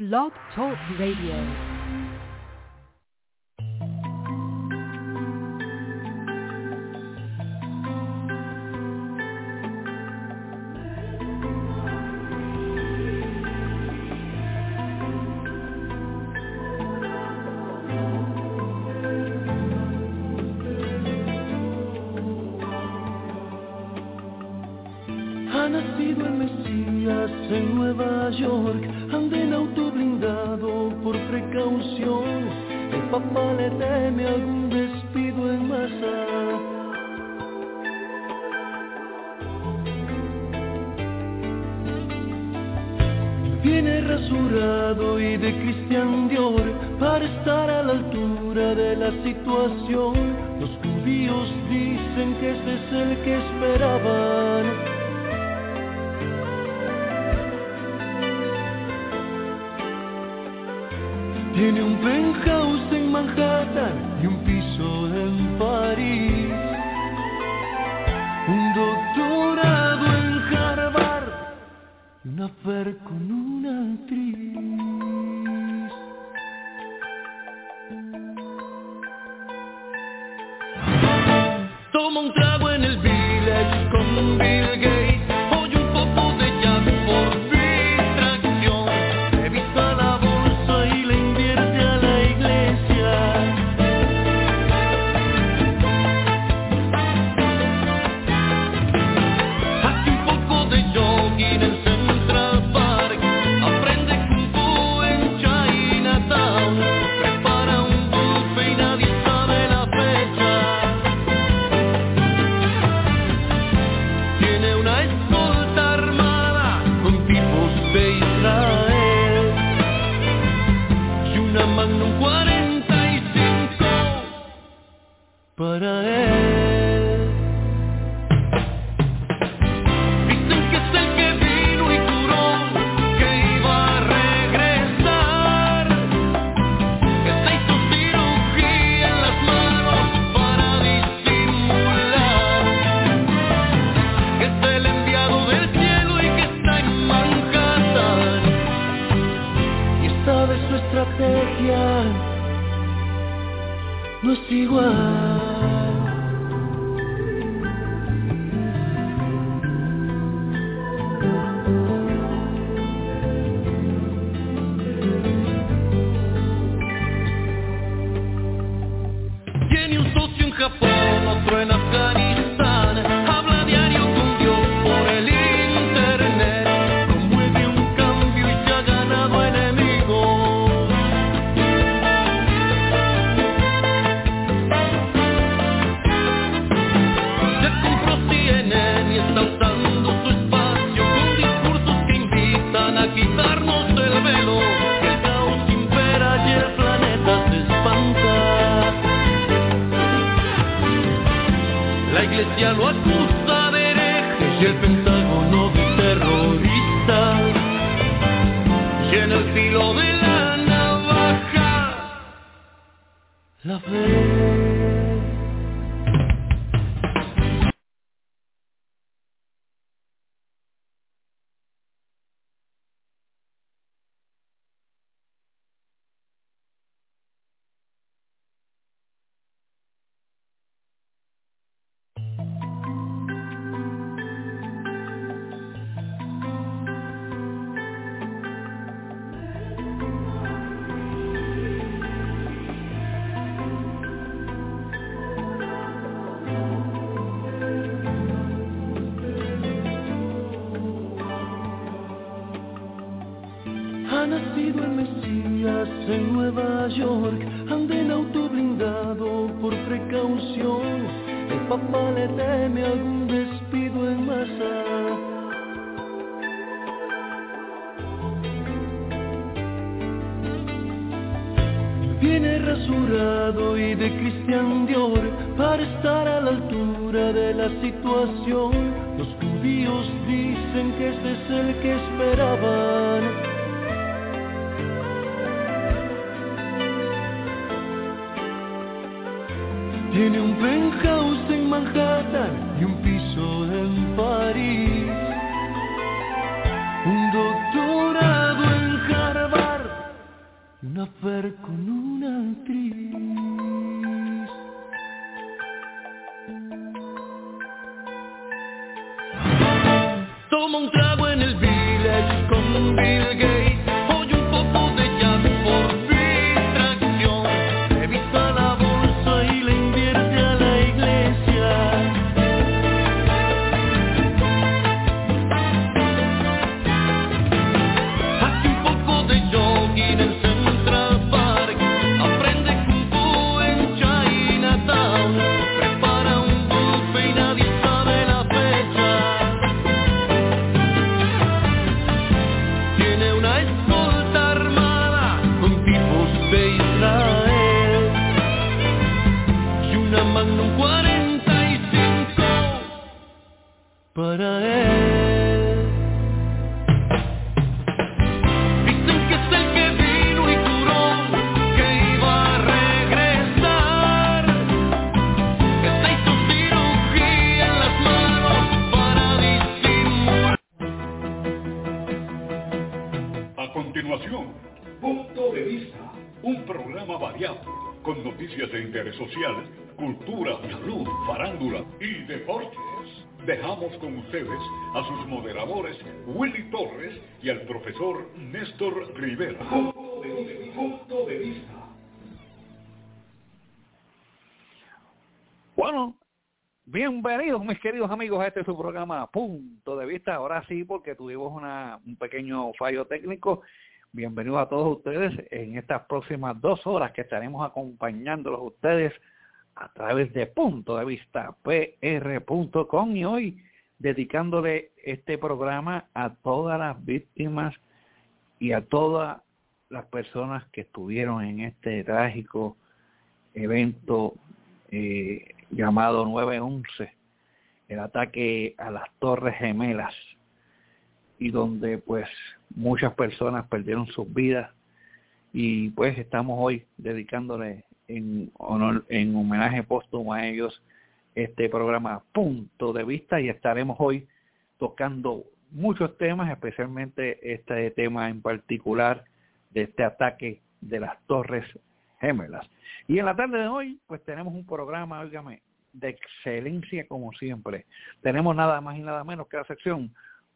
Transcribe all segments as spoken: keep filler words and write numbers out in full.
Blog Talk Radio. Ha nacido el Mesías en Nueva York, anda en auto blindado por precaución. El Papa le teme algún despido en masa. Viene rasurado y de Christian Dior para estar a la altura de la situación. Los judíos dicen que ese es el que esperaban. Tiene un penthouse en Manhattan y un piso en París. Un doctorado en Harvard y una affair con una actriz. Toma un trago en el Village con Bill Gates. Oye un poco de jazz por distracción. Revisa la bolsa y le invierte a la iglesia. Hace un poco de jogging en Central Park. Aprende Kung Fu en Chinatown. Prepara un buffet y nadie sabe la fecha. Tiene una escolta armada con tipos de Israel y una Magnum cuarenta y cinco para él. Dicen que es el que vino y juró que iba a regresar, que se hizo cirugía en las manos para disimular, que es el enviado del cielo y que está en Manhattan. Y esta vez su estrategia no es igual. Tiene un socio en Japón, otro en Afganistán. Habla diario con Dios por el internet. Promueve un cambio y se ha ganado enemigos. Se compró C N N y está usando su espacio con discursos que invitan a quitarnos el velo. El caos impera y el planeta se espanta. La iglesia lo acusa de hereje y el Pentágono de terrorista. Y en el filo de la navaja la fe. Ha nacido el Mesías en Nueva York, anda en auto blindado por precaución. El Papa le teme algún despido en masa. Viene rasurado y de Christian Dior para estar a la altura de la situación. Los judíos dicen que ese es el que esperaban. Tiene un penthouse en Manhattan y un piso en París. Un doctorado en Harvard una affair con una actriz. Toma un trago en el Village con Bill Gates. Oye un poco de jazz por distracción. Revisa la bolsa y le invierte a la iglesia. Hace un poco de jogging en Central Park. Aprende Kung Fu en Chinatown. Prepara un buffet y nadie sabe la fecha. Tiene una escolta armada con tipos de Israel y una Magnum cuarenta y cinco para él. Dicen que es el que vino y juró que iba a regresar, que se hizo cirugía en las manos para disimular. A continuación, Punto de Vista, un programa variado, con noticias de interés social, cultura, salud, farándula y deportes. Dejamos con ustedes a sus moderadores Willy Torres y al profesor Néstor Rivera. Punto de Vista. Punto de Vista. Bueno, bienvenidos mis queridos amigos a este su programa Punto de Vista. Ahora sí, porque tuvimos una, un pequeño fallo técnico. Bienvenidos a todos ustedes en estas próximas dos horas que estaremos acompañándolos a ustedes a través de Punto de Vista P R punto com, y hoy dedicándole este programa a todas las víctimas y a todas las personas que estuvieron en este trágico evento eh, llamado nueve once, el ataque a las Torres Gemelas, y donde pues muchas personas perdieron sus vidas, y pues estamos hoy dedicándole en honor, en homenaje póstumo a ellos, este programa Punto de Vista, y estaremos hoy tocando muchos temas, especialmente este tema en particular de este ataque de las Torres Gemelas. Y en la tarde de hoy pues tenemos un programa, óigame, de excelencia como siempre. Tenemos nada más y nada menos que la sección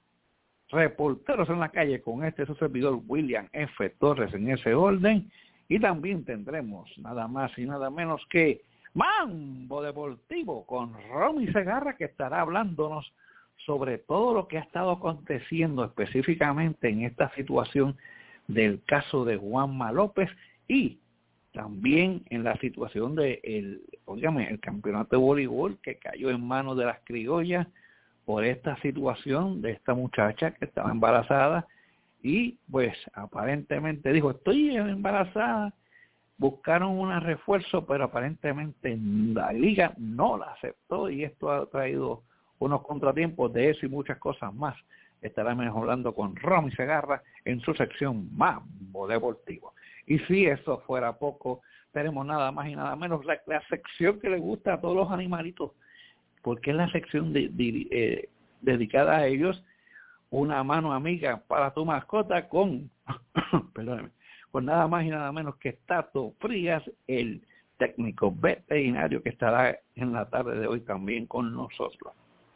Reporteros en la Calle con este su servidor William F. Torres en ese orden, y también tendremos nada más y nada menos que Mambo Deportivo con Romy Segarra, que estará hablándonos sobre todo lo que ha estado aconteciendo específicamente en esta situación del caso de Juanma López, y también en la situación de el, óigame, el campeonato de voleibol que cayó en manos de las criollas por esta situación de esta muchacha que estaba embarazada, y pues aparentemente dijo, estoy embarazada. Buscaron un refuerzo, pero aparentemente la liga no la aceptó, y esto ha traído unos contratiempos. De eso y muchas cosas más estaremos hablando con Romy Segarra en su sección Mambo Deportivo. Y si eso fuera poco, tenemos nada más y nada menos la, la sección que le gusta a todos los animalitos, porque es la sección de, de, eh, dedicada a ellos, una mano amiga para tu mascota con, perdóneme, con nada más y nada menos que Tato Frías, el técnico veterinario que estará en la tarde de hoy también con nosotros.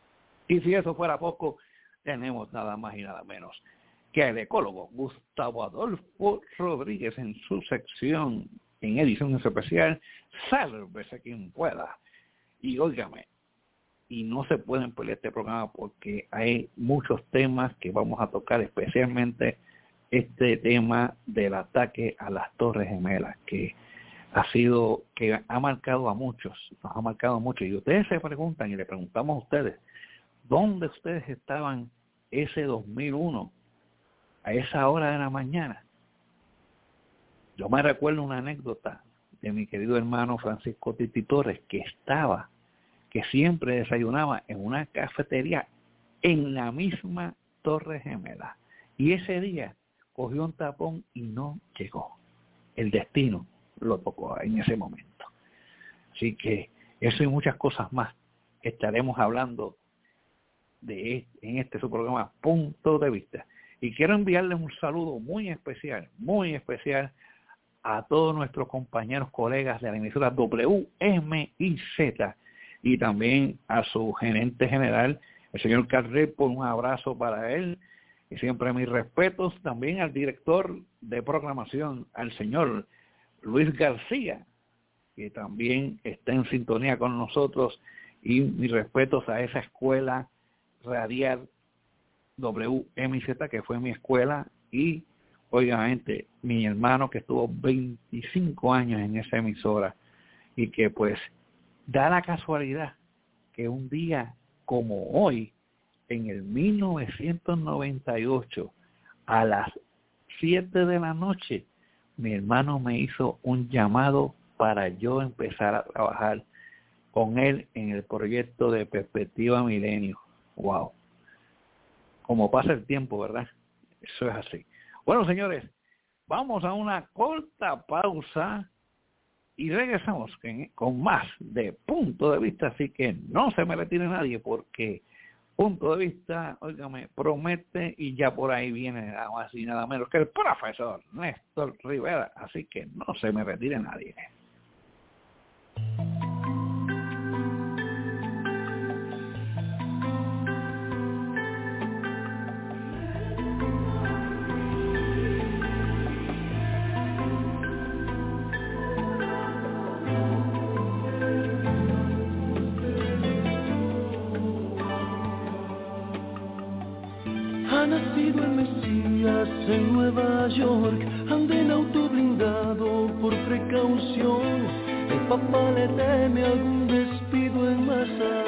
Y si eso fuera poco, tenemos nada más y nada menos que el ecólogo Gustavo Adolfo Rodríguez en su sección, en edición especial, Sálvese quien pueda. Y óigame, y no se pueden perder este programa porque hay muchos temas que vamos a tocar, especialmente este tema del ataque a las Torres Gemelas, que ha sido, que ha marcado a muchos, nos ha marcado a muchos. Y ustedes se preguntan, y le preguntamos a ustedes, ¿dónde ustedes estaban ese dos mil uno, a esa hora de la mañana? Yo me recuerdo una anécdota de mi querido hermano Francisco Titi Torres, que estaba, que siempre desayunaba en una cafetería en la misma Torre Gemela. Y ese día cogió un tapón y no llegó. El destino lo tocó en ese momento. Así que eso y muchas cosas más estaremos hablando de en este su programa Punto de Vista. Y quiero enviarles un saludo muy especial, muy especial a todos nuestros compañeros, colegas de la emisora W M I Z y también a su gerente general, el señor Carril, por un abrazo para él y siempre mis respetos. También al director de programación, al señor Luis García, que también está en sintonía con nosotros, y mis respetos a esa escuela radial W M I Z, que fue mi escuela, y obviamente mi hermano que estuvo veinticinco años en esa emisora, y que pues da la casualidad que un día como hoy, en el mil novecientos noventa y ocho, a las siete de la noche, mi hermano me hizo un llamado para yo empezar a trabajar con él en el proyecto de Perspectiva Milenio. Wow. Como pasa el tiempo, ¿verdad? Eso es así. Bueno, señores, vamos a una corta pausa y regresamos con más de Punto de Vista, así que no se me retire nadie, porque Punto de Vista, óigame, promete, y ya por ahí viene nada más y nada menos que el profesor Néstor Rivera, así que no se me retire nadie. Ha nacido el Mesías en Nueva York, anda en auto blindado por precaución. El papá le teme algún despido en masa.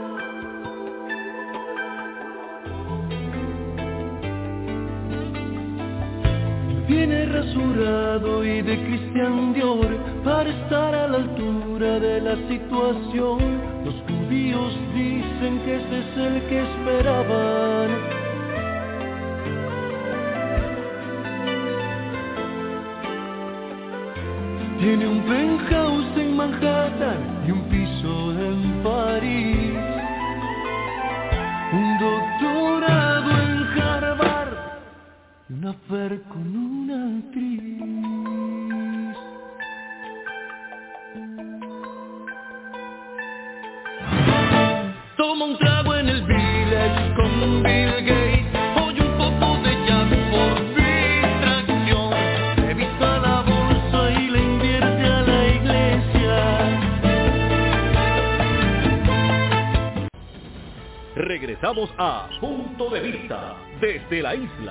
Viene rasurado y de Christian Dior para estar a la altura de la situación. Los judíos dicen que ese es el que esperaban. Tiene un penthouse en Manhattan y un piso en París, un doctorado en Harvard y un affair con una actriz. Toma un trago en el Village con Bill Gates, oye un poco de jazz por distracción, revisa la bolsa y le invierte a la iglesia. Regresamos a Punto de Vista desde la isla.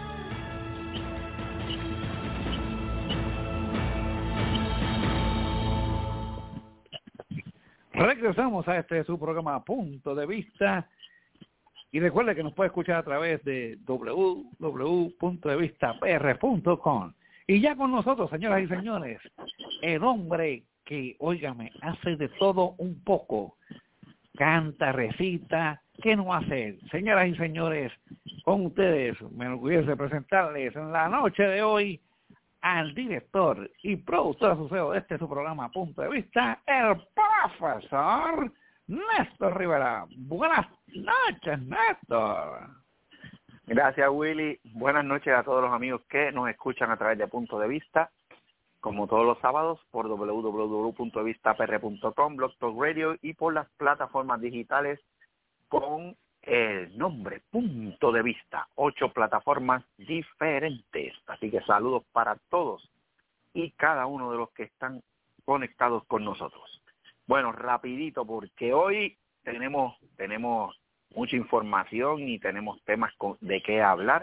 Regresamos a este su programa Punto de Vista, y recuerde que nos puede escuchar a través de w w w punto de vista p r punto com. Y ya con nosotros, señoras y señores, el hombre que, óigame, hace de todo un poco, canta, recita, ¿qué no hace él? Señoras y señores, con ustedes me enorgullece presentarles en la noche de hoy al director y productor asociado de este su programa Punto de Vista, el profesor Néstor Rivera. Buenas noches, Néstor. Gracias, Willy. Buenas noches a todos los amigos que nos escuchan a través de Punto de Vista, como todos los sábados, por w w w punto de vista p r punto com, Blog Talk Radio, y por las plataformas digitales con el nombre Punto de Vista, ocho plataformas diferentes. Así que saludos para todos y cada uno de los que están conectados con nosotros. Bueno, rapidito, porque hoy tenemos tenemos mucha información y tenemos temas con, de qué hablar.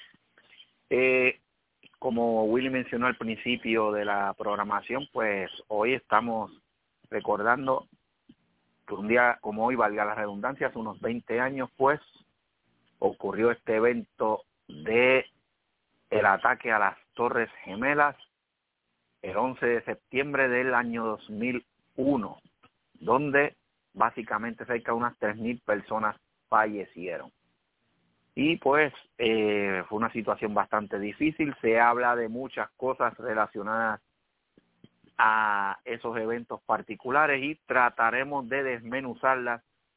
Eh, como Willy mencionó al principio de la programación, pues hoy estamos recordando que un día como hoy, valga la redundancia, hace unos veinte años, pues, ocurrió este evento de el ataque a las Torres Gemelas el once de septiembre del año dos mil uno, donde básicamente cerca de unas tres mil personas fallecieron. Y pues eh, fue una situación bastante difícil. Se habla de muchas cosas relacionadas a esos eventos particulares y trataremos de desmenuzarlas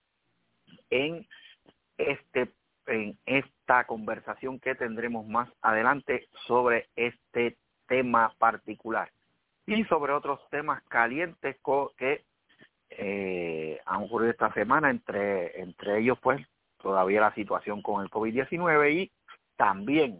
en este en esta conversación que tendremos más adelante sobre este tema particular y sobre otros temas calientes que eh, han ocurrido esta semana, entre entre ellos pues todavía la situación con el COVID diecinueve y también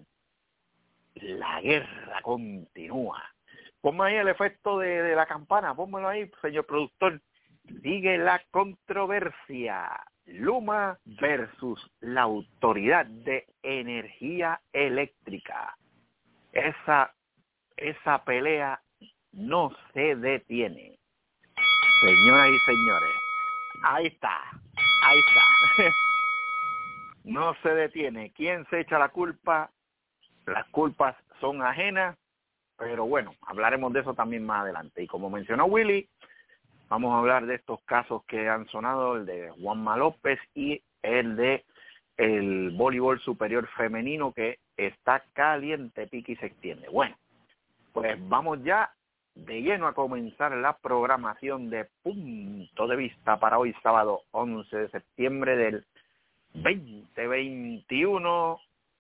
la guerra continúa. Ponme ahí el efecto de, de la campana, pónmelo ahí, señor productor. Sigue la controversia. Luma versus la Autoridad de Energía Eléctrica. Esa, esa pelea no se detiene. Señoras y señores, ahí está, ahí está. No se detiene. ¿Quién se echa la culpa? Las culpas son ajenas, pero bueno, hablaremos de eso también más adelante. Y como mencionó Willy, vamos a hablar de estos casos que han sonado, el de Juanma López y el de el voleibol superior femenino, que está caliente, pique y se extiende. Bueno, pues vamos ya de lleno a comenzar la programación de Punto de Vista para hoy sábado once de septiembre del veinte veintiuno,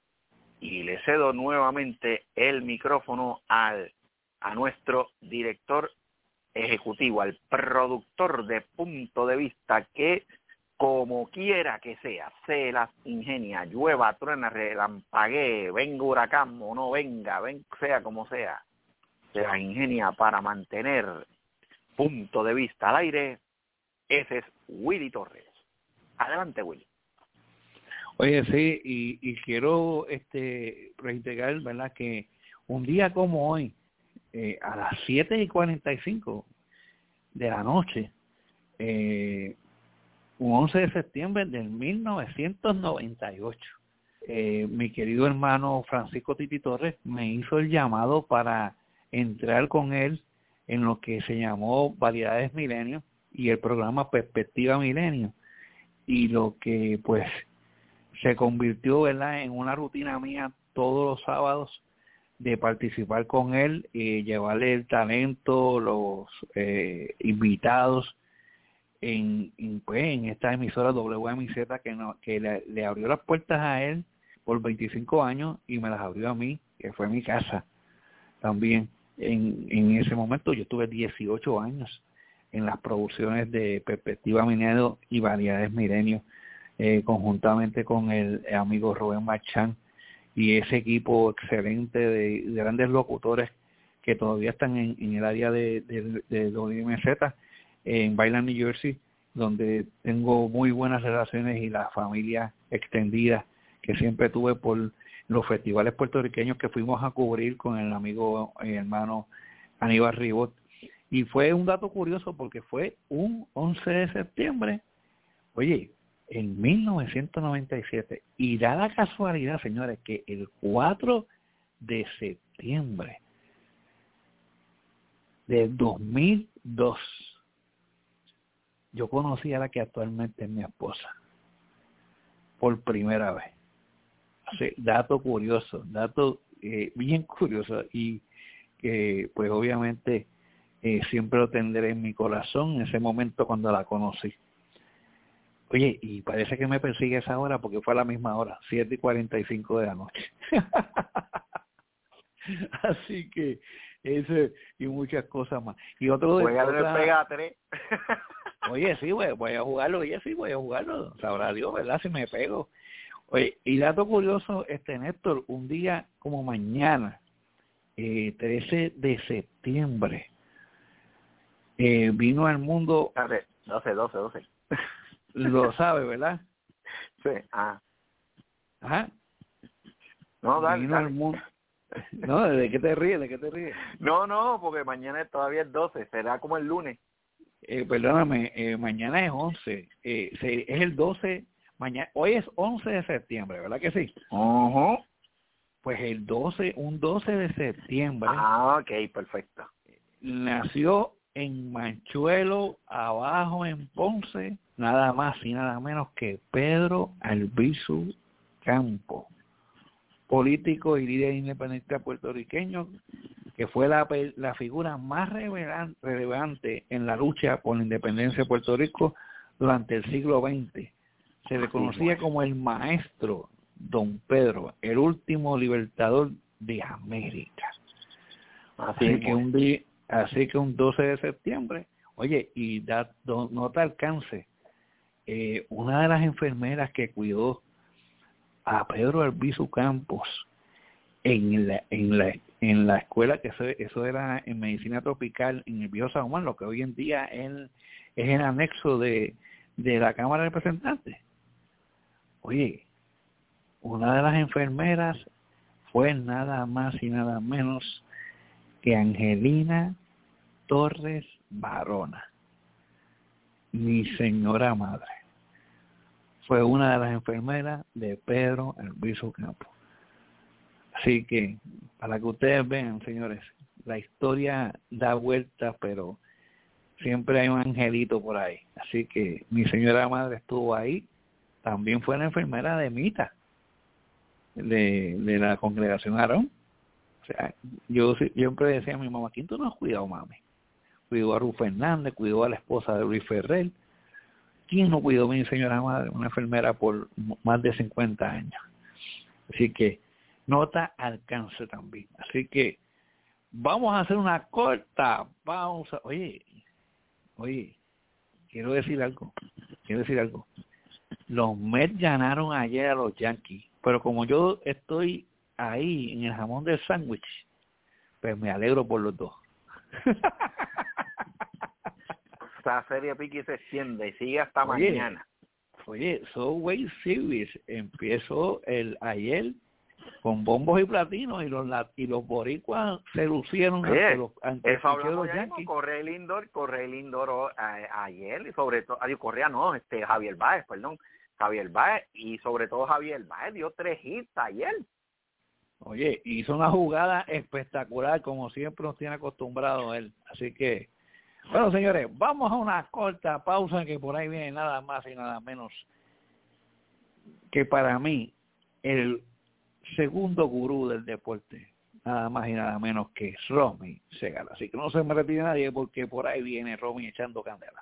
y le cedo nuevamente el micrófono al a nuestro director ejecutivo, al productor de Punto de Vista, que como quiera que sea, se las ingenia, llueva, truena, relampaguee, venga huracán o no venga, ven, sea como sea, se las ingenia para mantener Punto de Vista al aire. Ese es Willy Torres. Adelante, Willy. Oye, sí, y, y quiero este reintegrar, ¿verdad?, que un día como hoy, eh, a las siete y cuarenta y cinco de la noche, eh, un once de septiembre del mil novecientos noventa y ocho, eh, mi querido hermano Francisco Titi Torres me hizo el llamado para entrar con él en lo que se llamó Variedades Milenio y el programa Perspectiva Milenio, y lo que pues se convirtió, ¿verdad?, en una rutina mía todos los sábados de participar con él y llevarle el talento, los eh, invitados en, en, pues, en esta emisora W M Z que, no, que le, le abrió las puertas a él por veinticinco años y me las abrió a mí, que fue mi casa también. En, en ese momento yo tuve dieciocho años en las producciones de Perspectiva Milenio y Variedades Milenio, Eh, conjuntamente con el amigo Rubén Marchán y ese equipo excelente de, de grandes locutores que todavía están en, en el área de, de, de W M Z, en Bayland, New Jersey, donde tengo muy buenas relaciones, y la familia extendida que siempre tuve por los festivales puertorriqueños que fuimos a cubrir con el amigo y hermano Aníbal Ribot. Y fue un dato curioso porque fue un once de septiembre, oye, en mil novecientos noventa y siete, y da la casualidad, señores, que el cuatro de septiembre de dos mil dos yo conocí a la que actualmente es mi esposa por primera vez. Así, dato curioso, dato eh, bien curioso, y que pues obviamente eh, siempre lo tendré en mi corazón en ese momento cuando la conocí. Oye, y parece que me persigue esa hora porque fue a la misma hora, siete y cuarenta y cinco de la noche. Así que ese y muchas cosas más. Y otro de Juega otra... el pega tres. Oye, sí, voy, voy a jugarlo, oye, sí, voy a jugarlo. Sabrá Dios, ¿verdad? Si me pego. Oye, y dato curioso, este Néstor, un día como mañana, eh, trece de septiembre, eh, vino al mundo... doce, doce, doce. Lo sabe, ¿verdad? Sí, ah. Ajá. No, dale, Vino dale. al mundo... No, ¿de qué te ríes? ¿De qué te ríes? No, no, porque mañana todavía es doce, será como el lunes. Eh, perdóname, eh, mañana es once, eh, se, es el doce, mañana, hoy es once de septiembre, ¿verdad que sí? Uh-huh. Pues el doce, un doce de septiembre. Ah, ok, perfecto. Nació en Manchuelo, abajo en Ponce, nada más y nada menos que Pedro Albizu Campo, político y líder independiente puertorriqueño, que fue la, la figura más relevante en la lucha por la independencia de Puerto Rico durante el siglo veinte. Se le conocía como el maestro Don Pedro, el último libertador de América. Así, así que un día, así que un doce de septiembre, oye, y da, do, no te alcance, eh, una de las enfermeras que cuidó a Pedro Albizu Campos en la, en la, en la escuela, que eso, eso era en medicina tropical en el viejo San Juan, lo que hoy en día es, es el anexo de, de la Cámara de Representantes. Oye, una de las enfermeras fue nada más y nada menos que Angelina Torres Barona, mi señora madre. Fue una de las enfermeras de Pedro Albizu Campos. Así que, para que ustedes vean, señores, la historia da vueltas, pero siempre hay un angelito por ahí. Así que mi señora madre estuvo ahí. También fue la enfermera de Mita, de, de la congregación Aarón. O sea, yo siempre decía a mi mamá, ¿quién tú no has cuidado, mami? Cuidó a Ruth Fernández, cuidó a la esposa de Luis Ferrer. ¿Quién no cuidó a mi señora madre? Una enfermera por más de cincuenta años. Así que, nota alcance también. Así que, vamos a hacer una corta pausa. Oye, oye, quiero decir algo, quiero decir algo. Los Mets ganaron ayer a los Yankees, pero como yo estoy ahí en el jamón del sándwich, pues me alegro por los dos. Esta serie Piqui se extiende y sigue hasta oye, mañana. Oye, Subway Series empezó el ayer con bombos y platinos y los y los boricuas se lucieron oye, ante los ante eso hablamos los ya Yankees. Correa Lindor, Correa Lindor a, ayer y sobre todo, adiós, Correa no, este Javier Báez, perdón, Javier Báez y sobre todo Javier Báez dio tres hits ayer. Oye, hizo una jugada espectacular como siempre nos tiene acostumbrado él. Así que, bueno, señores, vamos a una corta pausa que por ahí viene nada más y nada menos que para mí el segundo gurú del deporte, nada más y nada menos que Romy Segala. Así que no se me retire nadie porque por ahí viene Romy echando candela.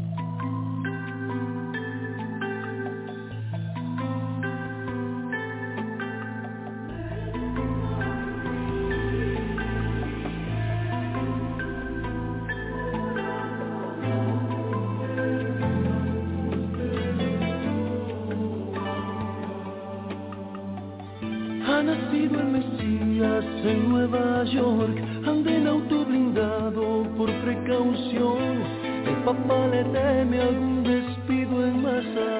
Ha nacido el Mesías en Nueva York, anda en auto blindado por precaución. El papá le teme algún despido en masa.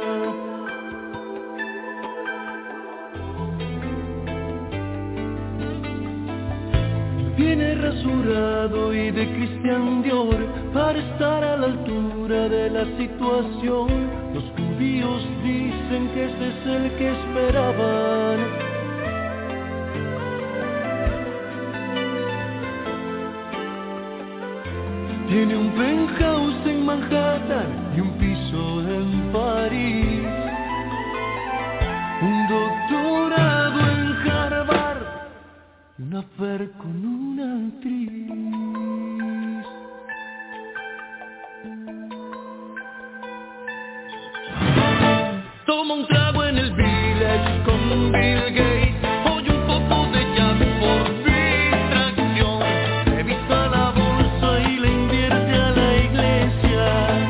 Viene rasurado y de Christian Dior para estar a la altura de la situación. Los judíos dicen que ese es el que esperaban. Tiene un penthouse en Manhattan y un piso en París. Un doctorado en Harvard y una affair con una actriz. Toma un trago en el Village con Bill Gates. Oye un poco de jazz por distracción. Revisa la bolsa y le invierte a la iglesia.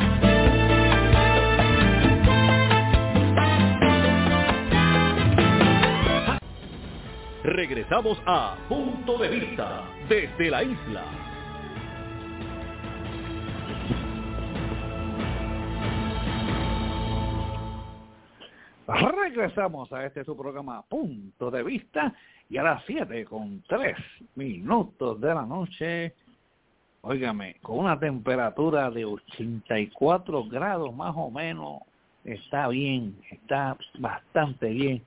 Regresamos a Punto de Vista desde la isla. Regresamos a este su programa Punto de Vista y a las siete con tres minutos de la noche, óigame, con una temperatura de ochenta y cuatro grados más o menos, está bien, está bastante bien.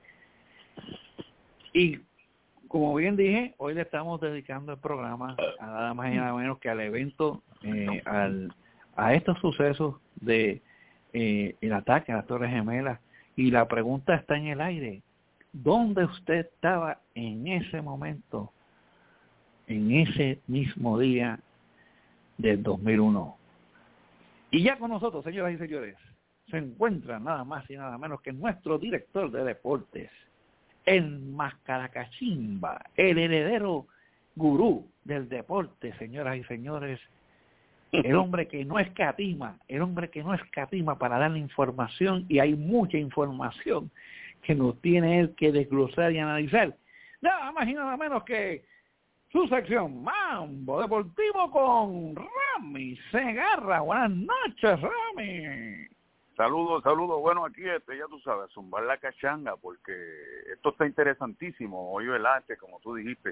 Y como bien dije, hoy le estamos dedicando el programa a nada más y nada menos que al evento, eh, al, a estos sucesos de eh, el ataque a las Torres Gemelas. Y la pregunta está en el aire. ¿Dónde usted estaba en ese momento, en ese mismo día del dos mil uno? Y ya con nosotros, señoras y señores, se encuentra nada más y nada menos que nuestro director de deportes, el Mascaracachimba, el heredero gurú del deporte, señoras y señores, el hombre que no escatima, el hombre que no escatima para dar información, y hay mucha información que nos tiene él que desglosar y analizar. Nada más y nada menos que su sección Mambo Deportivo con Rami Segarra. Buenas noches, Rami. Saludos, saludos. Bueno, aquí este, ya tú sabes, zumbar la cachanga, porque esto está interesantísimo. Hoy, ¿verdad? Que como tú dijiste,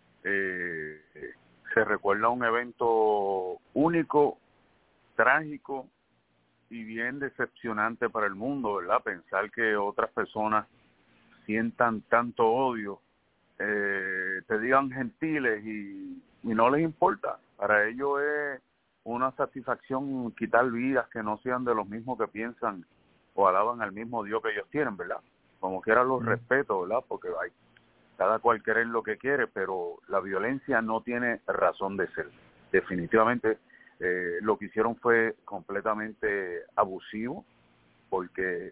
eh, se recuerda un evento único, trágico y bien decepcionante para el mundo, ¿verdad? Pensar que otras personas sientan tanto odio, eh, te digan gentiles y, y no les importa. Para ellos es una satisfacción quitar vidas que no sean de los mismos que piensan o alaban al mismo Dios que ellos tienen, ¿verdad? Como quiera los respeto, ¿verdad? Porque hay cada cual quiere lo que quiere, pero la violencia no tiene razón de ser. Definitivamente eh, lo que hicieron fue completamente abusivo, porque,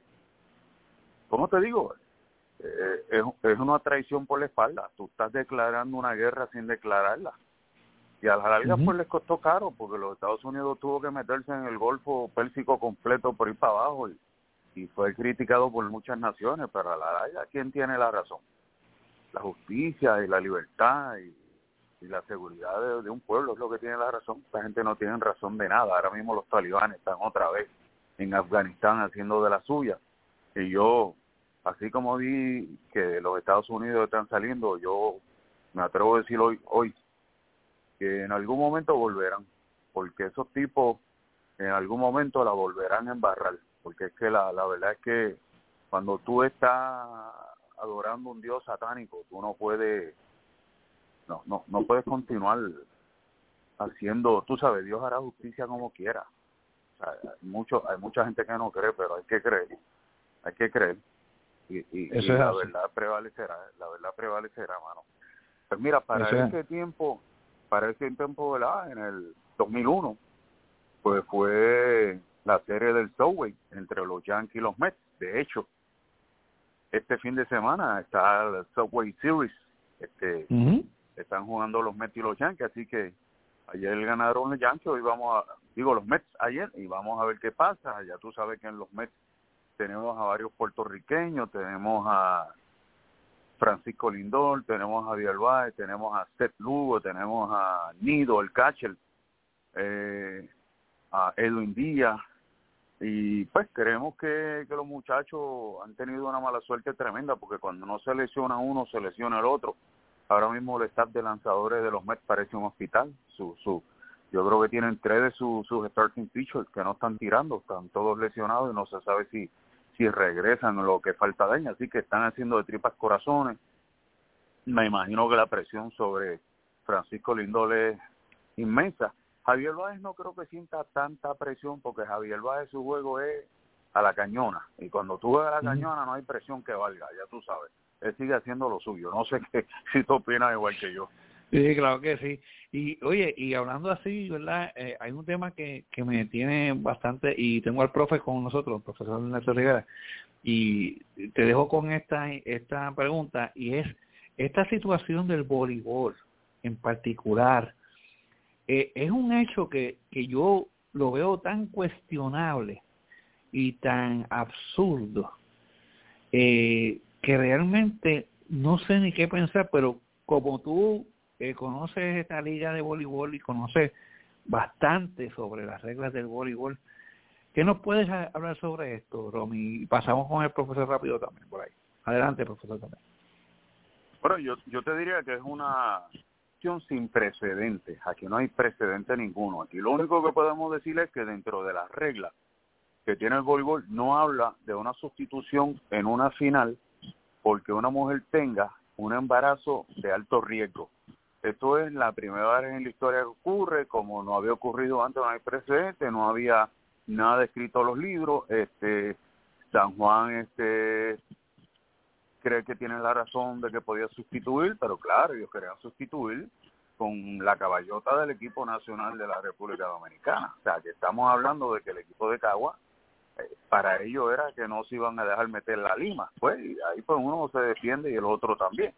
¿cómo te digo? Eh, es, es una traición por la espalda. Tú estás declarando una guerra sin declararla. Y a la larga uh-huh. pues les costó caro, porque los Estados Unidos tuvo que meterse en el Golfo Pérsico completo por ir para abajo, y, y fue criticado por muchas naciones, pero a la larga, ¿quién tiene la razón? La justicia y la libertad y, y la seguridad de, de un pueblo es lo que tiene la razón. Esta gente no tiene razón de nada. Ahora mismo los talibanes están otra vez en Afganistán haciendo de la suya. Y yo, así como vi que los Estados Unidos están saliendo, yo me atrevo a decir hoy, hoy que en algún momento volverán, porque esos tipos en algún momento la volverán a embarrar, porque es que la, la verdad es que cuando tú estás adorando un dios satánico, tú no puedes no no no puedes continuar haciendo, tú sabes, Dios hará justicia como quiera. O sea, hay mucho hay mucha gente que no cree, pero hay que creer, hay que creer y, y, y la así. verdad prevalecerá, la verdad prevalecerá, mano. Pues mira, para Eso ese es. tiempo, para ese tiempo, ¿verdad? En el dos mil uno, pues fue la serie del Subway entre los Yankees y los Mets. De hecho, este fin de semana está el Subway Series, este, uh-huh. están jugando los Mets y los Yankees, así que ayer ganaron los Yankees, hoy vamos a, digo los Mets ayer, y vamos a ver qué pasa. Ya tú sabes que en los Mets tenemos a varios puertorriqueños, tenemos a Francisco Lindor, tenemos a Javier Báez, tenemos a Seth Lugo, tenemos a Nido, el catcher, eh, a Edwin Díaz, y pues creemos que, que los muchachos han tenido una mala suerte tremenda, porque cuando no se lesiona uno, se lesiona el otro. Ahora mismo el staff de lanzadores de los Mets parece un hospital. Su, su, yo creo que tienen tres de su, sus starting pitchers que no están tirando, están todos lesionados y no se sabe si, si regresan o lo que falta de ellos, así que están haciendo de tripas corazones. Me imagino que la presión sobre Francisco Lindor es inmensa. Javier Báez no creo que sienta tanta presión, porque Javier Báez su juego es a la cañona, y cuando tú juegas a la cañona no hay presión que valga, ya tú sabes. Él sigue haciendo lo suyo. No sé qué, si tú opinas igual que yo. Sí, claro que sí. Y oye, y hablando así, ¿verdad? Eh, hay un tema que, que me tiene bastante, y tengo al profe con nosotros, el profesor Nelson Rivera, y te dejo con esta esta pregunta, y es esta situación del voleibol en particular. Eh, es un hecho que, que yo lo veo tan cuestionable y tan absurdo, eh, que realmente no sé ni qué pensar, pero como tú eh, conoces esta liga de voleibol y conoces bastante sobre las reglas del voleibol, ¿qué nos puedes a, hablar sobre esto, Romy? Y pasamos con el profesor rápido también por ahí. Adelante, profesor, también. Bueno, yo, yo te diría que es una acción sin precedentes. Aquí no hay precedente ninguno. Aquí lo único que podemos decir es que dentro de las reglas que tiene el voleibol no habla de una sustitución en una final porque una mujer tenga un embarazo de alto riesgo. Esto es la primera vez en la historia que ocurre, como no había ocurrido antes, no hay precedente, no había nada escrito en los libros. Este San Juan este cree que tiene la razón de que podía sustituir, pero claro, ellos querían sustituir con la caballota del equipo nacional de la República Dominicana. O sea, que estamos hablando de que el equipo de Cagua, eh, para ellos era que no se iban a dejar meter la lima. Pues ahí pues uno se defiende y el otro también.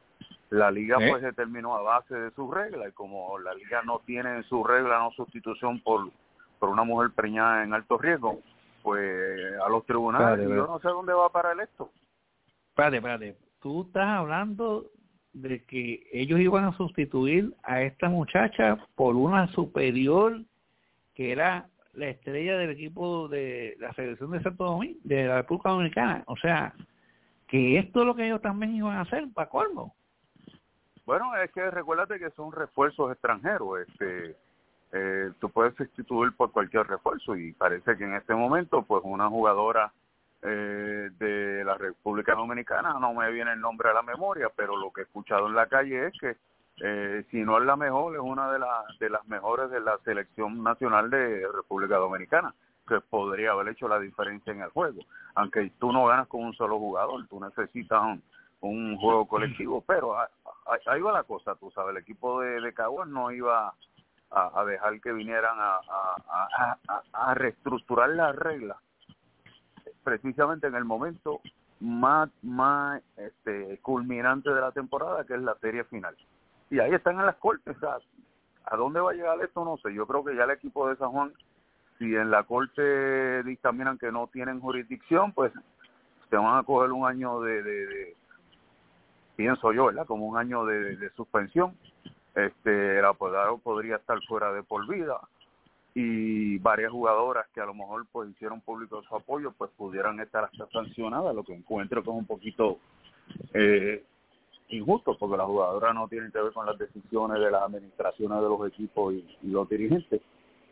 La liga ¿Eh? pues se terminó a base de sus reglas, y como la liga no tiene en su regla no sustitución por, por una mujer preñada en alto riesgo, pues a los tribunales, Espérate, y yo no sé dónde va a parar esto. Espérate, espérate. Tú estás hablando de que ellos iban a sustituir a esta muchacha por una superior que era la estrella del equipo de la selección de Santo Domingo, de la República Dominicana. O sea, que esto es lo que ellos también iban a hacer, para colmo. Bueno, es que recuérdate que son refuerzos extranjeros. Este, eh, tú puedes sustituir por cualquier refuerzo, y parece que en este momento, pues una jugadora eh, de la República Dominicana, no me viene el nombre a la memoria, pero lo que he escuchado en la calle es que eh, si no es la mejor, es una de, la, de las mejores de la selección nacional de República Dominicana, que podría haber hecho la diferencia en el juego. Aunque tú no ganas con un solo jugador, tú necesitas un, un juego colectivo, pero ahí va la cosa, tú sabes, el equipo de, de Caguas no iba a, a dejar que vinieran a, a, a, a, a reestructurar las reglas precisamente en el momento más, más este, culminante de la temporada, que es la serie final. Y ahí están en las cortes. O sea, ¿a dónde va a llegar esto? No sé. Yo creo que ya el equipo de San Juan, si en la corte dictaminan que no tienen jurisdicción, pues se van a coger un año de, de, de pienso yo, ¿verdad? Como un año de, de suspensión. Este, el apoderado podría estar fuera de por vida, y varias jugadoras que a lo mejor pues hicieron público su apoyo, pues pudieran estar hasta sancionadas, lo que encuentro que es un poquito eh, injusto, porque las jugadoras no tienen que ver con las decisiones de las administraciones de los equipos y, y los dirigentes.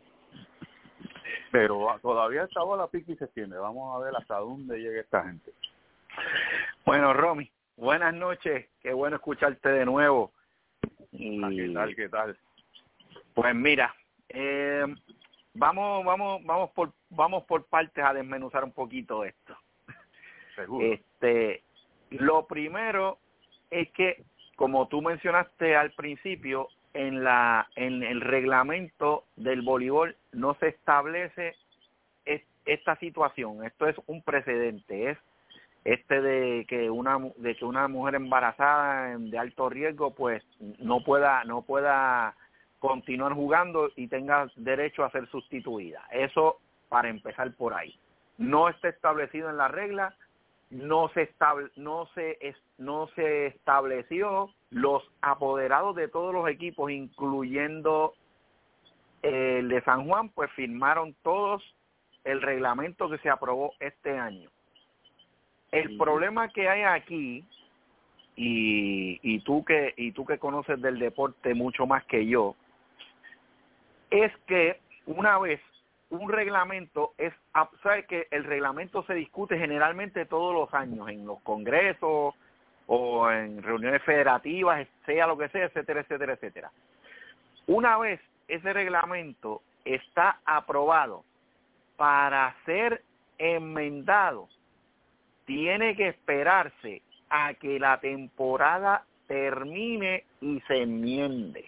Pero todavía estaba la pica y se extiende. Vamos a ver hasta dónde llega esta gente. Bueno, Romy, buenas noches. Qué bueno escucharte de nuevo. Y, ¿Qué tal? ¿Qué tal? Pues mira, eh, vamos, vamos, vamos por, vamos por partes a desmenuzar un poquito esto. Seguro. Este, lo primero es que, como tú mencionaste al principio, en la, en el reglamento del voleibol no se establece es, esta situación. Esto es un precedente, es este de que una de que una mujer embarazada de alto riesgo pues no pueda no pueda continuar jugando y tenga derecho a ser sustituida. Eso para empezar por ahí. No está establecido en la regla, no se estable, no se es, no se estableció. Los apoderados de todos los equipos, incluyendo el de San Juan, pues firmaron todos el reglamento que se aprobó este año. El sí. problema que hay aquí, y, y tú que y tú que conoces del deporte mucho más que yo, es que una vez un reglamento es, sabes que el reglamento se discute generalmente todos los años en los congresos o en reuniones federativas, sea lo que sea, etcétera, etcétera, etcétera. Una vez ese reglamento está aprobado para ser enmendado, tiene que esperarse a que la temporada termine y se enmiende.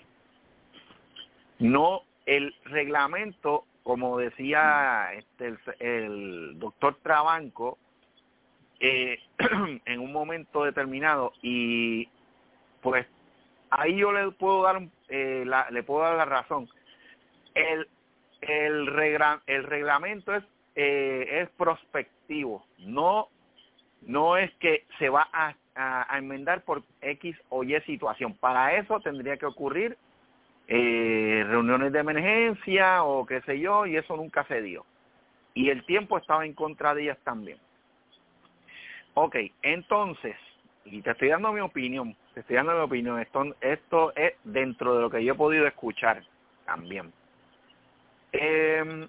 No, el reglamento, como decía este, el, el doctor Trabanco, eh, en un momento determinado, y pues ahí yo le puedo dar eh, la, le puedo dar la razón. El el, regla, el reglamento es eh, es prospectivo, no no es que se va a, a, a enmendar por X o Y situación. Para eso tendría que ocurrir eh, reuniones de emergencia o qué sé yo, y eso nunca se dio. Y el tiempo estaba en contra de ellas también. Ok, entonces, y te estoy dando mi opinión, te estoy dando mi opinión, esto, esto es dentro de lo que yo he podido escuchar también. Eh,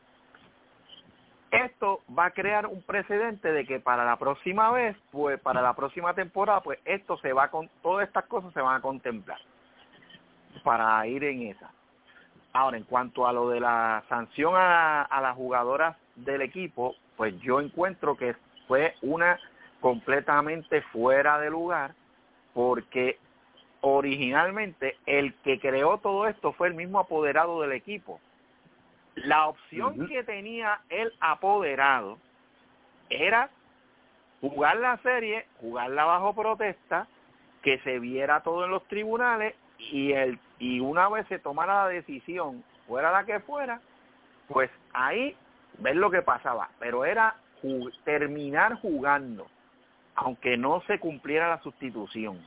esto va a crear un precedente de que para la próxima vez, pues para la próxima temporada, pues esto se va con todas estas cosas se van a contemplar para ir en esa. Ahora, en cuanto a lo de la sanción a, a las jugadoras del equipo, pues yo encuentro que fue una completamente fuera de lugar, porque originalmente el que creó todo esto fue el mismo apoderado del equipo. La opción uh-huh. que tenía el apoderado era jugar la serie, jugarla bajo protesta que se viera todo en los tribunales y el y una vez se tomara la decisión, fuera la que fuera, pues ahí ver lo que pasaba, pero era jug- terminar jugando, aunque no se cumpliera la sustitución.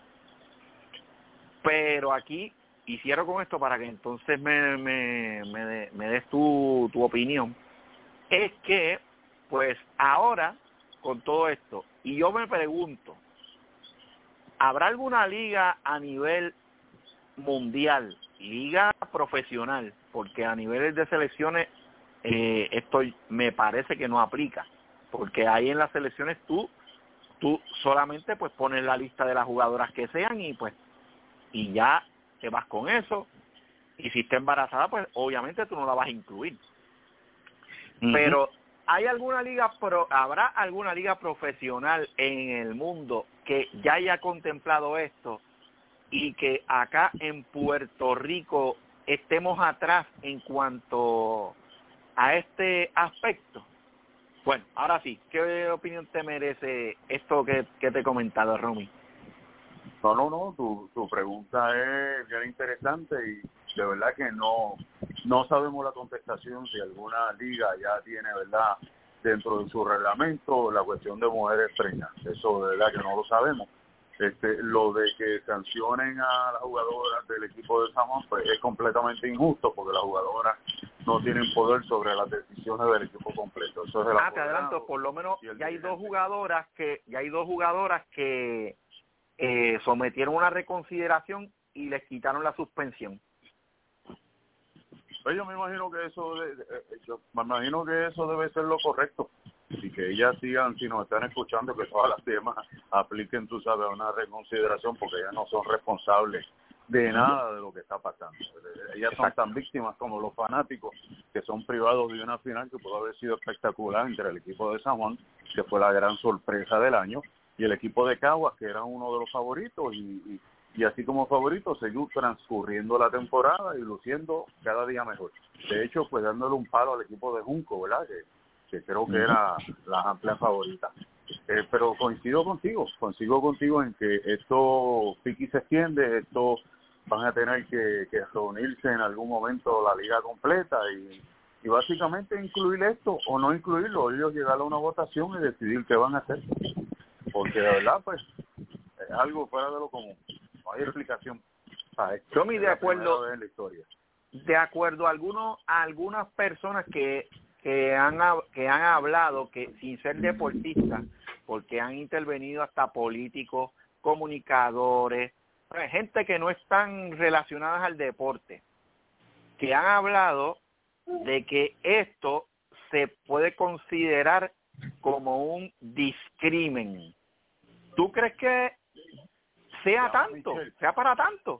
Pero aquí, y cierro con esto para que entonces me, me, me, de, me des tu, tu opinión, es que, pues ahora, con todo esto, y yo me pregunto, ¿habrá alguna liga a nivel mundial, liga profesional? Porque a niveles de selecciones eh, esto me parece que no aplica, porque ahí en las selecciones tú tú solamente pues pones la lista de las jugadoras que sean y pues y ya te vas con eso, y si está embarazada pues obviamente tú no la vas a incluir. Uh-huh. Pero ¿hay alguna liga pro, habrá alguna liga profesional en el mundo que ya haya contemplado esto y que acá en Puerto Rico estemos atrás en cuanto a este aspecto? Bueno, ahora sí, ¿qué opinión te merece esto que, que te he comentado, Romy? No, no, no, tu, tu pregunta es bien interesante y de verdad que no no sabemos la contestación si alguna liga ya tiene, ¿verdad?, dentro de su reglamento la cuestión de mujeres preñas. Eso de verdad que no lo sabemos. Este, lo de que sancionen a las jugadoras del equipo de San Juan pues es completamente injusto, porque las jugadoras no tienen poder sobre las decisiones del equipo completo. Eso es el ah, te adelanto, por lo menos ya hay dos jugadoras que ya hay dos jugadoras que eh, sometieron una reconsideración y les quitaron la suspensión. Pues yo me imagino que eso de, de, yo me imagino que eso debe ser lo correcto, y que ellas sigan, si nos están escuchando, que todas las demás apliquen, tú sabes, una reconsideración, porque ellas no son responsables de nada de lo que está pasando. Ellas son tan víctimas como los fanáticos, que son privados de una final que pudo haber sido espectacular entre el equipo de San Juan, que fue la gran sorpresa del año, y el equipo de Caguas, que era uno de los favoritos, y, y, y así como favorito siguió transcurriendo la temporada y luciendo cada día mejor. De hecho, pues dándole un palo al equipo de Junco, ¿verdad?, que que creo que era la amplia favorita. Eh, pero coincido contigo, coincido contigo en que esto pique y se extiende, esto van a tener que, que reunirse en algún momento la liga completa y, y básicamente incluir esto o no incluirlo, ellos llegar a una votación y decidir qué van a hacer. Porque de verdad, pues, es algo fuera de lo común. No hay explicación para esto. Yo me de acuerdo en la historia. De acuerdo a algunos, a algunas personas que que han que han hablado, que sin ser deportistas, porque han intervenido hasta políticos, comunicadores, gente que no están relacionadas al deporte, que han hablado de que esto se puede considerar como un discrimen. ¿Tú crees que sea tanto, sea para tanto?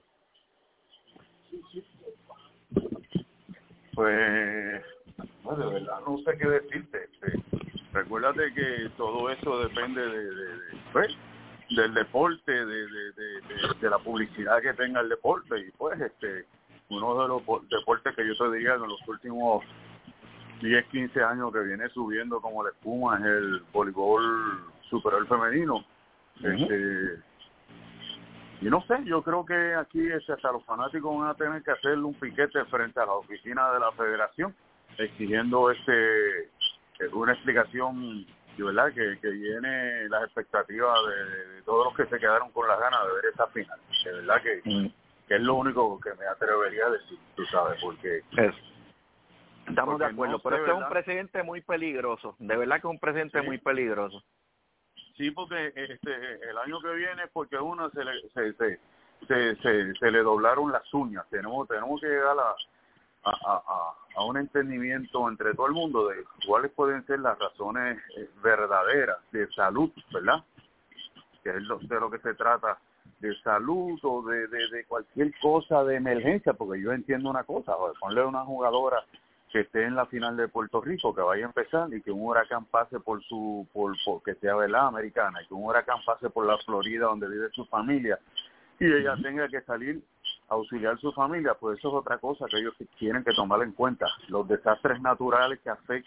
Pues no, de verdad no sé qué decirte. Este, recuérdate que todo eso depende de, de, de pues, del deporte, de, de, de, de, de la publicidad que tenga el deporte, y pues este uno de los deportes que yo te diría que en los últimos diez, quince años que viene subiendo como la espuma es el voleibol superior femenino. Uh-huh. Este, y no sé, yo creo que aquí este, hasta los fanáticos van a tener que hacerle un piquete frente a la oficina de la federación, exigiendo este una explicación, ¿verdad?, que, que llene las expectativas de, de todos los que se quedaron con las ganas de ver esta final. De verdad que, mm. que es lo único que me atrevería a decir, tú sabes, porque... Es. Estamos porque de acuerdo, no pero este es un precedente muy peligroso, de verdad que es un precedente sí. muy peligroso. Sí, porque este el año que viene, porque uno se le se, se, se, se, se le doblaron las uñas, tenemos tenemos que llegar a A, a, a un entendimiento entre todo el mundo de cuáles pueden ser las razones verdaderas de salud, ¿verdad? Que es lo, de lo que se trata, de salud o de, de, de cualquier cosa de emergencia, porque yo entiendo una cosa, joder, ponle a una jugadora que esté en la final de Puerto Rico, que vaya a empezar y que un huracán pase por su, por, por que sea, ¿verdad?, americana, y que un huracán pase por la Florida donde vive su familia, y ella tenga que salir a auxiliar a su familia, pues eso es otra cosa que ellos tienen que tomar en cuenta. Los desastres naturales que afecten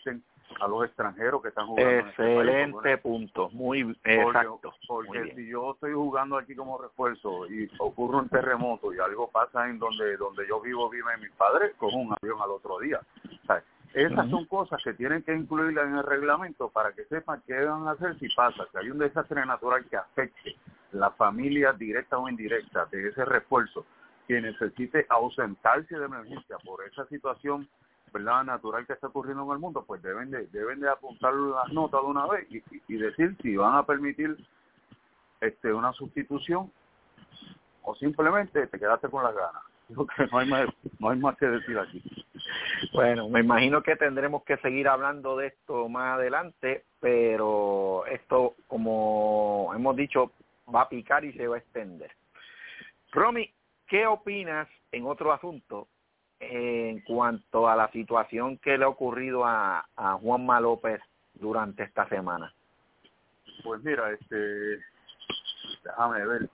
a los extranjeros que están jugando. Excelente en este país, punto, muy porque, exacto. Porque muy si yo estoy jugando aquí como refuerzo y ocurre un terremoto y algo pasa en donde donde yo vivo, viven mis padres, con un avión al otro día. O sea, esas uh-huh. son cosas que tienen que incluirlas en el reglamento para que sepan qué van a hacer si pasa, que hay un desastre natural que afecte la familia directa o indirecta de ese refuerzo, que necesite ausentarse de emergencia por esa situación, ¿verdad?, natural que está ocurriendo en el mundo, pues deben de deben de apuntar las notas de una vez y, y, y decir si van a permitir este una sustitución o simplemente te quedaste con las ganas. Porque no hay más, no hay más que decir aquí. Bueno, me imagino que tendremos que seguir hablando de esto más adelante, pero esto, como hemos dicho, va a picar y se va a extender. Romy, ¿qué opinas en otro asunto en cuanto a la situación que le ha ocurrido a, a Juanma López durante esta semana? Pues mira, este, déjame ver.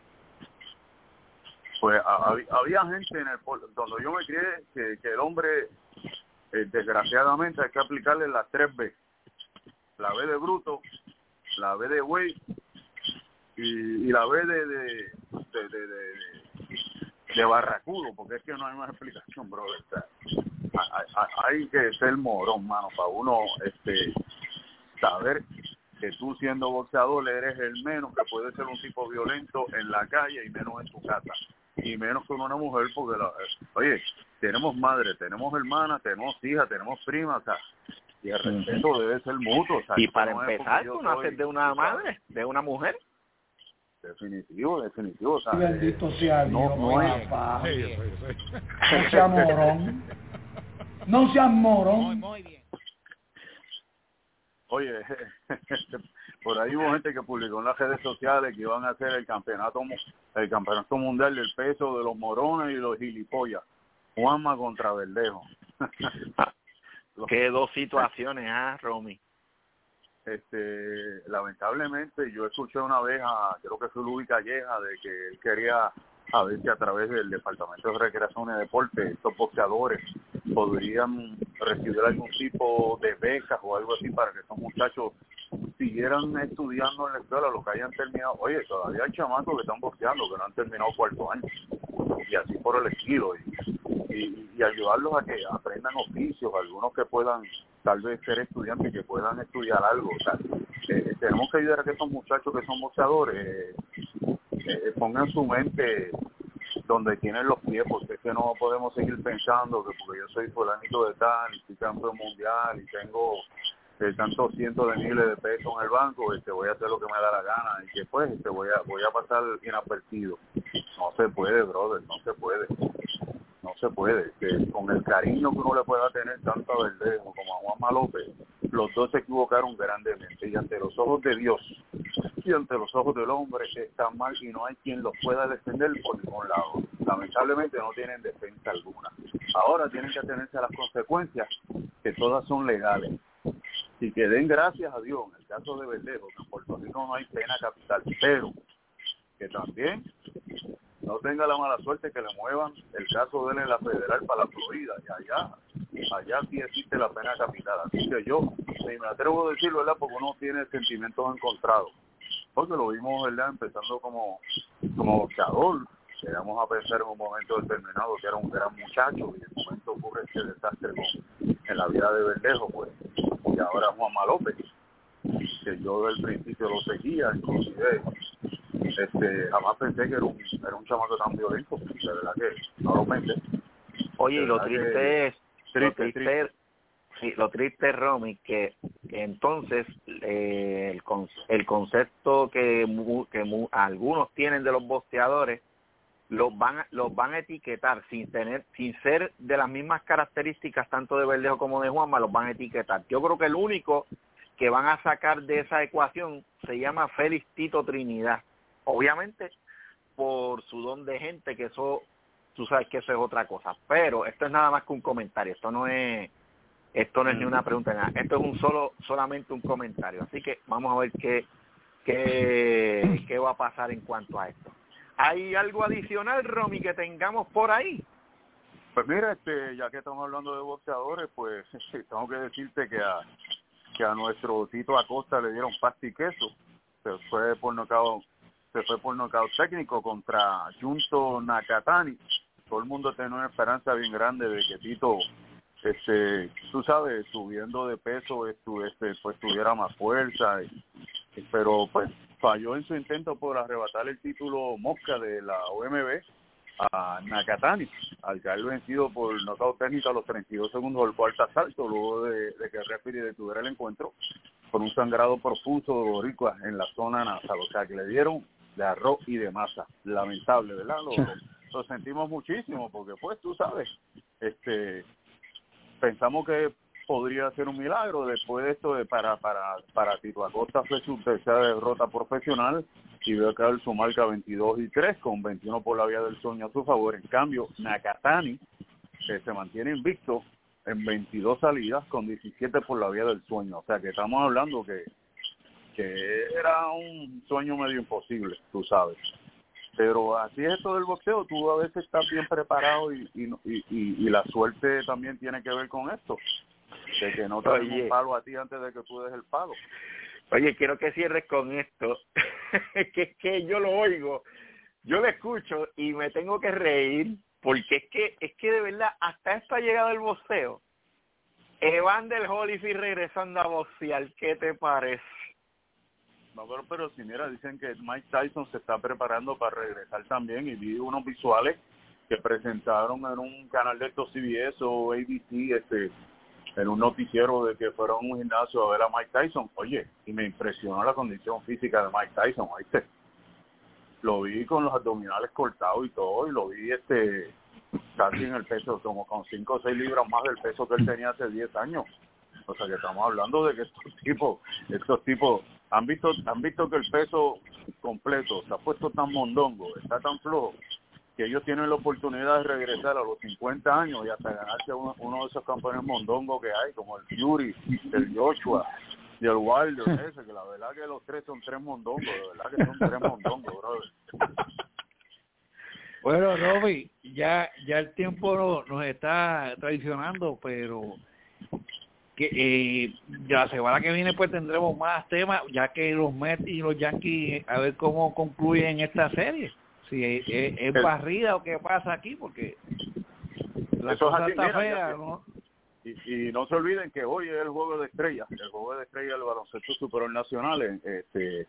Pues había, había gente en el donde yo me crié que, que el hombre, eh, desgraciadamente, hay que aplicarle las tres B. La B de bruto, la B de güey y, y la B de de, de, de, de, de barracudo, porque es que no hay más explicación, brother. O sea, hay, hay, hay que ser morón, mano, para uno este saber que tú siendo boxeador eres el menos que puede ser un tipo violento en la calle y menos en tu casa. Y menos con una mujer, porque, la, oye, tenemos madre, tenemos hermanas, tenemos hijas, tenemos primas, o sea, y el respeto uh-huh. debe ser mutuo. O sea, y para no empezar, tú naces de una madre, de una mujer. Definitivo, definitivo. O sea, bendito sea Dios, no, no es... sí, sí, sí. No sea morón. No sea morón. Muy, muy bien. Oye, por ahí hubo gente que publicó en las redes sociales que iban a hacer el campeonato el campeonato mundial del peso de los morones y los gilipollas. Juanma contra Verdejo. Qué dos situaciones, ah, Romy. Este, lamentablemente yo escuché una vez a, creo que fue Luis Calleja, de que él quería a ver si a través del Departamento de Recreación y Deporte estos boxeadores podrían recibir algún tipo de becas o algo así para que estos muchachos siguieran estudiando en la escuela, los que hayan terminado. Oye, todavía hay chamacos que están boxeando que no han terminado cuarto año y así por el estilo, y, y, y ayudarlos a que aprendan oficios, algunos que puedan tal vez ser estudiantes que puedan estudiar algo. O sea, eh, tenemos que ayudar a que estos muchachos que son boxeadores eh, eh, pongan su mente donde tienen los pies, porque es que no podemos seguir pensando que porque yo soy fulanito de tal y soy campeón mundial y tengo eh, tantos cientos de miles de pesos en el banco, este, voy a hacer lo que me da la gana y que pues este, voy a voy a pasar inadvertido. No se puede, brother, no se puede. No se puede, que con el cariño que uno le pueda tener tanto a Verdejo como a Juanma López, los dos se equivocaron grandemente y ante los ojos de Dios y ante los ojos del hombre están mal y no hay quien los pueda defender por ningún lado. Lamentablemente no tienen defensa alguna. Ahora tienen que atenerse a las consecuencias, que todas son legales. Y que den gracias a Dios, en el caso de Verdejo, que en Puerto Rico no hay pena capital, pero que también no tenga la mala suerte que le muevan el caso de él en la federal para la Florida, y allá, allá sí existe la pena capital. Así que yo, si me atrevo a decirlo, ¿verdad?, porque uno tiene sentimientos encontrados, porque lo vimos, ¿verdad?, empezando como, como boxeador, llegamos a pensar en un momento determinado que era un gran muchacho, y en el momento ocurre este desastre con, en la vida de Verdejo, pues, y ahora Juanma López, que yo del principio lo seguía, inclusive este jamás pensé que era un, era un chamaco tan violento, de verdad que no lo pensé. Oye, y lo triste es, triste, lo triste, triste. Sí, lo triste es, Romy, que, que entonces eh, el, con, el concepto que, mu, que mu, algunos tienen de los boxeadores los van los van a etiquetar sin tener sin ser de las mismas características tanto de Verdejo como de Juanma, los van a etiquetar. Yo creo que el único que van a sacar de esa ecuación se llama Félix Tito Trinidad, obviamente por su don de gente, que eso tú sabes que eso es otra cosa, pero esto es nada más que un comentario, esto no es esto no es ni una pregunta nada, esto es un solo solamente un comentario, así que vamos a ver qué qué qué va a pasar en cuanto a esto. ¿Hay algo adicional, Romy, que tengamos por ahí? Pues mira, este, ya que estamos hablando de boxeadores, pues tengo que decirte que a que a nuestro Tito Acosta le dieron pasta y queso. Se fue por nocaut, se fue por nocaut técnico contra Junto Nakatani. Todo el mundo tenía una esperanza bien grande de que Tito, este, tú sabes, subiendo de peso, estu, este, pues tuviera más fuerza, y, pero pues falló en su intento por arrebatar el título Mosca de la O M B a Nakatani, al caer vencido por nocaut técnico a los treinta y dos segundos del cuarto asalto, luego de, de que el referee detuviera el encuentro por un sangrado profuso de boricua en la zona nasal, o sea que le dieron de arroz y de masa. Lamentable, ¿verdad? Lo, lo, lo sentimos muchísimo porque pues tú sabes, este pensamos que podría ser un milagro después de esto de para para para Tito Acosta fue su tercera derrota profesional y veo caer su marca veintidós y tres con veintiuno por la vía del sueño a su favor. En cambio, Nakatani, que se mantiene invicto en veintidós salidas con diecisiete por la vía del sueño. O sea que estamos hablando que, que era un sueño medio imposible, tú sabes. Pero así es esto del boxeo, tú a veces estás bien preparado y, y, y, y, y la suerte también tiene que ver con esto, de que no te den un palo a ti antes de que tú des el palo. Oye, quiero que cierres con esto, que es que yo lo oigo, yo lo escucho y me tengo que reír, porque es que es que de verdad, hasta esta llegada del boxeo, Evander Holyfield regresando a boxear, ¿qué te parece? No, pero, pero si mira, dicen que Mike Tyson se está preparando para regresar también y vi unos visuales que presentaron en un canal de estos C B S o A B C, este, en un noticiero de que fueron a un gimnasio a ver a Mike Tyson. Oye, y me impresionó la condición física de Mike Tyson, ¿oíste? Lo vi con los abdominales cortados y todo, y lo vi este casi en el peso, como con cinco o seis libras más del peso que él tenía hace diez años. O sea que estamos hablando de que estos tipos, estos tipos han visto, han visto que el peso completo se ha puesto tan mondongo, está tan flojo, que ellos tienen la oportunidad de regresar a los cincuenta años y hasta ganarse uno, uno de esos campeones mondongos que hay, como el Fury, el Joshua y el Wilder, ese, que la verdad que los tres son tres mondongos, de verdad que son tres mondongos, brother. Bueno, Roby, ya ya el tiempo no, nos está traicionando, pero que eh, la semana que viene pues tendremos más temas, ya que los Mets y los Yankees, a ver cómo concluyen esta serie. Si es, es, es barrida o qué pasa aquí, porque la Eso cosa es así, está mira, fea, ya, ¿no? Y, y no se olviden que hoy es el juego de estrellas, el juego de estrellas del baloncesto superior nacional, este,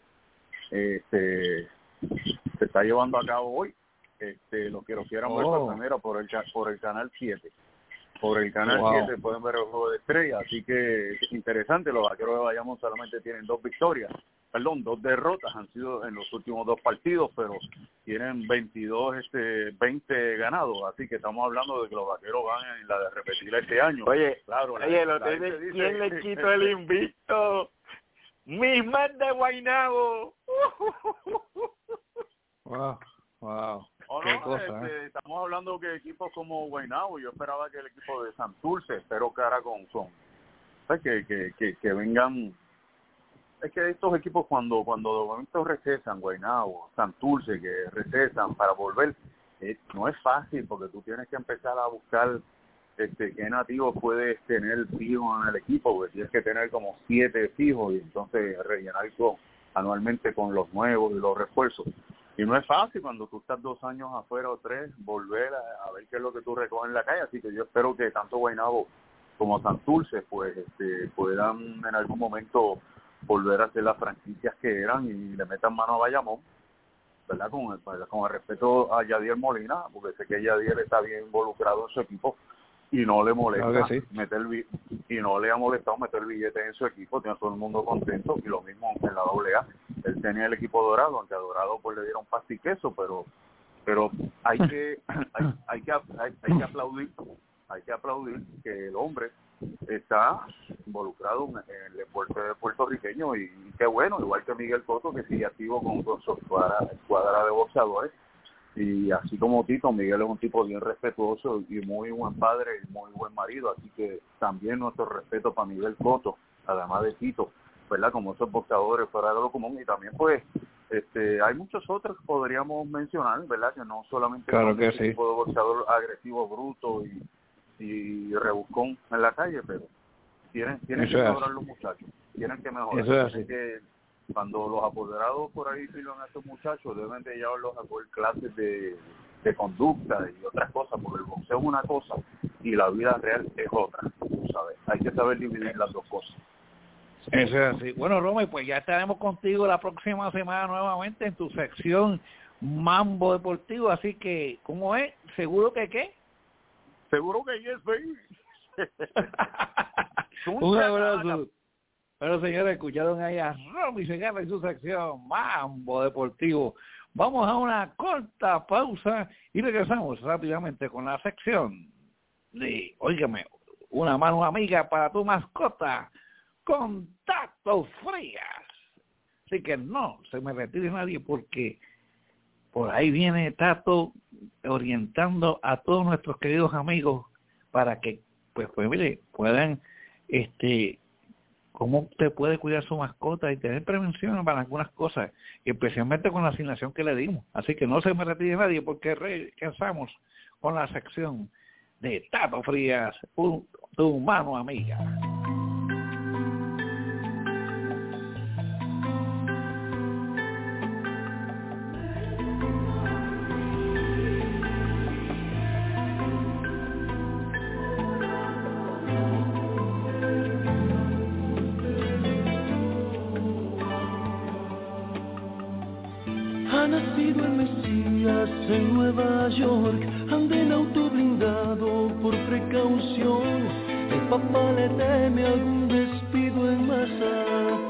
este, se está llevando a cabo hoy. Este, los que lo quieran oh. ver por primero por el por el canal siete. Por el canal wow. siete pueden ver el juego de estrellas, así que es interesante. Los vaqueros de Bayamón solamente tienen dos victorias, perdón, dos derrotas han sido en los últimos dos partidos, pero tienen veintidós, este, veinte ganados, así que estamos hablando de que los vaqueros van en la de repetir este año. Oye, claro, oye, la, lo la tiene, dice, ¿quién le quitó el invicto? ¡Mis Mets de Guaynabo! Wow, wow. Oh, Qué no, cosa, este, ¿eh? estamos hablando que equipos como Guaynabo, yo esperaba que el equipo de Santurce, espero que ahora con, con pues que, que, que, que vengan, es que estos equipos cuando cuando de momento recesan, Guaynabo, Santurce, que recesan para volver, eh, no es fácil porque tú tienes que empezar a buscar este qué nativos puedes tener fijos en el equipo, porque tienes que tener como siete fijos y entonces rellenar con, anualmente con los nuevos y los refuerzos. Y no es fácil cuando tú estás dos años afuera o tres, volver a, a ver qué es lo que tú recoges en la calle. Así que yo espero que tanto Guaynabo como Santurce pues este, puedan en algún momento volver a ser las franquicias que eran y le metan mano a Bayamón, ¿verdad? Con el, con el respeto a Yadier Molina, porque sé que Yadier está bien involucrado en su equipo y no le molesta claro que sí. meter y no le ha molestado meter billetes en su equipo, tiene a todo el mundo contento, y lo mismo en la doble A. Él tenía el equipo Dorado, aunque a Dorado pues le dieron pasta y queso, pero pero hay que hay, hay que hay, hay que aplaudir hay que aplaudir que el hombre está involucrado en el deporte puertorriqueño, y, y qué bueno, igual que Miguel Cotto, que sigue activo con, con su escuadra, escuadra de boxeadores. Y así como Tito, Miguel es un tipo bien respetuoso y muy buen padre y muy buen marido, así que también nuestro respeto para Miguel Cotto, además de Tito, ¿verdad? Como esos boxeadores fuera de lo común. Y también pues Este, hay muchos otros que podríamos mencionar, ¿verdad? Que no solamente claro que ese sí. tipo de boxeador agresivo, bruto y, y rebuscón en la calle, pero tienen, tienen que mejorar los muchachos, tienen que mejorar. Eso es tienen así. que, cuando los apoderados por ahí filman a estos muchachos, deben de llevarlos a coger clases de, de conducta y otras cosas, porque el boxeo es una cosa y la vida real es otra, tú sabes. Hay que saber dividir las dos cosas. Eso es así. Bueno, Romy, pues ya estaremos contigo la próxima semana nuevamente en tu sección Mambo Deportivo, así que, ¿cómo es? ¿Seguro que qué? Seguro que yes, baby. Un abrazo. Bueno, señores, escucharon ahí a Romy Segarra en su sección Mambo Deportivo. Vamos a una corta pausa y regresamos rápidamente con la sección de, óigame, una mano amiga para tu mascota, Contacto Frías. Así que no se me retire nadie porque por ahí viene Tato orientando a todos nuestros queridos amigos para que, pues, pues mire, puedan, este, cómo usted puede cuidar su mascota y tener prevención para algunas cosas, especialmente con la asignación que le dimos. Así que no se me retire nadie porque regresamos con la sección de Tato Frías, un, tu mano amiga. Ha nacido el Mesías en Nueva York, anda en auto blindado por precaución. El papá le teme algún despido en masa.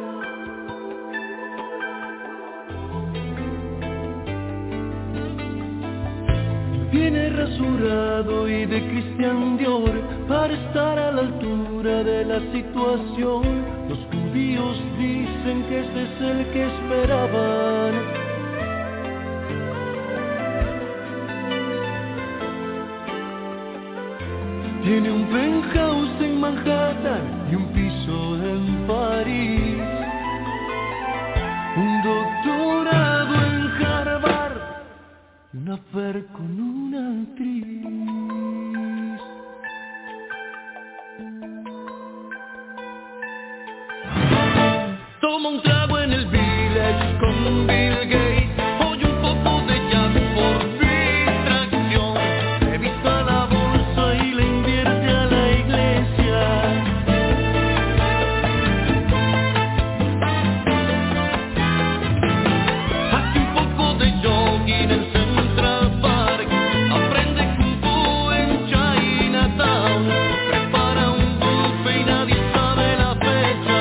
Viene rasurado y de Christian Dior para estar a la altura de la situación. Los judíos dicen que ese es el que esperaban. Tiene un penthouse en Manhattan y un piso en París. Un doctorado en Harvard y una affair con una actriz. Toma un trago en el Village con Bill Gates. Oye un poco de jazz por distracción. Revisa la bolsa y le invierte a la iglesia. Hace un poco de jogging en Central Park. Aprende Kung Fu en Chinatown. Prepara un buffet y nadie sabe la fecha.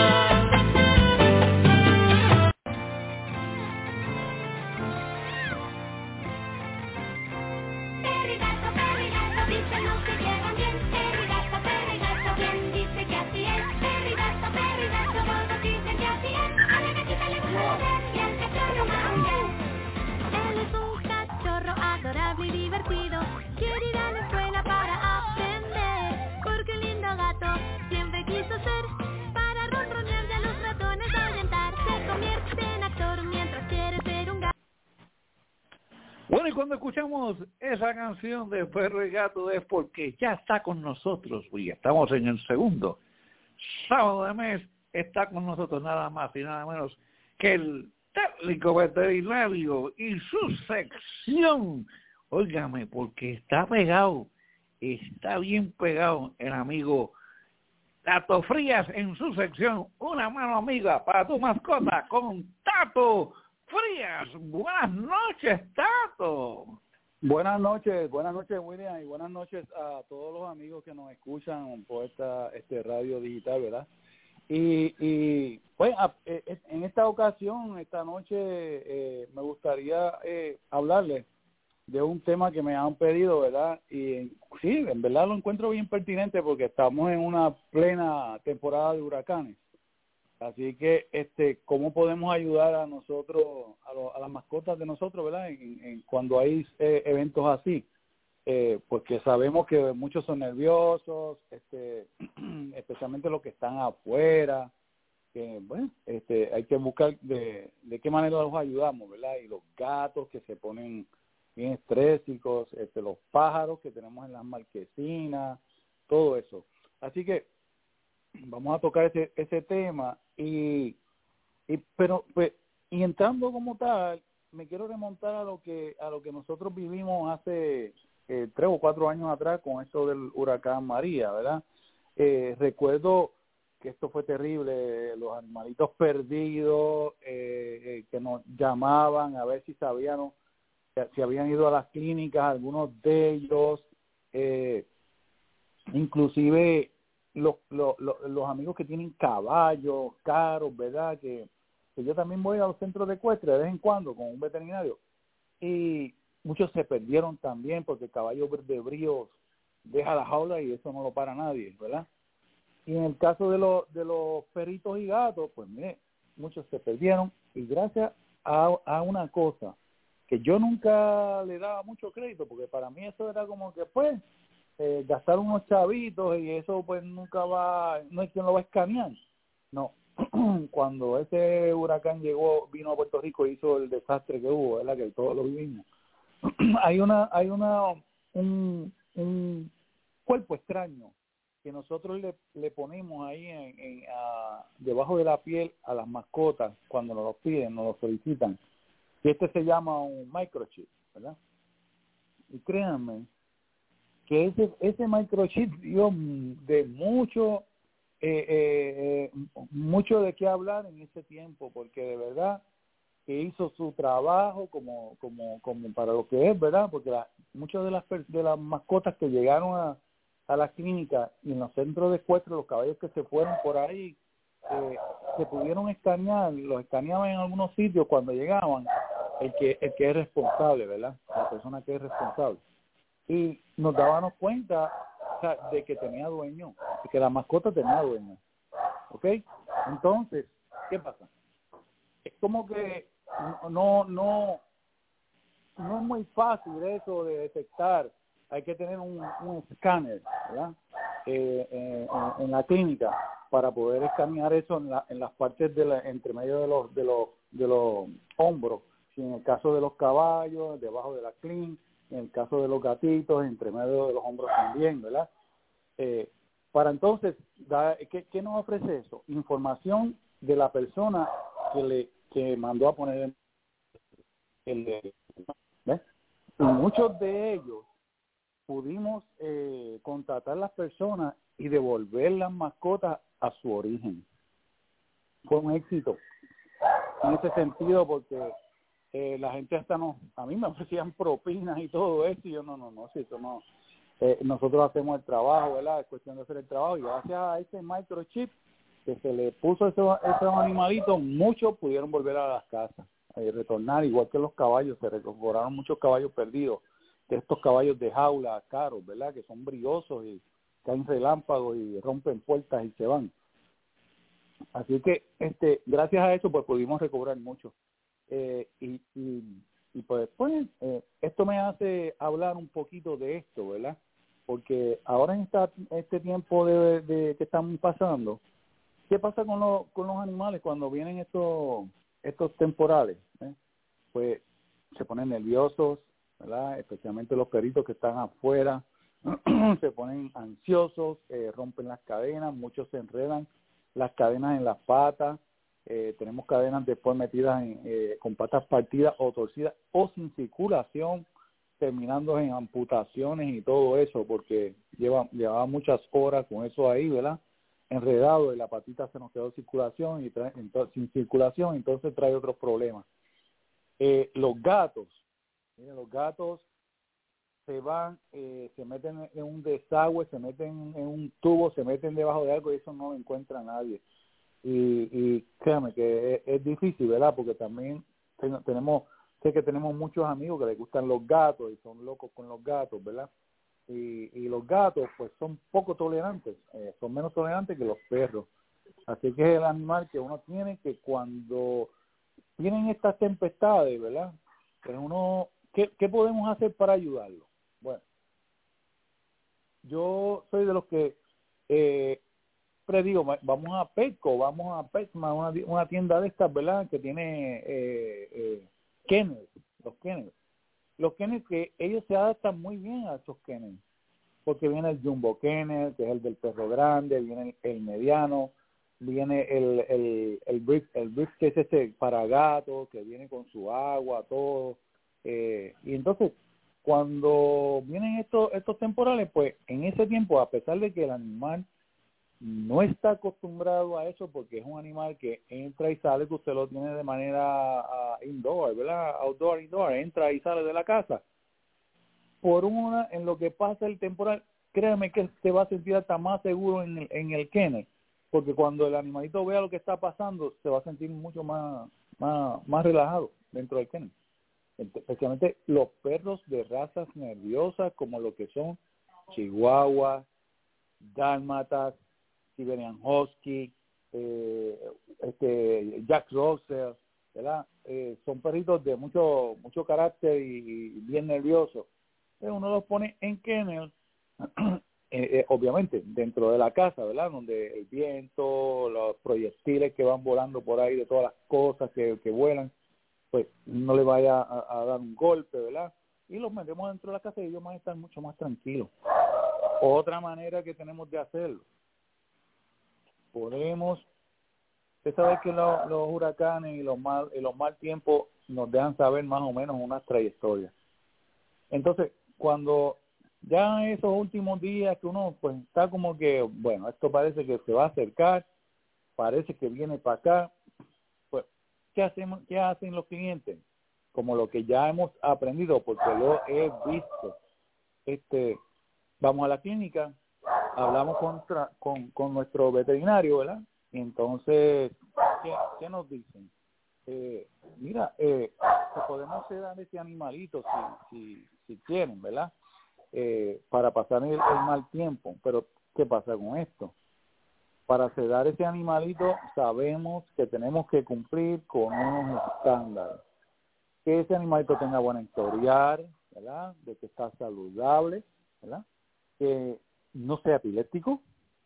Perry Gato, Perry Gato, dice no se llevan bien. Perry Gato, Perry Gato, ¿quién dice que así es? Perry Gato, Perry Gato, todos dicen que así es. A la gatita le gusta beber y al cachorro también. Él es un cachorro adorable y divertido. Quiere ir a la escuela para aprender. Porque el lindo gato siempre quiso ser. Para ronronear y a los ratones ahuyentar. Se convierte en actor mientras quiere ser un gato. Bueno, y cuando escuchamos esa canción de Perro y Gato es porque ya está con nosotros, y estamos en el segundo sábado de mes, está con nosotros nada más y nada menos que el técnico veterinario y su sección. Óigame, porque está pegado, está bien pegado el amigo Tato Frías en su sección, una mano amiga para tu mascota con Tato Frías. Buenas noches, Tato. Buenas noches, buenas noches William y buenas noches a todos los amigos que nos escuchan por esta este radio digital, ¿verdad? Y, y pues a, eh, en esta ocasión, esta noche, eh, me gustaría eh, hablarles de un tema que me han pedido, ¿verdad? Y sí, en verdad lo encuentro bien pertinente porque estamos en una plena temporada de huracanes. Así que, este, ¿cómo podemos ayudar a nosotros, a, lo, a las mascotas de nosotros, ¿verdad? En, en, cuando hay eh, eventos así, eh, porque sabemos que muchos son nerviosos, este, especialmente los que están afuera, que bueno, este, hay que buscar de, de qué manera los ayudamos, ¿verdad? Y los gatos que se ponen bien estrésicos, este, los pájaros que tenemos en las marquesinas, todo eso. Así que vamos a tocar ese ese tema y, y pero pues y entrando como tal, me quiero remontar a lo que a lo que nosotros vivimos hace eh, tres o cuatro años atrás con esto del huracán María, ¿verdad? Eh, recuerdo que esto fue terrible, los animalitos perdidos, eh, eh, que nos llamaban a ver si sabían, si habían ido a las clínicas, algunos de ellos, eh, inclusive los, los, los, los amigos que tienen caballos caros, ¿verdad? Que, que yo también voy a los centros de ecuestre de vez en cuando con un veterinario, y muchos se perdieron también porque el caballo de bríos deja la jaula y eso no lo para nadie, ¿verdad? Y en el caso de los de los perritos y gatos, pues mire, muchos se perdieron, y gracias a, a una cosa que yo nunca le daba mucho crédito, porque para mí eso era como que pues eh, gastar unos chavitos y eso pues nunca va, no hay quien lo va a escanear. No, cuando ese huracán llegó, vino a Puerto Rico y hizo el desastre que hubo, ¿verdad? Que todos lo vivimos. hay una, hay una, un, un cuerpo extraño que nosotros le, le ponemos ahí en, en, a, debajo de la piel a las mascotas cuando nos lo piden, nos lo solicitan. Y este se llama un microchip, ¿verdad? Y créanme que ese ese microchip dio de mucho, eh, eh, eh, mucho de qué hablar en ese tiempo, porque de verdad que hizo su trabajo como como como para lo que es, ¿verdad? Porque la, muchas de las de las mascotas que llegaron a a las clínicas y en los centros de ecuestre, los caballos que se fueron por ahí, eh, se pudieron escanear, los escaneaban en algunos sitios cuando llegaban, el que el que es responsable, ¿verdad? La persona que es responsable. Y nos dábamos cuenta, o sea, de que tenía dueño, de que la mascota tenía dueño. ¿Ok? Entonces, ¿qué pasa? Es como que no, no, no es muy fácil eso de detectar. Hay que tener un, un escáner, ¿verdad? Eh, eh, en, en la clínica para poder escanear eso en, la, en las partes de la, entre medio de los de los de los hombros. Si en el caso de los caballos, debajo de la clín, en el caso de los gatitos, entre medio de los hombros también, ¿verdad? Eh, para entonces, da, ¿qué, ¿qué nos ofrece eso? Información de la persona que le que mandó a poner el, el ¿ves? Y muchos de ellos pudimos eh, contratar las personas y devolver las mascotas a su origen. Fue un éxito en ese sentido, porque eh, la gente hasta nos, a mí me ofrecían propinas y todo eso, y yo no, no, no, si eso no, eh, nosotros hacemos el trabajo, ¿verdad? Es cuestión de hacer el trabajo, y gracias a ese microchip que se le puso a esos, esos animalitos, muchos pudieron volver a las casas, eh, retornar, igual que los caballos, se recuperaron muchos caballos perdidos, de estos caballos de jaula caros, ¿verdad? Que son brillosos y caen relámpagos y rompen puertas y se van. Así que, este, gracias a eso, pues pudimos recobrar mucho. Eh, y, y, y pues, pues eh, esto me hace hablar un poquito de esto, ¿verdad? Porque ahora en esta, este tiempo de, de que estamos pasando, ¿qué pasa con, los con los animales cuando vienen estos estos temporales? ¿eh? Pues se ponen nerviosos, ¿verdad? Especialmente los perritos que están afuera, se ponen ansiosos, eh, rompen las cadenas, muchos se enredan las cadenas en las patas, eh, tenemos cadenas después metidas en, eh, con patas partidas o torcidas o sin circulación, terminando en amputaciones y todo eso, porque lleva, llevaba muchas horas con eso ahí, ¿verdad? Enredado, y la patita se nos quedó sin circulación y trae, entonces, sin circulación, entonces trae otros problemas. Eh, los gatos, miren, los gatos se van, eh, se meten en un desagüe, se meten en un tubo, se meten debajo de algo y eso no lo encuentra nadie. Y, y créame que es, es difícil, ¿verdad? Porque también tenemos, sé que tenemos muchos amigos que les gustan los gatos y son locos con los gatos, ¿verdad? Y, y los gatos pues son poco tolerantes, eh, son menos tolerantes que los perros. Así que es el animal que uno tiene que cuando tienen estas tempestades, ¿verdad? Pues uno, ¿qué, qué podemos hacer para ayudarlo? Bueno, yo soy de los que eh, siempre digo, vamos a Petco, vamos a Petma, una, una tienda de estas, ¿verdad? Que tiene eh, eh, kennels, los kennels. Los kennels que ellos se adaptan muy bien a esos kennels, porque viene el Jumbo Kennel, que es el del perro grande, viene el, el mediano, viene el el el brick, el brick que es este para gatos, que viene con su agua, todo. Eh, y entonces, cuando vienen estos estos temporales, pues en ese tiempo, a pesar de que el animal no está acostumbrado a eso, porque es un animal que entra y sale, que usted lo tiene de manera uh, indoor, ¿verdad? Outdoor, indoor, entra y sale de la casa. Por una, en lo que pasa el temporal, créame que se va a sentir hasta más seguro en el, en el kennel, porque cuando el animalito vea lo que está pasando, se va a sentir mucho más, más, más relajado dentro del kennel. Especialmente los perros de razas nerviosas, como lo que son Chihuahua, Dálmatas, Siberian Husky, eh, este, Jack Russell, ¿verdad? Eh, son perritos de mucho mucho carácter y, y bien nerviosos. Entonces uno los pone en kennel, eh, eh, obviamente dentro de la casa, ¿verdad? Donde el viento, los proyectiles que van volando por ahí, de todas las cosas que, que vuelan, pues no le vaya a, a dar un golpe, ¿verdad? Y los metemos dentro de la casa y ellos van a estar mucho más tranquilos. Otra manera que tenemos de hacerlo, podemos, usted sabe que lo, los huracanes y los mal y los mal tiempos nos dejan saber más o menos unas trayectorias. Entonces, cuando ya esos últimos días que uno pues está como que, bueno, esto parece que se va a acercar, parece que viene para acá, pues, ¿qué hacemos? ¿Qué hacen los clientes? Como lo que ya hemos aprendido, porque lo he visto, este, vamos a la clínica, hablamos contra, con, con nuestro veterinario, ¿verdad? Y entonces, ¿qué, qué nos dicen? Eh, mira, eh, podemos sedar ese animalito si, si, si quieren, ¿verdad? Eh, para pasar el, el mal tiempo. Pero, ¿qué pasa con esto? Para sedar ese animalito sabemos que tenemos que cumplir con unos estándares. Que ese animalito tenga buena historial, ¿verdad? De que está saludable, ¿verdad? Que no sea epiléptico,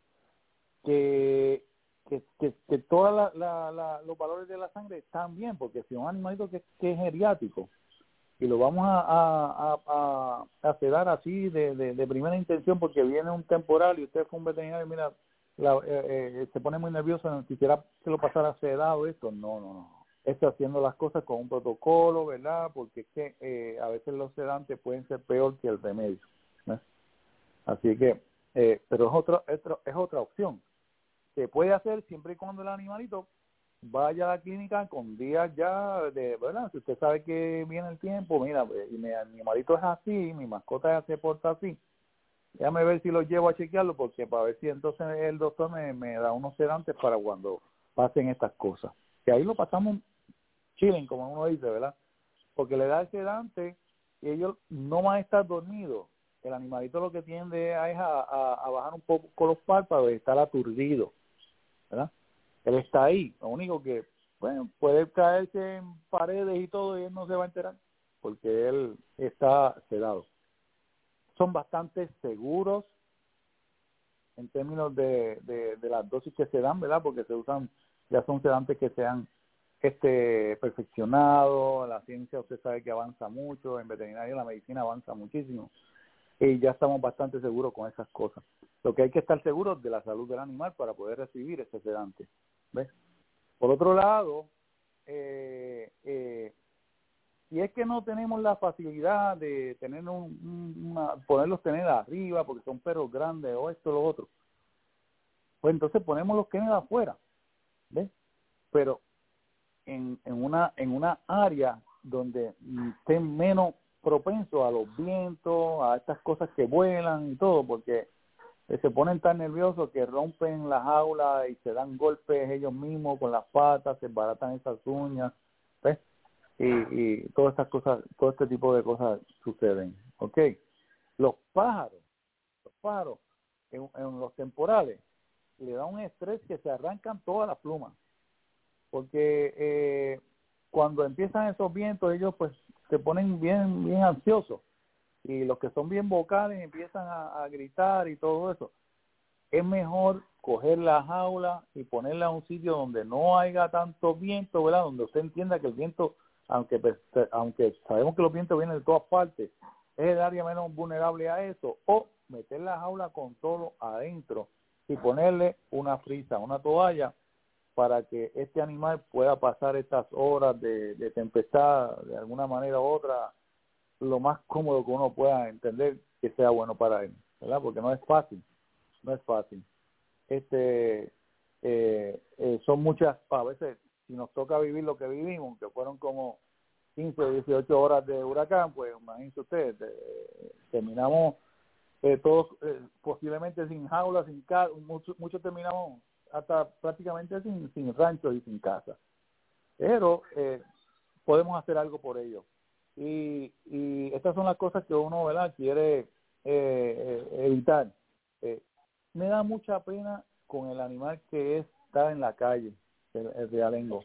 que que, que, que todos la, la, la, los valores de la sangre están bien, porque si un animalito que, que es geriátrico y lo vamos a, a, a, a sedar así de, de, de primera intención porque viene un temporal y usted fue un veterinario y mira, la, eh, eh, se pone muy nervioso, quisiera que lo pasara sedado esto, no, no, no. Está haciendo las cosas con un protocolo, ¿verdad? Porque es que eh, a veces los sedantes pueden ser peor que el remedio, ¿no? Así que, eh, pero es otra, es otra, es otra opción. Se puede hacer siempre y cuando el animalito vaya a la clínica con días ya de, ¿verdad? Si usted sabe que viene el tiempo, mira, y mi animalito es así, mi mascota se porta así, déjame ver si lo llevo a chequearlo, porque para ver si entonces el doctor me, me da unos sedantes para cuando pasen estas cosas. Que ahí lo pasamos chilling, como uno dice, ¿verdad? Porque le da el sedante y ellos no van a estar dormidos. El animalito lo que tiende es a, a, a bajar un poco con los párpados y estar aturdido, ¿verdad? Él está ahí, lo único que, bueno, puede caerse en paredes y todo y él no se va a enterar porque él está sedado. Son bastante seguros en términos de, de, de las dosis que se dan, ¿verdad? Porque se usan, ya son sedantes que se han este, perfeccionado, la ciencia usted sabe que avanza mucho, en veterinaria la medicina avanza muchísimo y ya estamos bastante seguros con esas cosas. Lo que hay que estar seguros de la salud del animal para poder recibir ese sedante, ¿ves? Por otro lado, eh, eh, si es que no tenemos la facilidad de tener un, un, una, poderlos tener arriba porque son perros grandes o esto o lo otro, pues entonces ponemos los kennels afuera, ¿ves? Pero en, en una en una área donde estén menos propensos a los vientos, a estas cosas que vuelan y todo, porque se ponen tan nerviosos que rompen las jaulas y se dan golpes ellos mismos con las patas, se embaratan esas uñas, ¿ves? Y, y todas estas cosas, todo este tipo de cosas suceden, ¿ok? Los pájaros, los pájaros en, en los temporales le da un estrés que se arrancan todas las plumas, porque eh, cuando empiezan esos vientos ellos pues se ponen bien bien ansiosos y los que son bien vocales empiezan a, a gritar y todo eso. Es mejor coger la jaula y ponerla en un sitio donde no haya tanto viento, ¿verdad? Donde usted entienda que el viento, aunque aunque sabemos que los vientos vienen de todas partes, es el área menos vulnerable a eso, o meter la jaula con todo adentro y ponerle una frisa, una toalla, para que este animal pueda pasar estas horas de, de tempestad de alguna manera u otra lo más cómodo que uno pueda entender que sea bueno para él, ¿verdad? Porque no es fácil, no es fácil. Este eh, eh, son muchas, a veces si nos toca vivir lo que vivimos, que fueron como quince o dieciocho horas de huracán, pues imagínense ustedes, eh, terminamos eh, todos eh, posiblemente sin jaula, sin casa, muchos muchos terminamos hasta prácticamente sin, sin ranchos y sin casa, pero eh, podemos hacer algo por ello, y, y estas son las cosas que uno, ¿verdad?, quiere eh, eh, evitar. eh, Me da mucha pena con el animal que está en la calle, el, el realengo,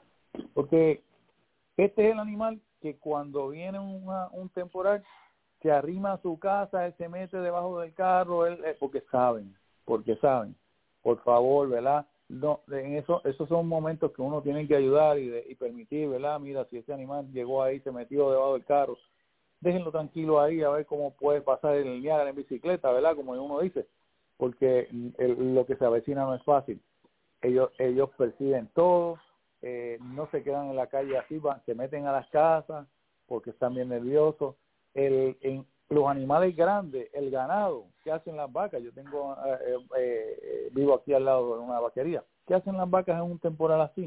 porque este es el animal que cuando viene una, un temporal se arrima a su casa, él se mete debajo del carro, él, eh, porque saben, porque saben. Por favor, ¿verdad? No, en eso, esos son momentos que uno tiene que ayudar y, de, y permitir, ¿verdad? Mira, si ese animal llegó ahí, se metió debajo del carro, déjenlo tranquilo ahí a ver cómo puede pasar el Niágara en bicicleta, ¿verdad? Como uno dice, porque el, lo que se avecina no es fácil. Ellos ellos perciben todo, eh, no se quedan en la calle así, van, se meten a las casas porque están bien nerviosos. El, en, los animales grandes, el ganado, ¿qué hacen las vacas? Yo tengo eh, eh, vivo aquí al lado de una vaquería. ¿Qué hacen las vacas en un temporal así?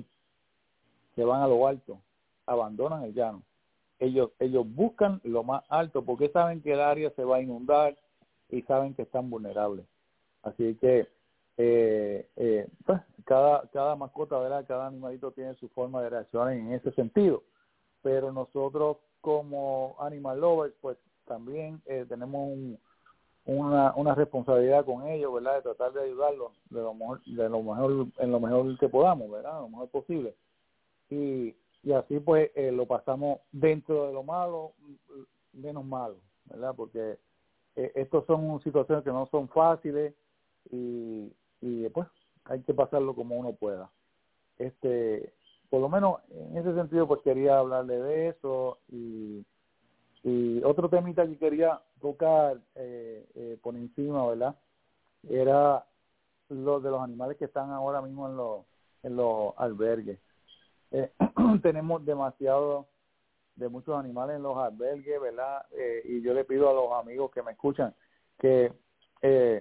Se van a lo alto, abandonan el llano. Ellos ellos buscan lo más alto porque saben que el área se va a inundar y saben que están vulnerables. Así que eh, eh, pues cada cada mascota, ¿verdad?, cada animalito tiene su forma de reaccionar en ese sentido, pero nosotros como animal lovers pues también eh, tenemos un, una una responsabilidad con ellos, ¿verdad?, de tratar de ayudarlos de lo mejor de lo mejor en lo mejor que podamos, ¿verdad?, lo mejor posible, y y así pues eh, lo pasamos dentro de lo malo menos malo, ¿verdad?, porque eh, estos son situaciones que no son fáciles y y pues hay que pasarlo como uno pueda. Este, por lo menos en ese sentido pues quería hablarle de eso, y y otro temita que quería tocar eh, eh, por encima, ¿verdad?, era lo de los animales que están ahora mismo en los en los albergues. Eh, tenemos demasiado de muchos animales en los albergues, ¿verdad? Eh, y yo le pido a los amigos que me escuchan que eh,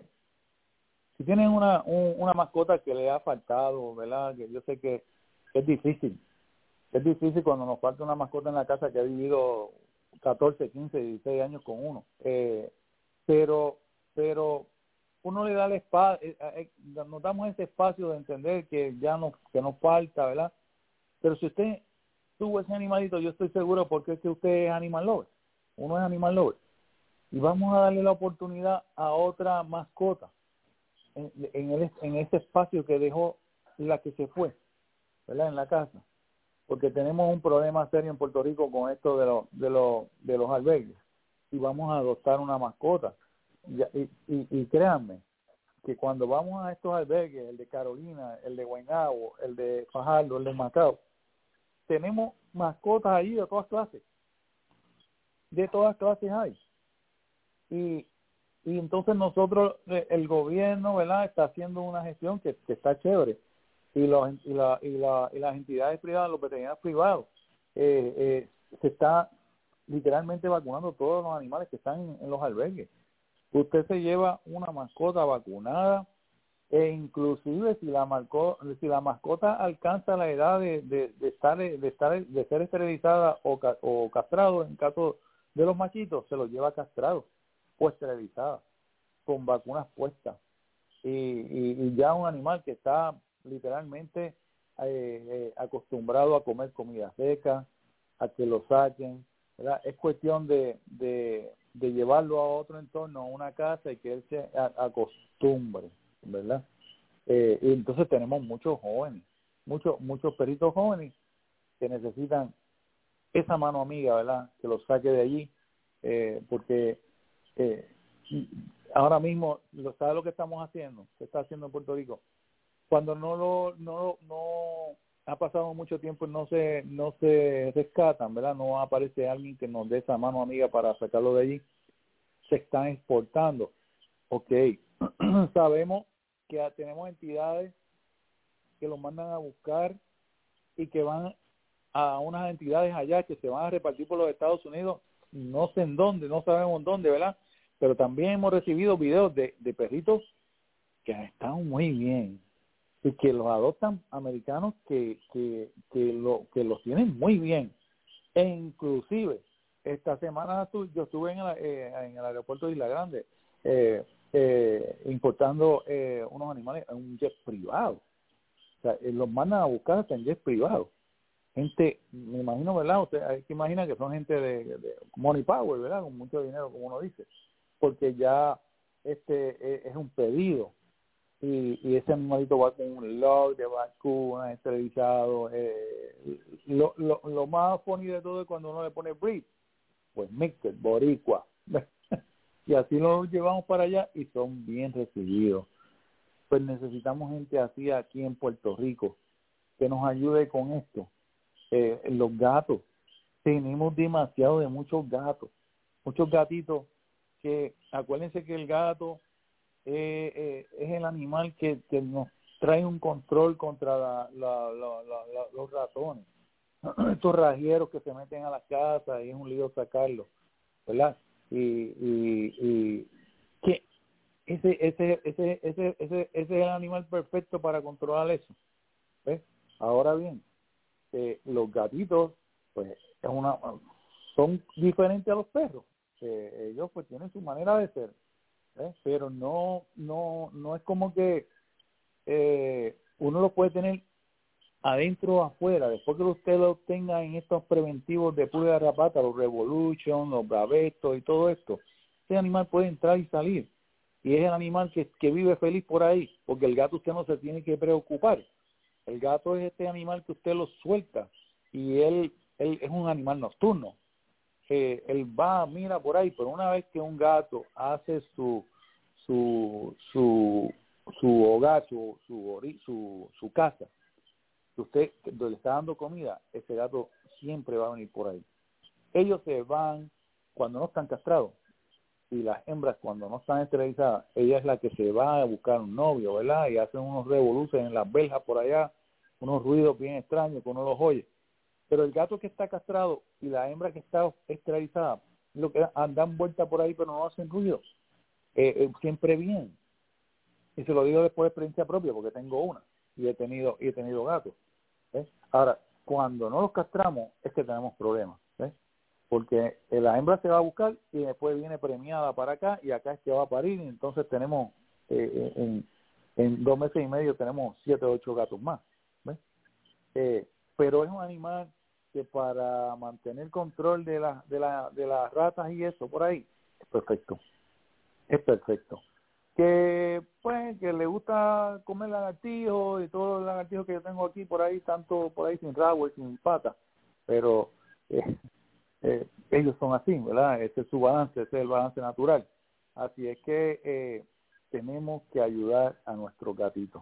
si tienen una un, una mascota que le ha faltado, ¿verdad?, que yo sé que es difícil, es difícil cuando nos falta una mascota en la casa que ha vivido catorce, quince, dieciséis años con uno, eh, pero pero uno le da el espacio, eh, eh, nos damos ese espacio de entender que ya nos que nos falta, ¿verdad? Pero si usted tuvo ese animalito, yo estoy seguro porque es que usted es animal lover, uno es animal lover, y vamos a darle la oportunidad a otra mascota en, en, el, en ese espacio que dejó la que se fue, ¿verdad?, en la casa, porque tenemos un problema serio en Puerto Rico con esto de los de los de los albergues, y vamos a adoptar una mascota. Y, y, y créanme que cuando vamos a estos albergues, el de Carolina, el de Guaynabo, el de Fajardo, el de Macao, tenemos mascotas allí de todas clases, de todas clases hay, y y entonces nosotros, el gobierno, ¿verdad?, está haciendo una gestión que, que está chévere, y, los, y, la, y, la, y las entidades privadas, los veterinarios privados, eh, eh, se está literalmente vacunando todos los animales que están en, en los albergues. Usted se lleva una mascota vacunada, e inclusive si la marcó, si la mascota alcanza la edad de, de, de estar de estar de ser esterilizada o, ca, o castrado, en caso de los machitos, se los lleva castrado o esterilizada con vacunas puestas, y, y, y ya un animal que está literalmente eh, eh, acostumbrado a comer comida seca, a que lo saquen, ¿verdad? Es cuestión de, de, de llevarlo a otro entorno, a una casa, y que él se acostumbre, ¿verdad? Eh, y entonces tenemos muchos jóvenes, muchos muchos peritos jóvenes que necesitan esa mano amiga, ¿verdad?, que los saque de allí, eh, porque eh, ahora mismo, lo ¿sabe lo que estamos haciendo? ¿Qué está haciendo en Puerto Rico? Cuando no lo no no ha pasado mucho tiempo y no se no se rescatan, ¿verdad? No aparece alguien que nos dé esa mano amiga para sacarlo de allí. Se están exportando. Ok, sabemos que tenemos entidades que los mandan a buscar y que van a unas entidades allá que se van a repartir por los Estados Unidos, no sé en dónde, no sabemos en dónde, ¿verdad? Pero también hemos recibido videos de, de perritos que están muy bien y que los adoptan americanos que que que, lo, que los tienen muy bien. E inclusive, esta semana yo estuve en, la, eh, en el aeropuerto de Isla Grande eh, eh, importando eh, unos animales en un jet privado. O sea, eh, los mandan a buscar hasta en jet privado. Gente, me imagino, ¿verdad? Usted hay que imaginar que son gente de, de money power, ¿verdad? Con mucho dinero, como uno dice. Porque ya este eh, es un pedido. Y, y ese animalito va con un log de vacuna esterilizado. Eh, lo, lo, lo más funny de todo es cuando uno le pone breed, pues mixed, boricua. Y así lo llevamos para allá y son bien recibidos. Pues necesitamos gente así aquí en Puerto Rico que nos ayude con esto. Eh, los gatos, tenemos demasiado de muchos gatos, muchos gatitos que, acuérdense que el gato eh, eh, es el animal que, que nos trae un control contra la, la, la, la, la, los ratones, estos rajeros que se meten a las casas y es un lío sacarlos, ¿verdad? Y, y, y que ese ese ese ese ese ese es el animal perfecto para controlar eso, ¿ves? Ahora bien, eh, los gatitos pues es una son diferentes a los perros, eh, ellos pues tienen su manera de ser, ¿eh? Pero no no no es como que eh, uno lo puede tener adentro o afuera. Después que usted lo tenga en estos preventivos de pura garrapata, los Revolution, los Bravetos y todo esto, ese animal puede entrar y salir. Y es el animal que, que vive feliz por ahí, porque el gato usted no se tiene que preocupar. El gato es este animal que usted lo suelta y él, él es un animal nocturno. Eh, él va, mira por ahí, pero una vez que un gato hace su su su, su hogar, su su, su, su casa, usted le está dando comida, ese gato siempre va a venir por ahí. Ellos se van cuando no están castrados y las hembras cuando no están esterilizadas, ella es la que se va a buscar un novio, ¿verdad? Y hacen unos revoluciones en las verjas por allá, unos ruidos bien extraños que uno los oye. Pero el gato que está castrado y la hembra que está esterilizada, lo que andan vuelta por ahí pero no hacen ruido, eh, eh, siempre bien. Y se lo digo después de experiencia propia porque tengo una y he tenido y he tenido gatos. ¿Ves? Ahora, cuando no los castramos es que tenemos problemas, ¿ves? Porque la hembra se va a buscar y después viene premiada para acá y acá es que va a parir y entonces tenemos eh, en, en dos meses y medio tenemos siete o ocho gatos más, ¿ves? Eh, pero es un animal que para mantener control de la, de la, de las ratas y eso por ahí es perfecto, es perfecto. Que pues que le gusta comer lagartijos y todos los lagartijos que yo tengo aquí por ahí, tanto por ahí sin rabo y sin pata, pero eh, eh, ellos son así, ¿verdad? Ese es su balance, ese es el balance natural. Así es que eh, tenemos que ayudar a nuestros gatitos.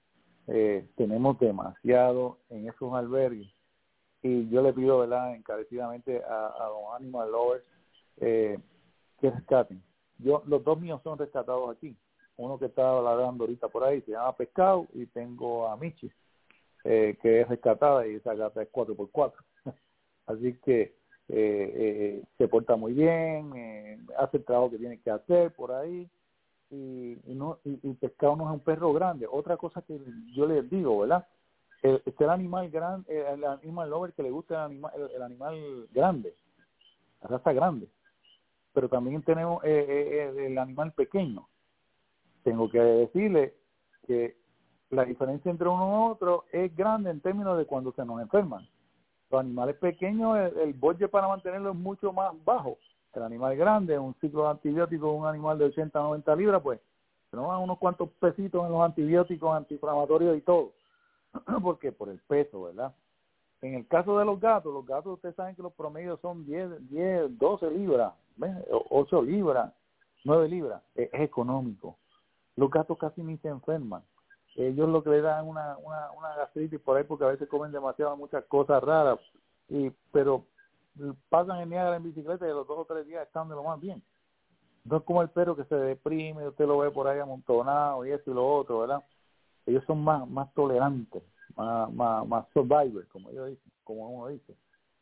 Eh, tenemos demasiado en esos albergues y yo le pido, ¿verdad?, encarecidamente a, a los animal lovers eh, que rescaten. Yo, los dos míos son rescatados aquí. Uno que está ladrando ahorita por ahí se llama Pescado y tengo a Michi, eh, que es rescatada y esa gata es cuatro por cuatro. Así que eh, eh, se porta muy bien, eh, hace el trabajo que tiene que hacer por ahí y, y, no, y, y Pescado no es un perro grande. Otra cosa que yo les digo, ¿verdad? El, este el animal grande, el animal lover que le gusta el animal, el, el animal grande, la raza grande. Pero también tenemos eh, eh, el animal pequeño. Tengo que decirle que la diferencia entre uno y otro es grande en términos de cuando se nos enferman. Los animales pequeños, el, el budget para mantenerlo es mucho más bajo. El animal grande, un ciclo de antibióticos, un animal de ochenta a noventa libras, pues tenemos unos cuantos pesitos en los antibióticos, antiinflamatorios y todo. ¿Por qué? Por el peso, ¿verdad? En el caso de los gatos, los gatos ustedes saben que los promedios son diez, diez, doce libras, ¿ves? ocho libras. nueve libras, es, es económico. Los gatos casi ni se enferman. Ellos lo que le dan una, una, una gastritis por ahí porque a veces comen demasiado muchas cosas raras, y pero pasan en Niágara en bicicleta y a los dos o tres días están de lo más bien. No es como el perro que se deprime, usted lo ve por ahí amontonado y esto y lo otro, ¿verdad? Ellos son más más tolerantes, más más, más survivors, como ellos dicen, como uno dice.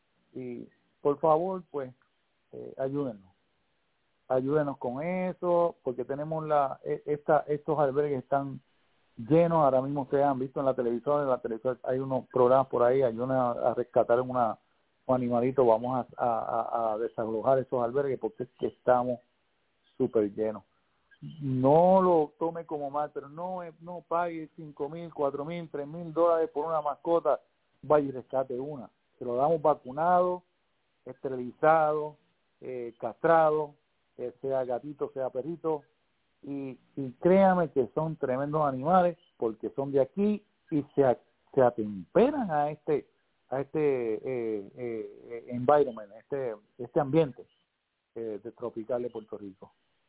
Y por favor, pues, eh, ayúdenos. Ayúdenos con eso, porque tenemos la esta estos albergues están llenos. Ahora mismo ustedes han visto en la televisión, en la televisión hay unos programas por ahí, ayudan a, a rescatar una, un animalito, vamos a, a, a desalojar esos albergues porque es que estamos súper llenos. No lo tome como mal, pero no no pague cinco mil, cuatro mil, tres mil dólares por una mascota, vaya y rescate una. Se lo damos vacunado, esterilizado, eh, castrado, eh, sea gatito, sea perrito, y, y créame que son tremendos animales porque son de aquí y se, se atemperan a este a este eh, eh, environment, este este ambiente eh, de tropical de Puerto Rico.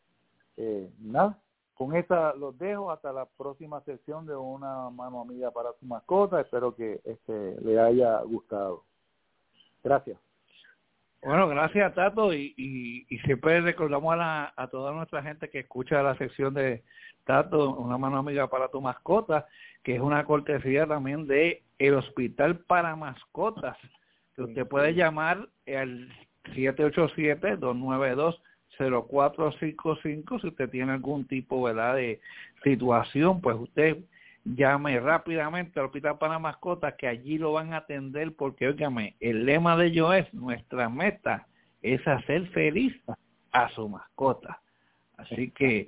Eh, nada, con esta los dejo hasta la próxima sesión de Una Mano Amiga para su mascota. Espero que este le haya gustado. Gracias. Bueno, gracias, Tato, y, y, y siempre recordamos a, la, a toda nuestra gente que escucha la sección de Tato, Una Mano Amiga para tu mascota, que es una cortesía también de el Hospital para Mascotas, que usted puede llamar al siete ocho siete, dos nueve dos, cero cuatro cinco cinco si usted tiene algún tipo, ¿verdad?, de situación. Pues usted llame rápidamente al Hospital para Mascotas, que allí lo van a atender, porque, óigame, el lema de ellos es: nuestra meta es hacer feliz a su mascota. Así que,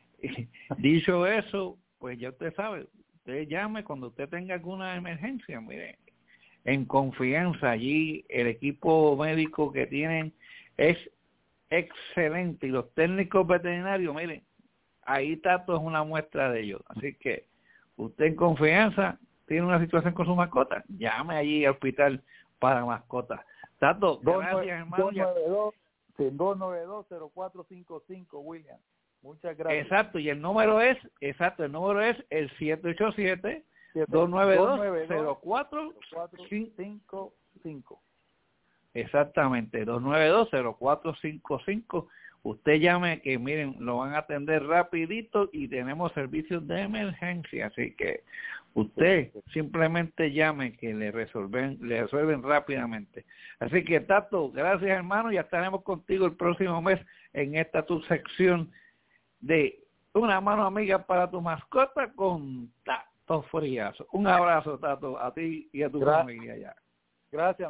dicho eso, pues ya usted sabe, usted llame cuando usted tenga alguna emergencia. Mire, en confianza, allí el equipo médico que tienen es excelente, y los técnicos veterinarios, miren, ahí Tato es una muestra de ellos. Así que usted en confianza tiene una situación con su mascota, llame allí al Hospital para Mascotas. Tato, gracias, hermano. dos nueve dos, cero cuatro cinco cinco, William. Muchas gracias. Exacto, y el número es, exacto, el número es el siete ocho siete, dos nueve dos, cero cuatro cinco cinco. Exactamente, dos nueve dos, cero cuatro cinco cinco. Usted llame, que miren, lo van a atender rapidito, y tenemos servicios de emergencia, así que usted simplemente llame, que le resuelven, le resuelven rápidamente. Así que, Tato, gracias, hermano, ya estaremos contigo el próximo mes en esta tu sección de Una Mano Amiga para tu mascota con Tato Frías. Un abrazo, Tato, a ti y a tu Gra- familia ya. Gracias.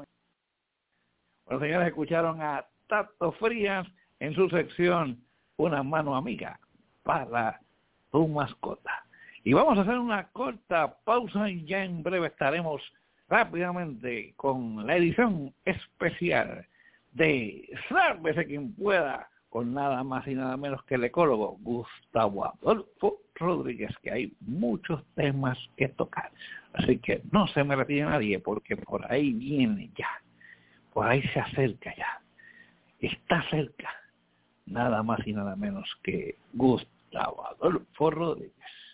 Bueno, señores, escucharon a Tato Frías en su sección Una Mano Amiga para tu mascota. Y vamos a hacer una corta pausa, y ya en breve estaremos rápidamente con la edición especial de Sálvese quien pueda, con nada más y nada menos que el ecólogo Gustavo Adolfo Rodríguez, que hay muchos temas que tocar. Así que no se me retire nadie, porque por ahí viene ya, por ahí se acerca ya, está cerca, nada más y nada menos que Gustavo Adolfo Rodríguez.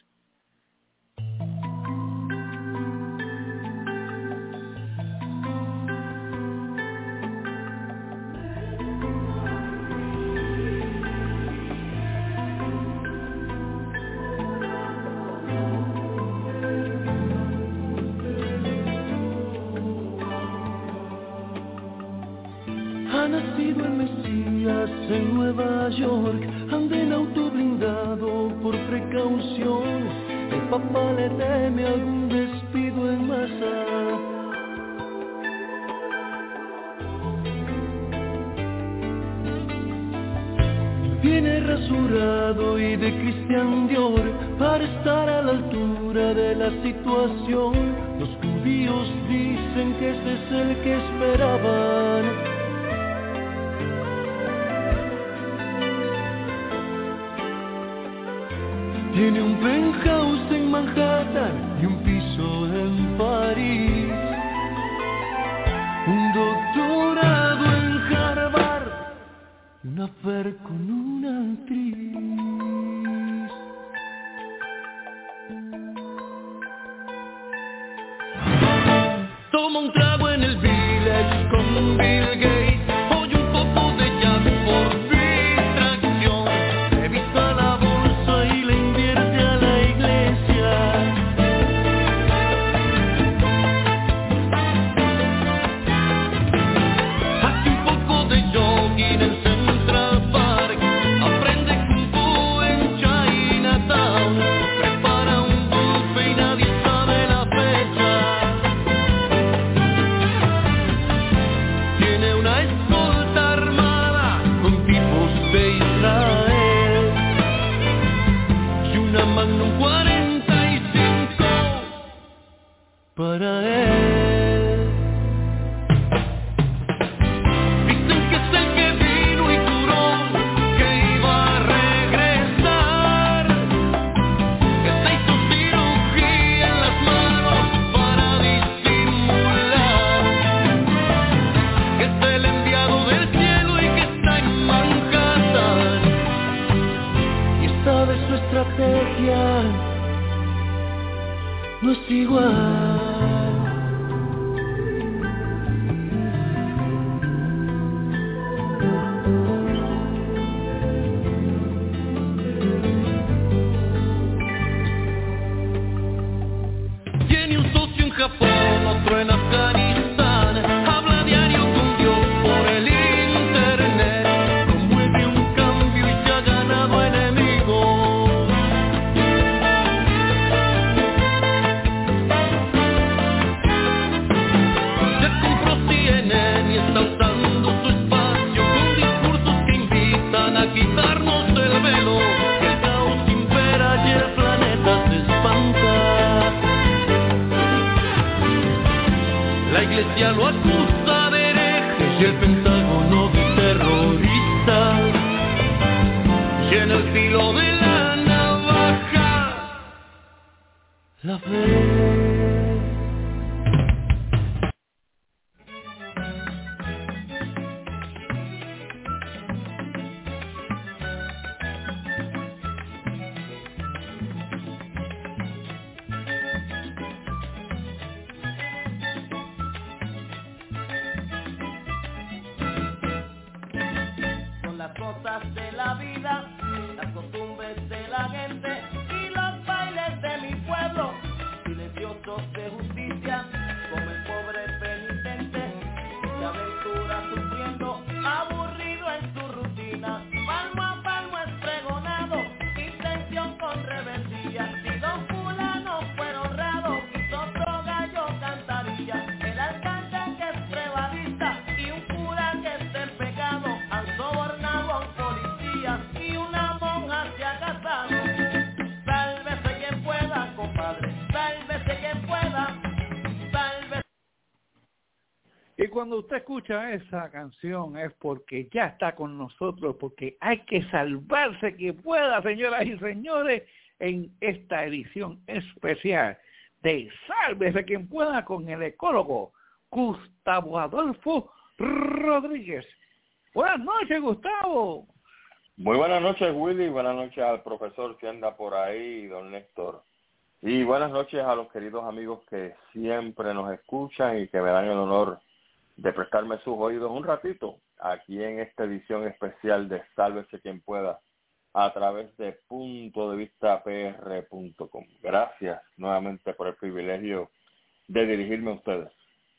Ha nacido el Mesías en Nueva York, anda en auto blindado por precaución. El papá le teme algún despido en masa. Viene rasurado y de Christian Dior para estar a la altura de la situación. Los judíos dicen que ese es el que esperaban. Tiene un penthouse en Manhattan y un piso en París, un doctorado en Harvard y una una fer con una actriz. Toma un trago en el Village con Bill Gates, oye un poco de jazz por distracción, revisa la bolsa y le invierte a la iglesia. Hace un poco de jogging en Central Park, aprende Kung Fu en Chinatown, prepara un buffet y nadie sabe la fecha. Tiene una escolta armada con tipos de Israel y una Magnum cuarenta y cinco para él. Dicen que es el que vino y juró que iba a regresar, que se hizo cirugía en las manos para disimular, que es el enviado del cielo y que está en Manhattan, y esta vez su estrategia no es igual. Tiene un socio en Japón, otro en Afganistán, habla diario con Dios por el internet, promueve un cambio y se ha ganado enemigos. Se compró C N N y está usando su espacio con discursos que invitan a quitarnos el velo, que el caos impera y el planeta se espanta. La iglesia lo acusa de hereje y el Pentágono de terrorista, y en el filo de la navaja la fe. Son las cosas de la vida, las costumbres de la gente y los bailes de mi pueblo, silenciosos de justicia, como el pobre penitente que se aventura sufriendo, aburrido en su rutina, palmo a palmo es pregonado, intención con rebeldía. Si don fulano fuera honrado, quizá otro gallo cantaría. El alcalde que es prevalista y un cura que está en pecado han sobornado a un policía y una monja se ha casado. Sálvese quien pueda, compadre, sálvese quien pueda, sálvese. Y cuando usted escucha esa canción es porque ya está con nosotros, porque hay que salvarse que pueda, señoras y señores, en esta edición especial de Sálvese quien pueda con el ecólogo Gustavo Adolfo Rodríguez. Buenas noches, Gustavo. Muy buenas noches, Willy. Buenas noches al profesor que anda por ahí, don Néstor. Y buenas noches a los queridos amigos que siempre nos escuchan y que me dan el honor de prestarme sus oídos un ratito aquí en esta edición especial de Sálvese quien pueda a través de punto de vista p r punto com. Gracias nuevamente por el privilegio de dirigirme a ustedes.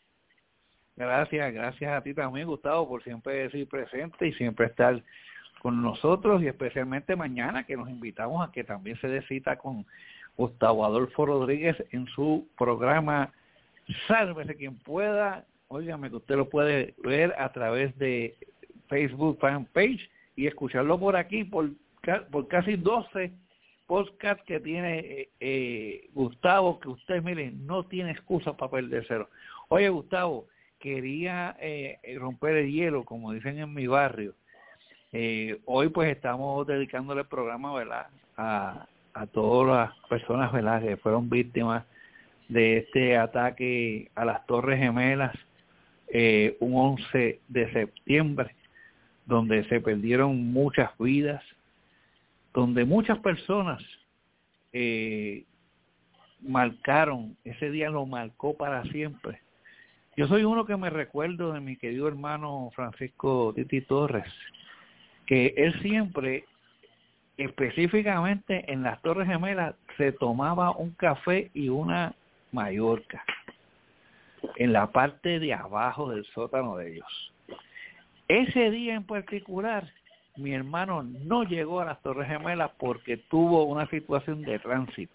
Gracias, gracias a ti también, Gustavo, por siempre decir presente y siempre estar con nosotros, y especialmente mañana que nos invitamos a que también se dé cita con Gustavo Adolfo Rodríguez en su programa Sálvese quien pueda. Óigame que usted lo puede ver a través de Facebook fanpage y escucharlo por aquí, por, por casi doce podcasts que tiene eh, eh, Gustavo, que usted, mire, no tiene excusa para perdérselo. Oye, Gustavo, quería eh, romper el hielo, como dicen en mi barrio. Eh, hoy pues estamos dedicándole el programa, ¿verdad?, a, a todas las personas, ¿verdad?, que fueron víctimas de este ataque a las Torres Gemelas eh, un once de septiembre donde se perdieron muchas vidas, donde muchas personas eh, marcaron, ese día lo marcó para siempre. Yo soy uno que me recuerdo de mi querido hermano Francisco Titi Torres, que él siempre, específicamente en las Torres Gemelas, se tomaba un café y una Mallorca en la parte de abajo del sótano de ellos. Ese día en particular, mi hermano no llegó a las Torres Gemelas porque tuvo una situación de tránsito.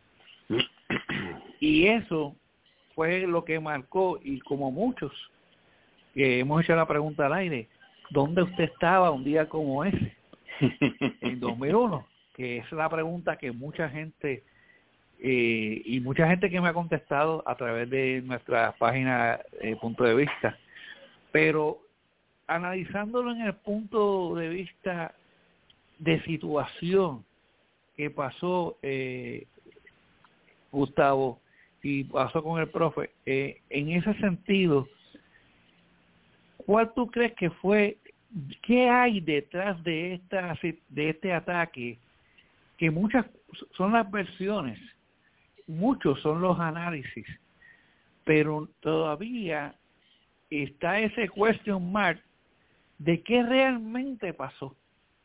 Y eso fue lo que marcó, y como muchos que hemos hecho la pregunta al aire, ¿dónde usted estaba un día como ese? En dos mil uno, que es la pregunta que mucha gente eh, y mucha gente que me ha contestado a través de nuestra página eh, Punto de Vista, pero analizándolo en el punto de vista de situación que pasó eh, Gustavo y pasó con el profe, eh, en ese sentido, ¿cuál tú crees que fue, qué hay detrás de esta de este ataque? Que muchas son las versiones, muchos son los análisis, pero todavía está ese question mark de qué realmente pasó.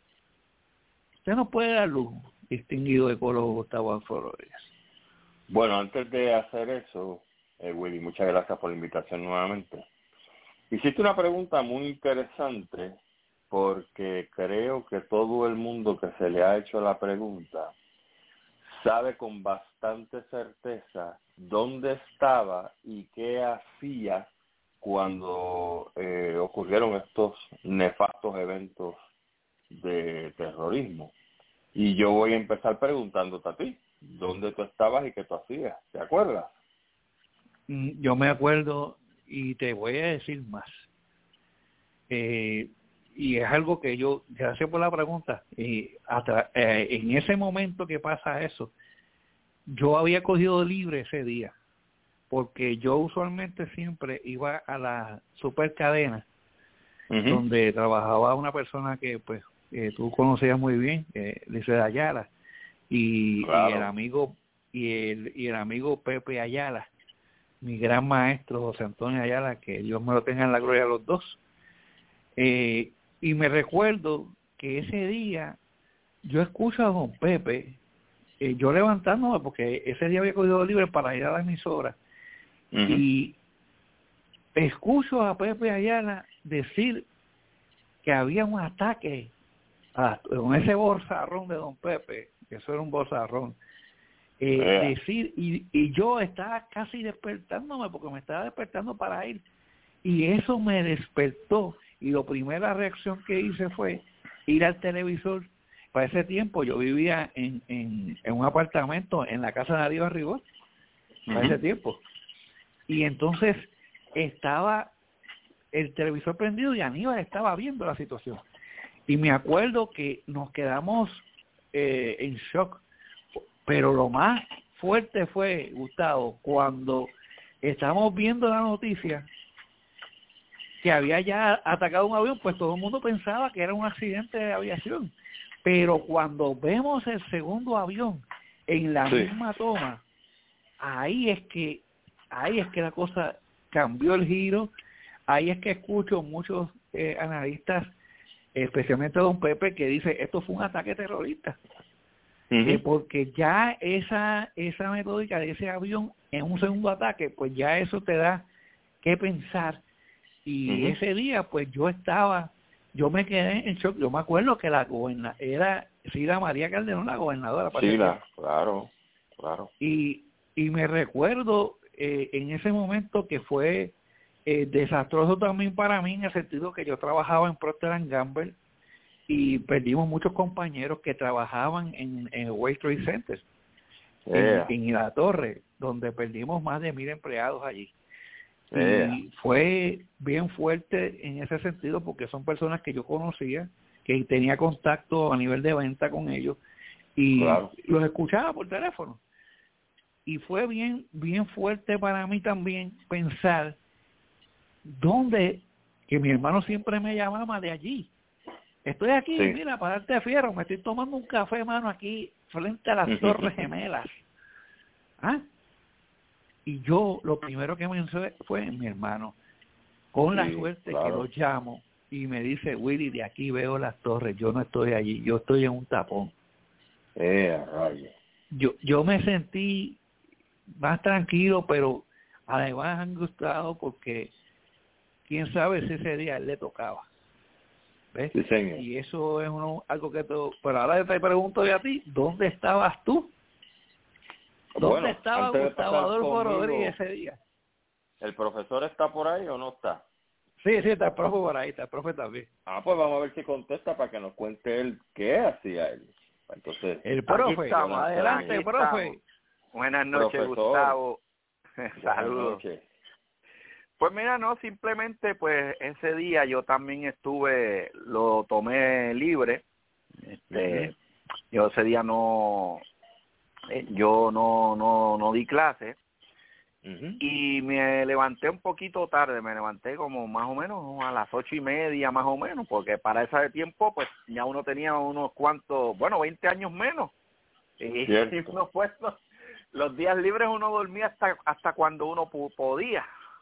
Usted no puede dar luz, distinguido ecólogo Gustavo Alfaro Rodríguez. Bueno, antes de hacer eso, eh, Willy, muchas gracias por la invitación nuevamente. Hiciste una pregunta muy interesante, porque creo que todo el mundo que se le ha hecho la pregunta sabe con bastante certeza dónde estaba y qué hacía cuando eh, ocurrieron estos nefastos eventos de terrorismo. Y yo voy a empezar preguntándote a ti, ¿dónde tú estabas y qué tú hacías? ¿Te acuerdas? Yo me acuerdo, y te voy a decir más. Eh, y es algo que yo, gracias por la pregunta, y hasta, eh, en ese momento que pasa eso, yo había cogido libre ese día, porque yo usualmente siempre iba a la supercadena, uh-huh, donde trabajaba una persona que pues eh, tú conocías muy bien, eh, Lice Ayala, y, claro, y el amigo y el y el amigo Pepe Ayala, mi gran maestro José Antonio Ayala, que Dios me lo tenga en la gloria a los dos. Eh, y me recuerdo que ese día yo escucho a don Pepe, eh, yo levantándome porque ese día había cogido libre para ir a la emisora, uh-huh, y escucho a Pepe Ayala decir que había un ataque a, con ese bolsarrón de don Pepe, que eso era un bolsarrón, eh, yeah. decir, y, y yo estaba casi despertándome porque me estaba despertando para ir, y eso me despertó, y la primera reacción que hice fue ir al televisor. Para ese tiempo yo vivía en, en, en un apartamento en la casa de Darío Ribot, para uh-huh, ese tiempo, y entonces estaba el televisor prendido y Aníbal estaba viendo la situación, y me acuerdo que nos quedamos eh, en shock, pero lo más fuerte fue, Gustavo, cuando estamos viendo la noticia que había ya atacado un avión, pues todo el mundo pensaba que era un accidente de aviación, pero cuando vemos el segundo avión en la sí. misma toma, ahí es que ahí es que la cosa cambió el giro. Ahí es que escucho muchos eh, analistas, especialmente don Pepe, que dice esto fue un ataque terrorista, uh-huh, eh, porque ya esa esa metódica de ese avión en un segundo ataque, pues ya eso te da que pensar. Y uh-huh, ese día pues yo estaba yo me quedé en shock. Yo me acuerdo que la gobernadora era Sila María Calderón, la gobernadora. Sila, claro, claro. Y, y me recuerdo eh, en ese momento que fue eh, desastroso también para mí, en el sentido que yo trabajaba en Procter and Gamble y perdimos muchos compañeros que trabajaban en, en el World Trade Center, yeah. en, en la torre, donde perdimos más de mil empleados allí. Yeah. Y fue bien fuerte en ese sentido porque son personas que yo conocía, que tenía contacto a nivel de venta con ellos y claro. los escuchaba por teléfono. Y fue bien bien fuerte para mí también pensar dónde, que mi hermano siempre me llamaba de allí, Estoy aquí, Sí. mira, para darte fierro, me estoy tomando un café, mano, aquí frente a las Torres Gemelas. ¿Ah? Y yo, lo primero que me pensé fue mi hermano. Con la Sí, suerte claro. que lo llamo y me dice, Willy, de aquí veo las torres, yo no estoy allí, yo estoy en un tapón. Eh, rayo. Yo, yo me sentí más tranquilo, pero además angustiado porque quién sabe si ese día a él le tocaba. ¿Ves? Sí, señor. Y eso es uno, algo que todo. Pero ahora te pregunto yo a ti, ¿dónde estabas tú? ¿Dónde Bueno, estaba antes de Gustavo pasar Adolfo conmigo, Rodríguez ese día? ¿el profesor está por ahí o no está? Sí, sí, está el profe por ahí, está el profe también. Ah, pues vamos a ver si contesta para que nos cuente él qué hacía él. Entonces, El Aquí profe, estamos, adelante, aquí profe. estamos. Buenas noches, Profesor. Gustavo. buenas Saludos. noches. Pues mira, no, simplemente pues ese día yo también estuve, lo tomé libre. Este, Ujú. yo ese día no, eh, yo no, no, no di clase. Ujú. Y me levanté un poquito tarde, me levanté como más o menos a las ocho y media más o menos, porque para ese tiempo pues ya uno tenía unos cuantos, bueno, veinte años menos. Y, y uno, pues, los, los días libres uno dormía hasta hasta cuando uno pu- podía.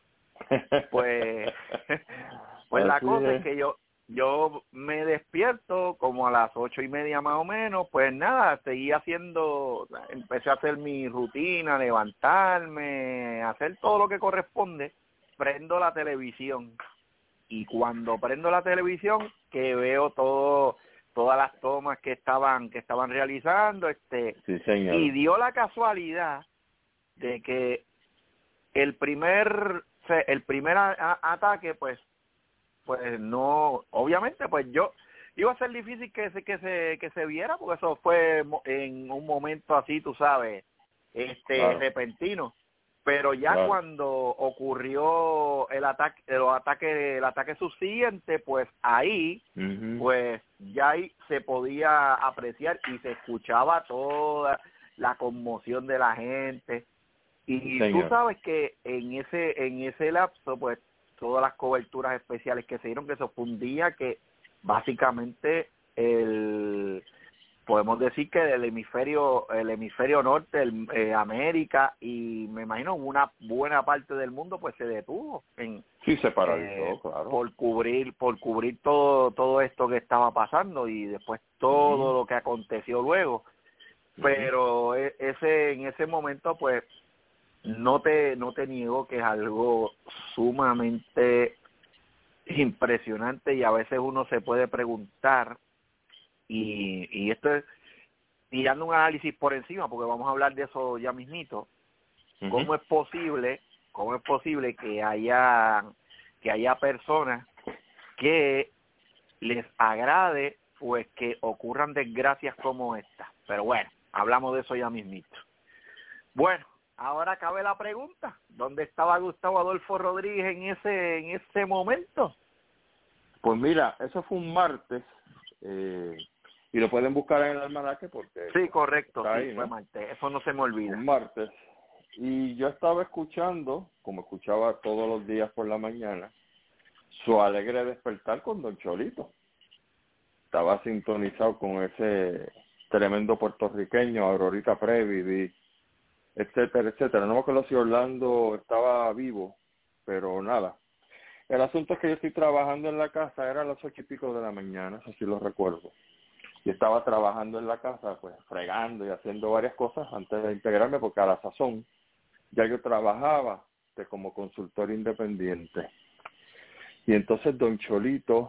Pues, pues la Así cosa es. es que yo yo me despierto como a las ocho y media más o menos, pues nada, seguí haciendo, empecé a hacer mi rutina, levantarme, hacer todo lo que corresponde, prendo la televisión y cuando prendo la televisión que veo todo todas las tomas que estaban que estaban realizando, este Sí, señor. y dio la casualidad de que el primer el primer a- a- ataque pues pues no, obviamente pues yo iba a ser difícil que se que se que se viera porque eso fue mo- en un momento así, tú sabes, este Claro. repentino, pero ya Claro. cuando ocurrió el ataque el ataque el ataque subsiguiente, pues ahí Ujú. pues ya ahí se podía apreciar y se escuchaba toda la conmoción de la gente. Y Señor. tú sabes que en ese en ese lapso, pues, todas las coberturas especiales que se dieron, que eso fue un día que básicamente el podemos decir que el hemisferio el hemisferio norte, el, eh, América y me imagino una buena parte del mundo, pues se detuvo en Sí, se paralizó, eh, claro. por cubrir por cubrir todo todo esto que estaba pasando y después todo Ujú. lo que aconteció luego. Pero e- ese en ese momento, pues, no te no te niego que es algo sumamente impresionante y a veces uno se puede preguntar y, y esto es tirando un análisis por encima porque vamos a hablar de eso ya mismito. Ujú. ¿Cómo es posible cómo es posible que haya que haya personas que les agrade pues que ocurran desgracias como esta? Pero bueno, hablamos de eso ya mismito. Bueno, ahora cabe la pregunta, ¿dónde estaba Gustavo Adolfo Rodríguez en ese en ese momento? Pues mira, eso fue un martes, eh, y lo pueden buscar en el almanaque porque Sí, correcto, está sí, ahí, fue ¿no? martes, eso no se me olvida. Un martes, y yo estaba escuchando, como escuchaba todos los días por la mañana, su alegre despertar con Don Cholito. Estaba sintonizado con ese tremendo puertorriqueño, Aurorita Previ, etcétera, etcétera. No me acuerdo si Orlando estaba vivo, pero nada. El asunto es que yo estoy trabajando en la casa, era a las ocho y pico de la mañana, eso sí lo recuerdo. Y estaba trabajando en la casa, pues fregando y haciendo varias cosas antes de integrarme, porque a la sazón ya yo trabajaba de como consultor independiente. Y entonces Don Cholito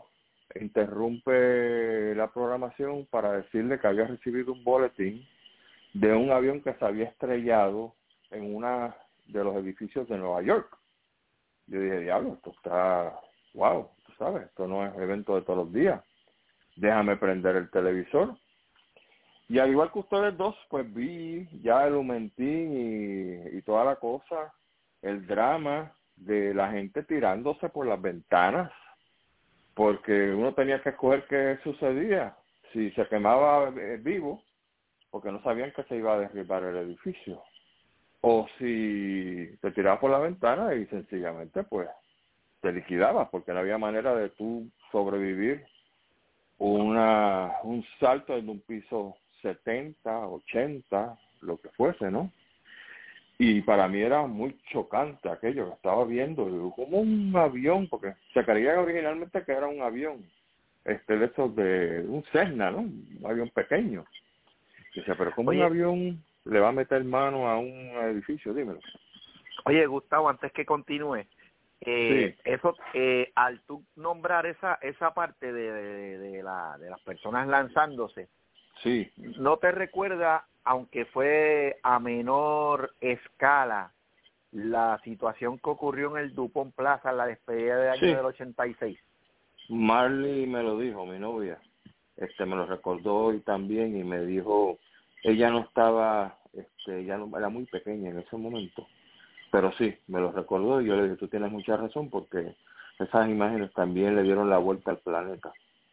interrumpe la programación para decirle que había recibido un boletín de un avión que se había estrellado en uno de los edificios de Nueva York. Yo dije, diablo, esto está, wow, tú sabes, esto no es evento de todos los días. Déjame prender el televisor. Y al igual que ustedes dos, pues vi ya el Humentín y, y toda la cosa, el drama de la gente tirándose por las ventanas, porque uno tenía que escoger qué sucedía, si se quemaba eh, vivo, porque no sabían que se iba a derribar el edificio, o si te tirabas por la ventana y sencillamente pues te liquidabas, porque no había manera de tú sobrevivir una un salto de un piso setenta, ochenta, lo que fuese, ¿no? Y para mí era muy chocante aquello que estaba viendo, como un avión, porque se creía originalmente que era un avión, este de esos de un Cessna, ¿no? Un avión pequeño. Dice, pero ¿cómo Oye, un avión le va a meter mano a un edificio? Dímelo. Oye, Gustavo, antes que continúe, eh, Sí. eso, eh, al tú nombrar esa esa parte de, de, de, la, de las personas lanzándose, Sí. ¿no te recuerda, aunque fue a menor escala, la situación que ocurrió en el Dupont Plaza en la despedida de año Sí. del ochenta y seis? Marley me lo dijo, mi novia, este me lo recordó hoy también y me dijo, ella no estaba, este, ya no, era muy pequeña en ese momento, pero sí, me lo recordó y yo le dije, tú tienes mucha razón porque esas imágenes también le dieron la vuelta al planeta.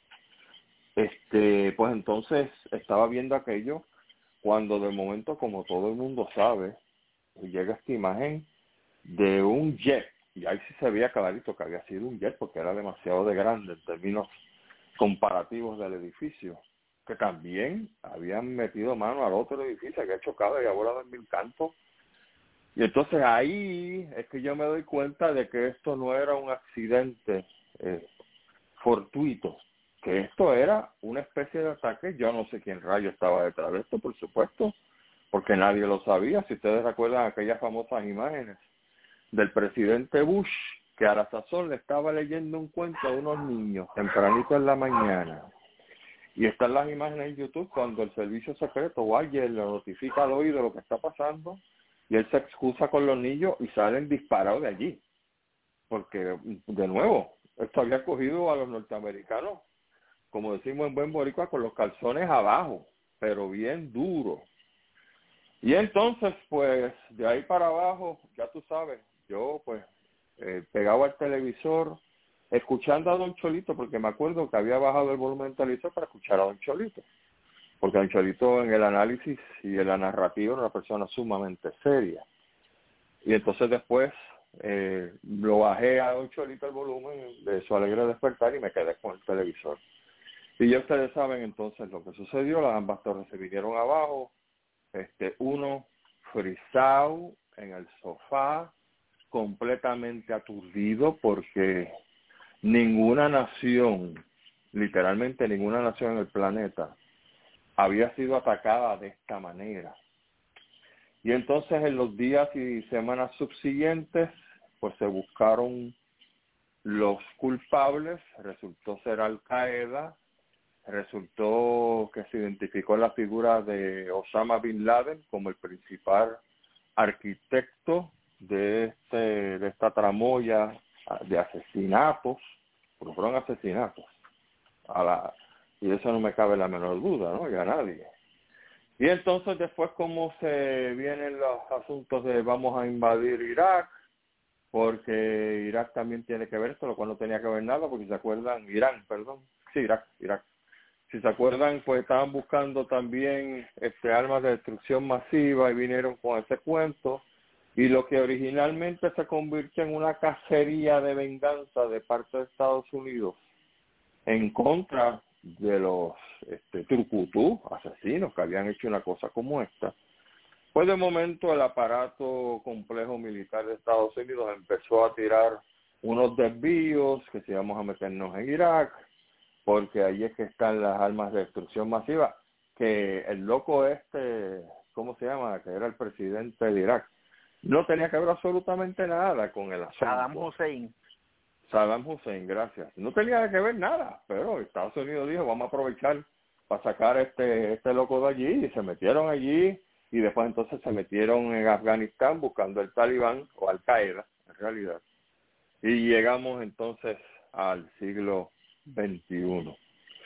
Este, pues entonces estaba viendo aquello cuando de momento, como todo el mundo sabe, llega esta imagen de un jet, y ahí sí se veía clarito que había sido un jet porque era demasiado de grande en términos comparativos del edificio, que también habían metido mano al otro edificio que había chocado y volado en mil cantos. Y entonces ahí es que yo me doy cuenta de que esto no era un accidente eh, fortuito, que esto era una especie de ataque. Yo no sé quién rayo estaba detrás de esto, por supuesto, porque nadie lo sabía. Si ustedes recuerdan aquellas famosas imágenes del presidente Bush, que a la sazón le estaba leyendo un cuento a unos niños tempranito en la mañana. Y están las imágenes en YouTube cuando el servicio secreto o alguien le notifica al oído lo que está pasando y él se excusa con los niños y salen disparados de allí. Porque, de nuevo, esto había cogido a los norteamericanos, como decimos en buen boricua, con los calzones abajo, pero bien duro. Y entonces, pues, de ahí para abajo, ya tú sabes, yo, pues, eh, pegado al televisor, escuchando a Don Cholito, porque me acuerdo que había bajado el volumen del televisor para escuchar a Don Cholito. Porque Don Cholito en el análisis y en la narrativa era una persona sumamente seria. Y entonces después eh, lo bajé a Don Cholito el volumen de Su Alegre Despertar y me quedé con el televisor. Y ya ustedes saben entonces lo que sucedió, las ambas torres se vinieron abajo, este uno frisado en el sofá, completamente aturdido porque ninguna nación, literalmente ninguna nación en el planeta, había sido atacada de esta manera. Y entonces en los días y semanas subsiguientes, pues se buscaron los culpables, resultó ser Al Qaeda, resultó que se identificó la figura de Osama Bin Laden como el principal arquitecto de este de esta tramoya de asesinatos, porque fueron asesinatos, a la, y eso no me cabe la menor duda, ¿no? Y a nadie. Y entonces después cómo se vienen los asuntos de vamos a invadir Irak, porque Irak también tiene que ver esto, lo cual no tenía que ver nada, porque si se acuerdan, Irán, perdón, sí, Irak, Irak. Si se acuerdan, pues estaban buscando también este armas de destrucción masiva y vinieron con ese cuento. Y lo que originalmente se convirtió en una cacería de venganza de parte de Estados Unidos en contra de los este, trucutú, asesinos que habían hecho una cosa como esta, pues de momento el aparato complejo militar de Estados Unidos empezó a tirar unos desvíos que si vamos a meternos en Irak, porque ahí es que están las armas de destrucción masiva, que el loco este, ¿cómo se llama?, que era el presidente de Irak, no tenía que ver absolutamente nada con el asunto. Saddam Hussein. Saddam Hussein, gracias. No tenía que ver nada, pero Estados Unidos dijo, vamos a aprovechar para sacar este este loco de allí, y se metieron allí, y después entonces se metieron en Afganistán buscando el Talibán, o Al Qaeda, en realidad. Y llegamos entonces al siglo veintiuno.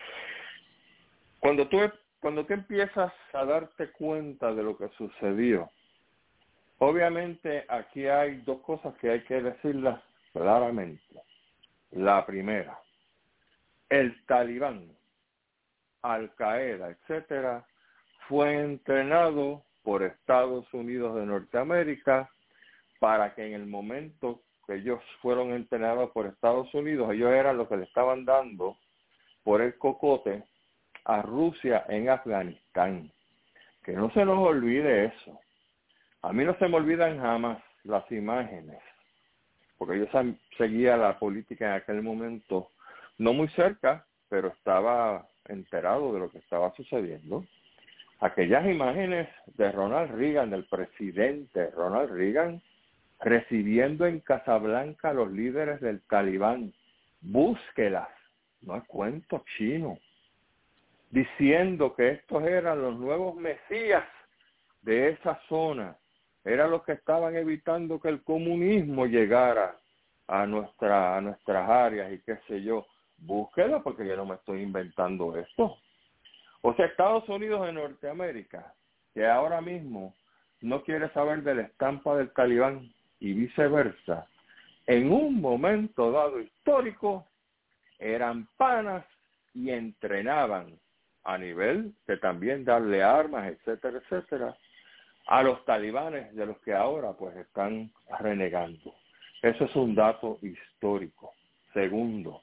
Cuando tú, cuando tú empiezas a darte cuenta de lo que sucedió, obviamente aquí hay dos cosas que hay que decirlas claramente. La primera, el Talibán, Al Qaeda, etcétera, fue entrenado por Estados Unidos de Norteamérica para que en el momento que ellos fueron entrenados por Estados Unidos, ellos eran los que le estaban dando por el cocote a Rusia en Afganistán. Que no se nos olvide eso. A mí no se me olvidan jamás las imágenes, porque yo seguía la política en aquel momento, no muy cerca, pero estaba enterado de lo que estaba sucediendo. Aquellas imágenes de Ronald Reagan, del presidente Ronald Reagan, recibiendo en Casablanca a los líderes del Talibán. Búsquelas, no es cuento chino, diciendo que estos eran los nuevos mesías de esa zona, eran los que estaban evitando que el comunismo llegara a nuestra a nuestras áreas y qué sé yo. Búsquela, porque yo no me estoy inventando esto. O sea, Estados Unidos de Norteamérica, que ahora mismo no quiere saber de la estampa del Talibán y viceversa, en un momento dado histórico eran panas y entrenaban a nivel de también darle armas, etcétera, etcétera, a los talibanes de los que ahora pues están renegando. Eso es un dato histórico. Segundo,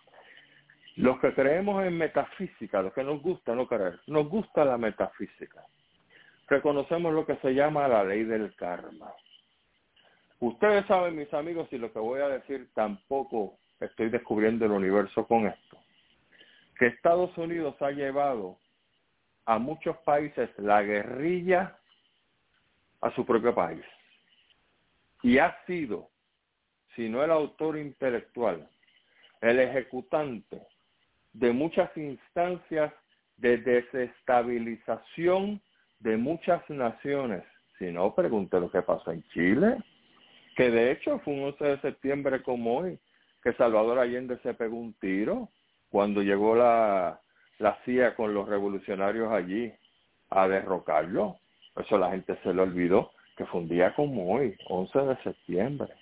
los que creemos en metafísica, los que nos gusta no creer, nos gusta la metafísica, reconocemos lo que se llama la ley del karma. Ustedes saben, mis amigos, y lo que voy a decir tampoco estoy descubriendo el universo con esto, que Estados Unidos ha llevado a muchos países la guerrilla a su propio país. Y ha sido, si no el autor intelectual, el ejecutante de muchas instancias de desestabilización de muchas naciones. Si no, pregunte lo que pasó en Chile, que de hecho fue un once de septiembre como hoy, que Salvador Allende se pegó un tiro cuando llegó la, la C I A con los revolucionarios allí a derrocarlo. Eso la gente se le olvidó, que fue un día como hoy, once de septiembre.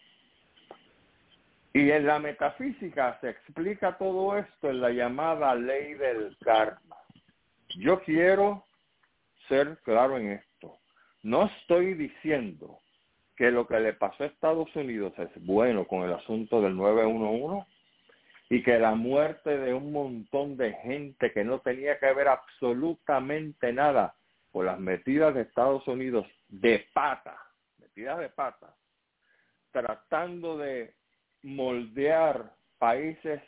Y en la metafísica se explica todo esto en la llamada ley del karma. Yo quiero ser claro en esto. No estoy diciendo que lo que le pasó a Estados Unidos es bueno con el asunto del nueve uno uno y que la muerte de un montón de gente que no tenía que ver absolutamente nada con las metidas de Estados Unidos de pata, metidas de pata, tratando de moldear países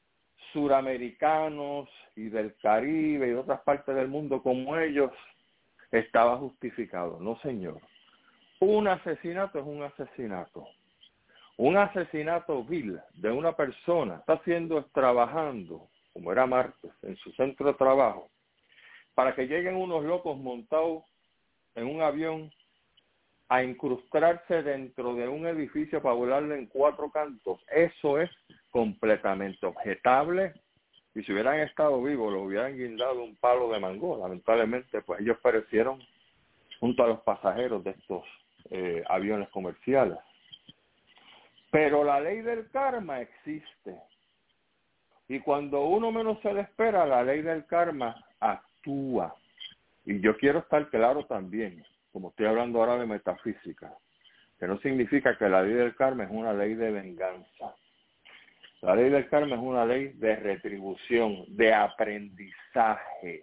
suramericanos y del Caribe y de otras partes del mundo como ellos, estaba justificado. No, señor. Un asesinato es un asesinato. Un asesinato vil de una persona está haciendo, trabajando, como era Martes, en su centro de trabajo, para que lleguen unos locos montados en un avión a incrustarse dentro de un edificio para volarle en cuatro cantos. Eso es completamente objetable, y si hubieran estado vivos, lo hubieran guindado un palo de mango. Lamentablemente, pues ellos perecieron junto a los pasajeros de estos eh, aviones comerciales. Pero la ley del karma existe, y cuando uno menos se le espera, la ley del karma actúa. Y yo quiero estar claro también, como estoy hablando ahora de metafísica, que no significa que la ley del karma es una ley de venganza. La ley del karma es una ley de retribución, de aprendizaje,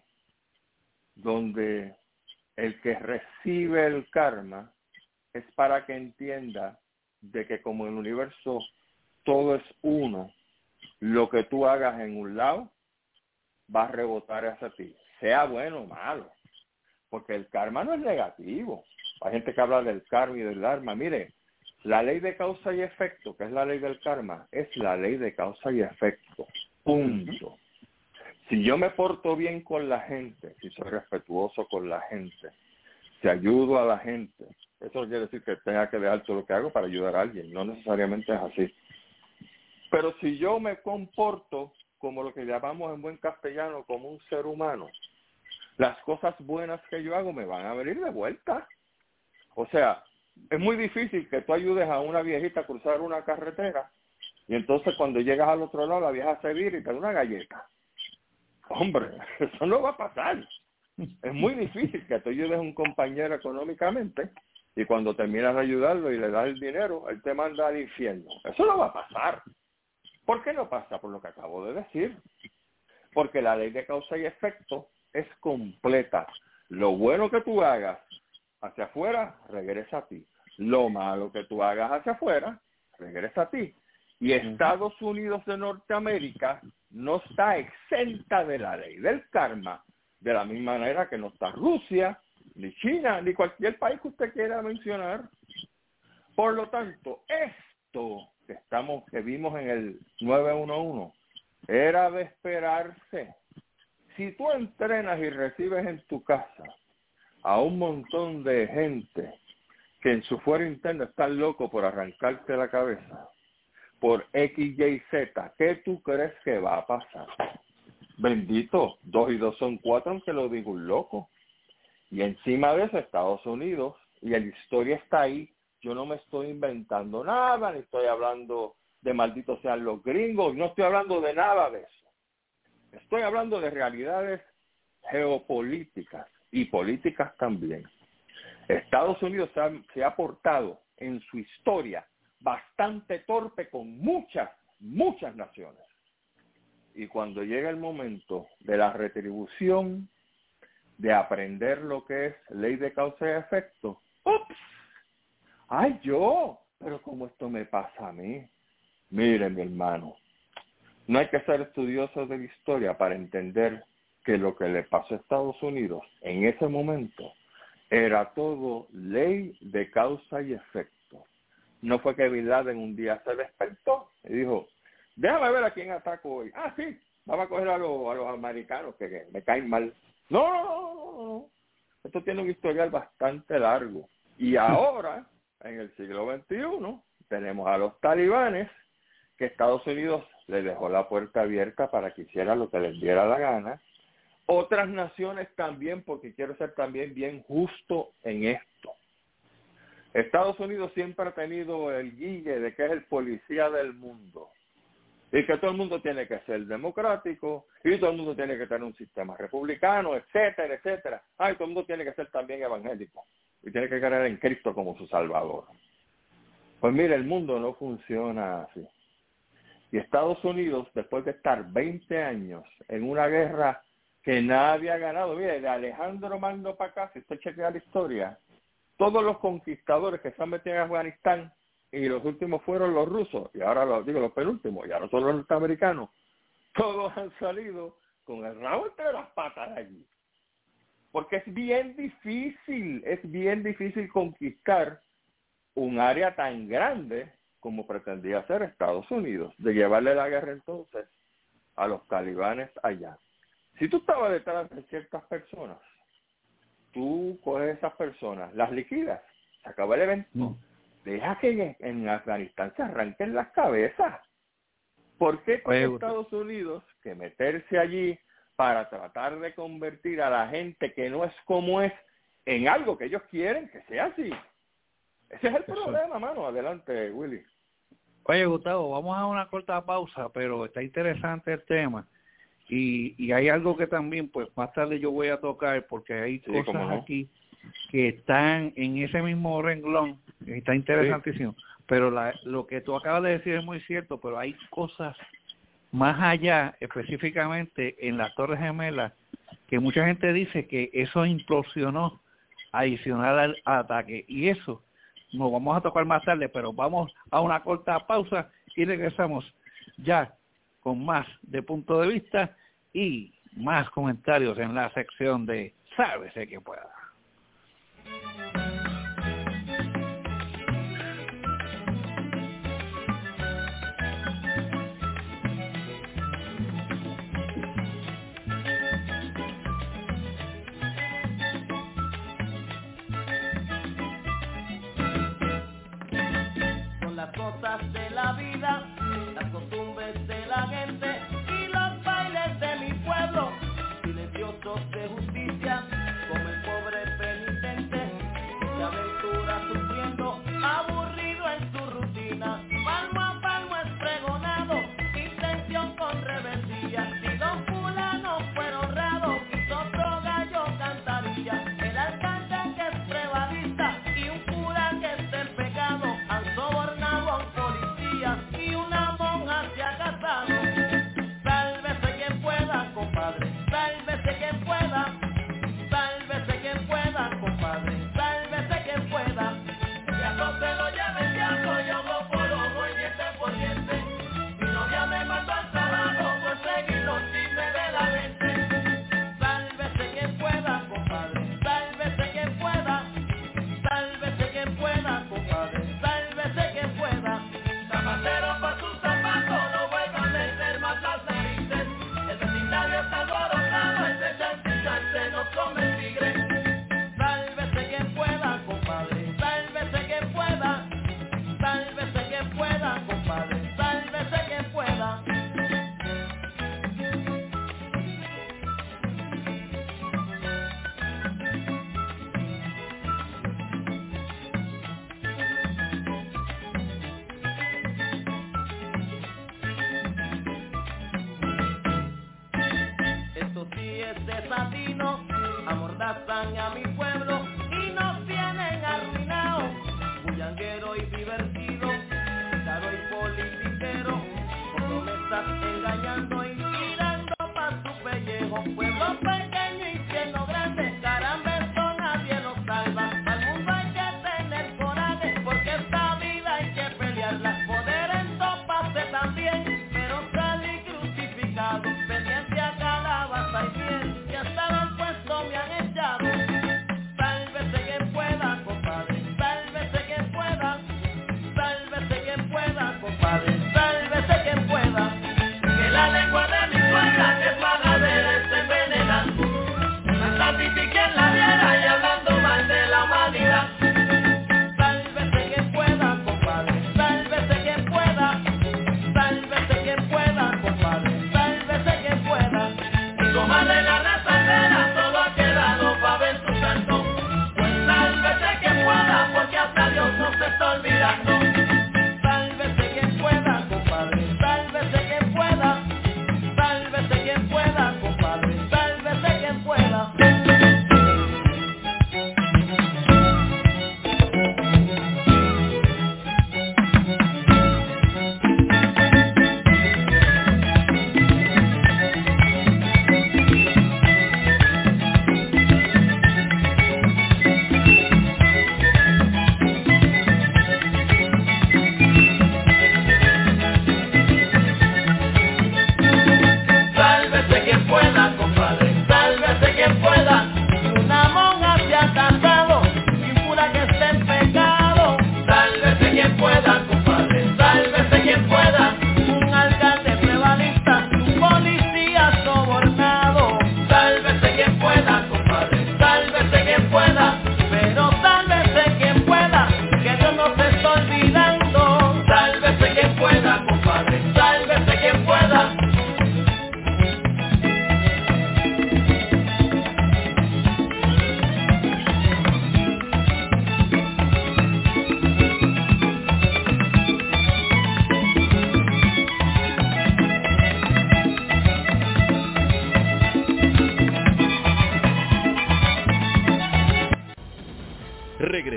donde el que recibe el karma es para que entienda de que como en el universo todo es uno, lo que tú hagas en un lado va a rebotar hacia ti, sea bueno o malo. Porque el karma no es negativo. Hay gente que habla del karma y del dharma. Mire, la ley de causa y efecto, que es la ley del karma, es la ley de causa y efecto. Punto. Si yo me porto bien con la gente, si soy respetuoso con la gente, si ayudo a la gente, eso no quiere decir que tenga que dejar todo lo que hago para ayudar a alguien. No necesariamente es así. Pero si yo me comporto como lo que llamamos en buen castellano como un ser humano, las cosas buenas que yo hago me van a venir de vuelta. O sea, es muy difícil que tú ayudes a una viejita a cruzar una carretera y entonces cuando llegas al otro lado la vieja se vira y te da una galleta. Hombre, eso no va a pasar. Es muy difícil que tú ayudes a un compañero económicamente y cuando terminas de ayudarlo y le das el dinero, él te manda al infierno. Eso no va a pasar. ¿Por qué no pasa? Por lo que acabo de decir. porque la ley de causa y efecto es completa. Lo bueno que tú hagas hacia afuera, regresa a ti. Lo malo que tú hagas hacia afuera, regresa a ti. Y Estados Unidos de Norteamérica no está exenta de la ley del karma, de la misma manera que no está Rusia, ni China, ni cualquier país que usted quiera mencionar. Por lo tanto, esto que estamos, que vimos en el nueve uno uno, era de esperarse. Si tú entrenas y recibes en tu casa a un montón de gente que en su fuero interno están locos por arrancarte la cabeza, por X, Y, Z, ¿qué tú crees que va a pasar? Bendito, dos y dos son cuatro, aunque lo digo un loco. Y encima de eso, Estados Unidos, y la historia está ahí, yo no me estoy inventando nada, ni estoy hablando de malditos sean los gringos, no estoy hablando de nada de eso. Estoy hablando de realidades geopolíticas y políticas también. Estados Unidos se ha, se ha portado en su historia bastante torpe con muchas, muchas naciones. Y cuando llega el momento de la retribución, de aprender lo que es ley de causa y efecto, ¡ups! ¡Ay, yo! Pero ¿cómo esto me pasa a mí? Mire, mi hermano, no hay que ser estudioso de la historia para entender que lo que le pasó a Estados Unidos en ese momento era todo ley de causa y efecto. No fue que Bin Laden un día se despertó y dijo, déjame ver a quién ataco hoy. Ah, sí, vamos a coger a los, a los americanos que, que me caen mal. No, no, no, no, no. Esto tiene un historial bastante largo. Y ahora, en el siglo veintiuno, tenemos a los talibanes que Estados Unidos le dejó la puerta abierta para que hiciera lo que les diera la gana. Otras naciones también, porque quiero ser también bien justo en esto. Estados Unidos siempre ha tenido el guille de que es el policía del mundo y que todo el mundo tiene que ser democrático y todo el mundo tiene que tener un sistema republicano, etcétera, etcétera. Ah, y todo el mundo tiene que ser también evangélico y tiene que creer en Cristo como su Salvador. Pues mire, el mundo no funciona así. Y Estados Unidos, después de estar veinte años en una guerra que nadie ha ganado, mire, de Alejandro Magno para acá, si usted chequea la historia, todos los conquistadores que se han metido en Afganistán, y los últimos fueron los rusos, y ahora los digo los penúltimos, y ahora son los norteamericanos, todos han salido con el rabo entre las patas allí. Porque es bien difícil, es bien difícil conquistar un área tan grande como pretendía hacer Estados Unidos, de llevarle la guerra entonces a los talibanes allá. Si tú estabas detrás de ciertas personas, tú coges esas personas, las liquidas, se acaba el evento, no. Deja que en, en Afganistán se arranquen las cabezas. ¿Por qué tiene Estados Unidos que meterse allí para tratar de convertir a la gente que no es como es en algo que ellos quieren que sea así? Ese es el Eso. problema, mano. Adelante, Willy. Oye, Gustavo, vamos a una corta pausa, pero está interesante el tema. Y, y hay algo que también, pues más tarde yo voy a tocar, porque hay sí, cosas no. aquí que están en ese mismo renglón, está interesantísimo. Sí. Pero la, lo que tú acabas de decir es muy cierto, pero hay cosas más allá, específicamente en las Torres Gemelas, que mucha gente dice que eso implosionó adicional al ataque. Y eso nos vamos a tocar más tarde, pero vamos a una corta pausa y regresamos ya con más de punto de vista y más comentarios en la sección de Sálvese que pueda. Son las cosas de la vida, las costumbres de la gente y los bailes de mi pueblo, silenciosos de justicia, como el pobre penitente, se aventura sufriendo, aburrido en su rutina, palmo a palmo es pregonado, intención con rebeldía, si don fulano fuera honrado, quizá otro gallo cantaría, el alcalde que es prevadista y un cura que es del pecado, han sobornado a un policía y una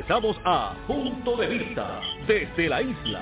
Regresamos a Punto de Vista desde la isla.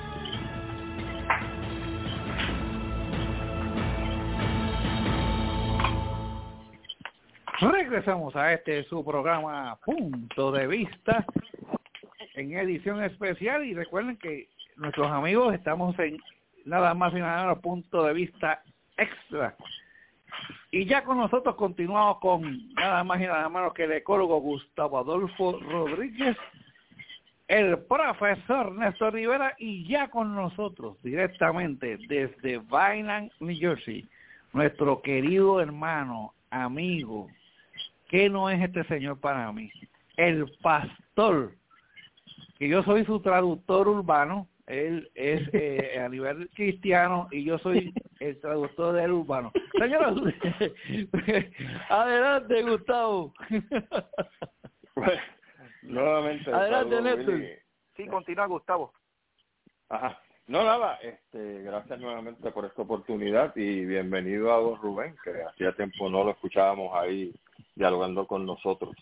Regresamos a este su programa Punto de Vista en edición especial, y recuerden que nuestros amigos estamos en nada más y nada menos Punto de Vista Extra, y ya con nosotros continuamos con nada más y nada menos que el ecólogo Gustavo Adolfo Rodríguez, el profesor Néstor Rivera, y ya con nosotros directamente desde Vineland, New Jersey, nuestro querido hermano, amigo, ¿qué no es este señor para mí? El pastor, que yo soy su traductor urbano, él es eh, a nivel cristiano y yo soy el traductor del urbano. Señora, adelante, Gustavo. Bueno, nuevamente. Adelante, Néstor. Sí, continúa, Gustavo. Ajá. No, nada, este, gracias nuevamente por esta oportunidad y bienvenido a don Rubén, que hacía tiempo no lo escuchábamos ahí dialogando con nosotros.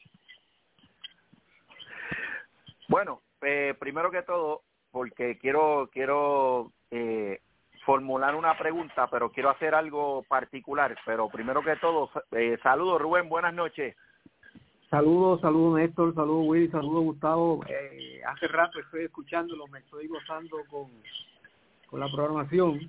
Bueno, eh, primero que todo, porque quiero quiero eh, formular una pregunta, pero quiero hacer algo particular. Pero primero que todo, eh, saludos, Rubén, buenas noches. Saludos, saludos Néstor, saludos Willy, saludos Gustavo. Eh, hace rato estoy escuchándolo, me estoy gozando con, con la programación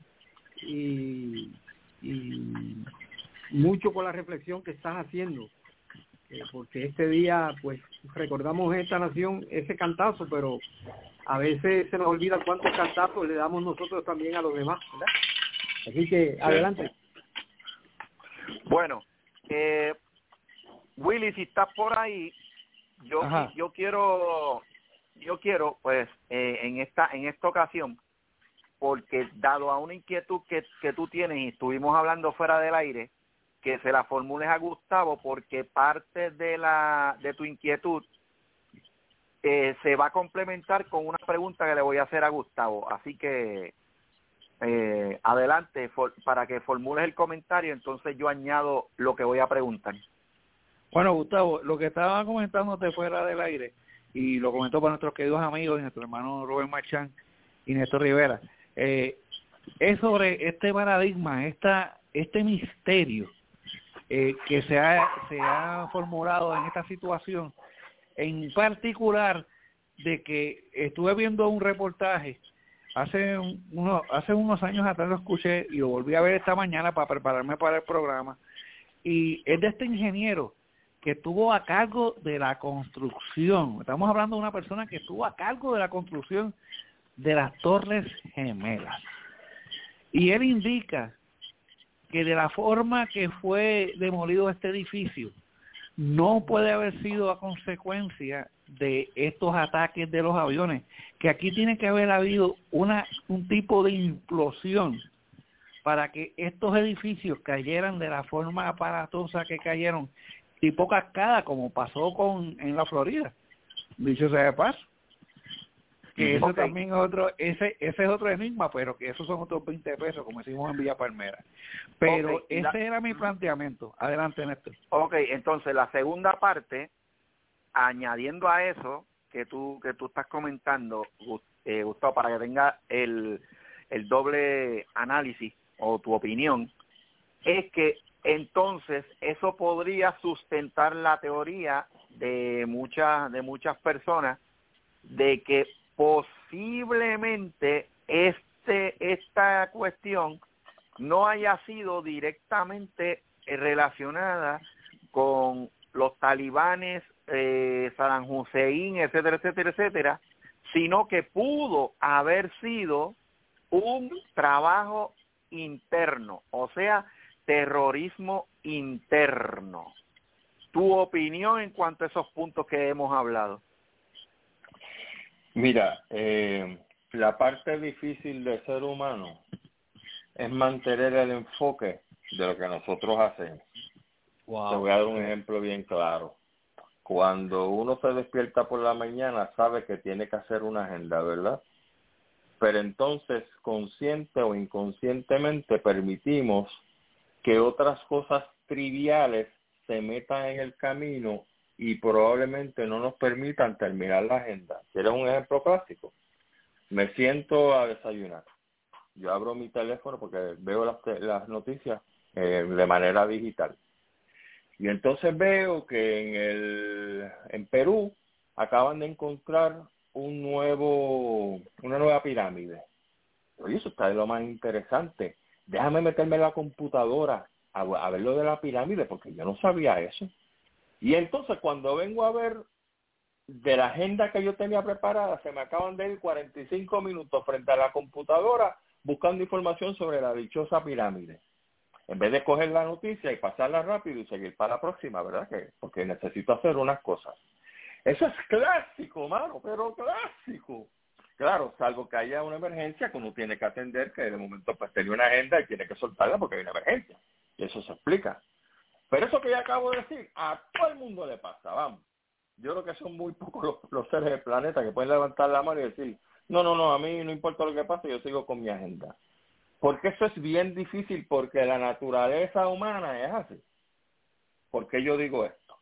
y, y mucho con la reflexión que estás haciendo. Eh, porque este día, pues, recordamos esta nación, ese cantazo, pero a veces se nos olvida cuántos cantazos le damos nosotros también a los demás, ¿verdad? Así que, adelante. Bueno, eh, Willy, si estás por ahí, yo Ajá. yo quiero, yo quiero, pues, eh, en esta en esta ocasión, porque dado a una inquietud que, que tú tienes y estuvimos hablando fuera del aire, que se la formules a Gustavo, porque parte de la de tu inquietud eh, se va a complementar con una pregunta que le voy a hacer a Gustavo. Así que eh, adelante for, para que formules el comentario, entonces yo añado lo que voy a preguntar. Bueno, Gustavo, lo que estaba comentándote fuera del aire, y lo comentó para nuestros queridos amigos y nuestro hermano Rubén Marchán y Néstor Rivera, eh, es sobre este paradigma, esta este misterio Eh, que se ha, se ha formulado en esta situación, en particular de que estuve viendo un reportaje hace un, uno, hace unos años atrás, lo escuché y lo volví a ver esta mañana para prepararme para el programa, y es de este ingeniero que estuvo a cargo de la construcción. Estamos hablando de una persona que estuvo a cargo de la construcción de las Torres Gemelas, y él indica que de la forma que fue demolido este edificio no puede haber sido a consecuencia de estos ataques de los aviones, que aquí tiene que haber habido una un tipo de implosión para que estos edificios cayeran de la forma aparatosa que cayeron, tipo cascada, como pasó con en la Florida, dicho sea de paso. Que eso okay. También es otro, ese ese es otro enigma, pero que esos son otros veinte pesos, como decimos en Villa Palmera. Pero okay, ese la... era mi planteamiento. Adelante, Néstor. Ok, entonces la segunda parte, añadiendo a eso que tú que tú estás comentando, eh, Gustavo, para que tenga el, el doble análisis o tu opinión, es que entonces eso podría sustentar la teoría de muchas de muchas personas de que posiblemente este esta cuestión no haya sido directamente relacionada con los talibanes, eh, Saddam Hussein, etcétera, etcétera, etcétera, sino que pudo haber sido un trabajo interno, o sea, terrorismo interno. ¿Tu opinión en cuanto a esos puntos que hemos hablado? Mira, eh, la parte difícil del ser humano es mantener el enfoque de lo que nosotros hacemos. Wow. Te voy a dar un ejemplo bien claro. Cuando uno se despierta por la mañana, sabe que tiene que hacer una agenda, ¿verdad? Pero entonces, consciente o inconscientemente, permitimos que otras cosas triviales se metan en el camino y probablemente no nos permitan terminar la agenda. ¿Quieres un ejemplo clásico? Me siento a desayunar. Yo abro mi teléfono porque veo las, las noticias eh, de manera digital. Y entonces veo que en, el, en Perú acaban de encontrar un nuevo, una nueva pirámide. Oye, eso está de lo más interesante. Déjame meterme en la computadora a, a ver lo de la pirámide, porque yo no sabía eso. Y entonces cuando vengo a ver de la agenda que yo tenía preparada, se me acaban de ir cuarenta y cinco minutos frente a la computadora buscando información sobre la dichosa pirámide. En vez de coger la noticia y pasarla rápido y seguir para la próxima, ¿verdad? Que porque necesito hacer unas cosas. Eso es clásico, mano, pero clásico. Claro, salvo que haya una emergencia que uno tiene que atender, que de momento pues tenía una agenda y tiene que soltarla porque hay una emergencia. Y eso se explica. Pero eso que ya acabo de decir, a todo el mundo le pasa, vamos. Yo creo que son muy pocos los, los seres del planeta que pueden levantar la mano y decir, no, no, no, a mí no importa lo que pase, yo sigo con mi agenda. Porque eso es bien difícil, porque la naturaleza humana es así. ¿Por qué yo digo esto?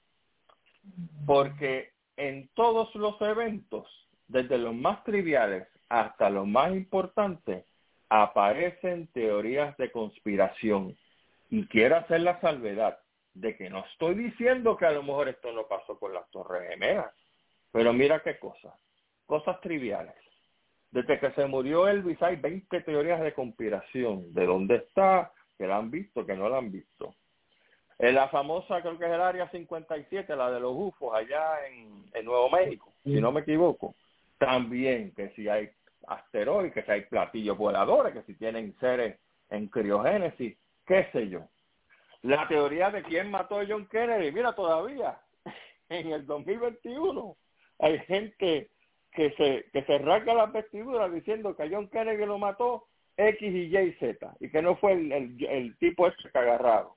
Porque en todos los eventos, desde los más triviales hasta los más importantes, aparecen teorías de conspiración. Y quiero hacer la salvedad de que no estoy diciendo que a lo mejor esto no pasó con las Torres Gemelas, pero mira qué cosas, cosas triviales. Desde que se murió Elvis hay veinte teorías de conspiración, de dónde está, que la han visto, que no la han visto. En la famosa, creo que es el Área cincuenta y siete, la de los U F Os allá en, en Nuevo México, si no me equivoco, también que si hay asteroides, que si hay platillos voladores, que si tienen seres en criogénesis, qué sé yo. La teoría de quién mató a John Kennedy, mira, todavía en el dos mil veintiuno hay gente que se que se rasga las vestiduras diciendo que a John Kennedy lo mató X y Y y Z y que no fue el, el, el tipo este que agarraron.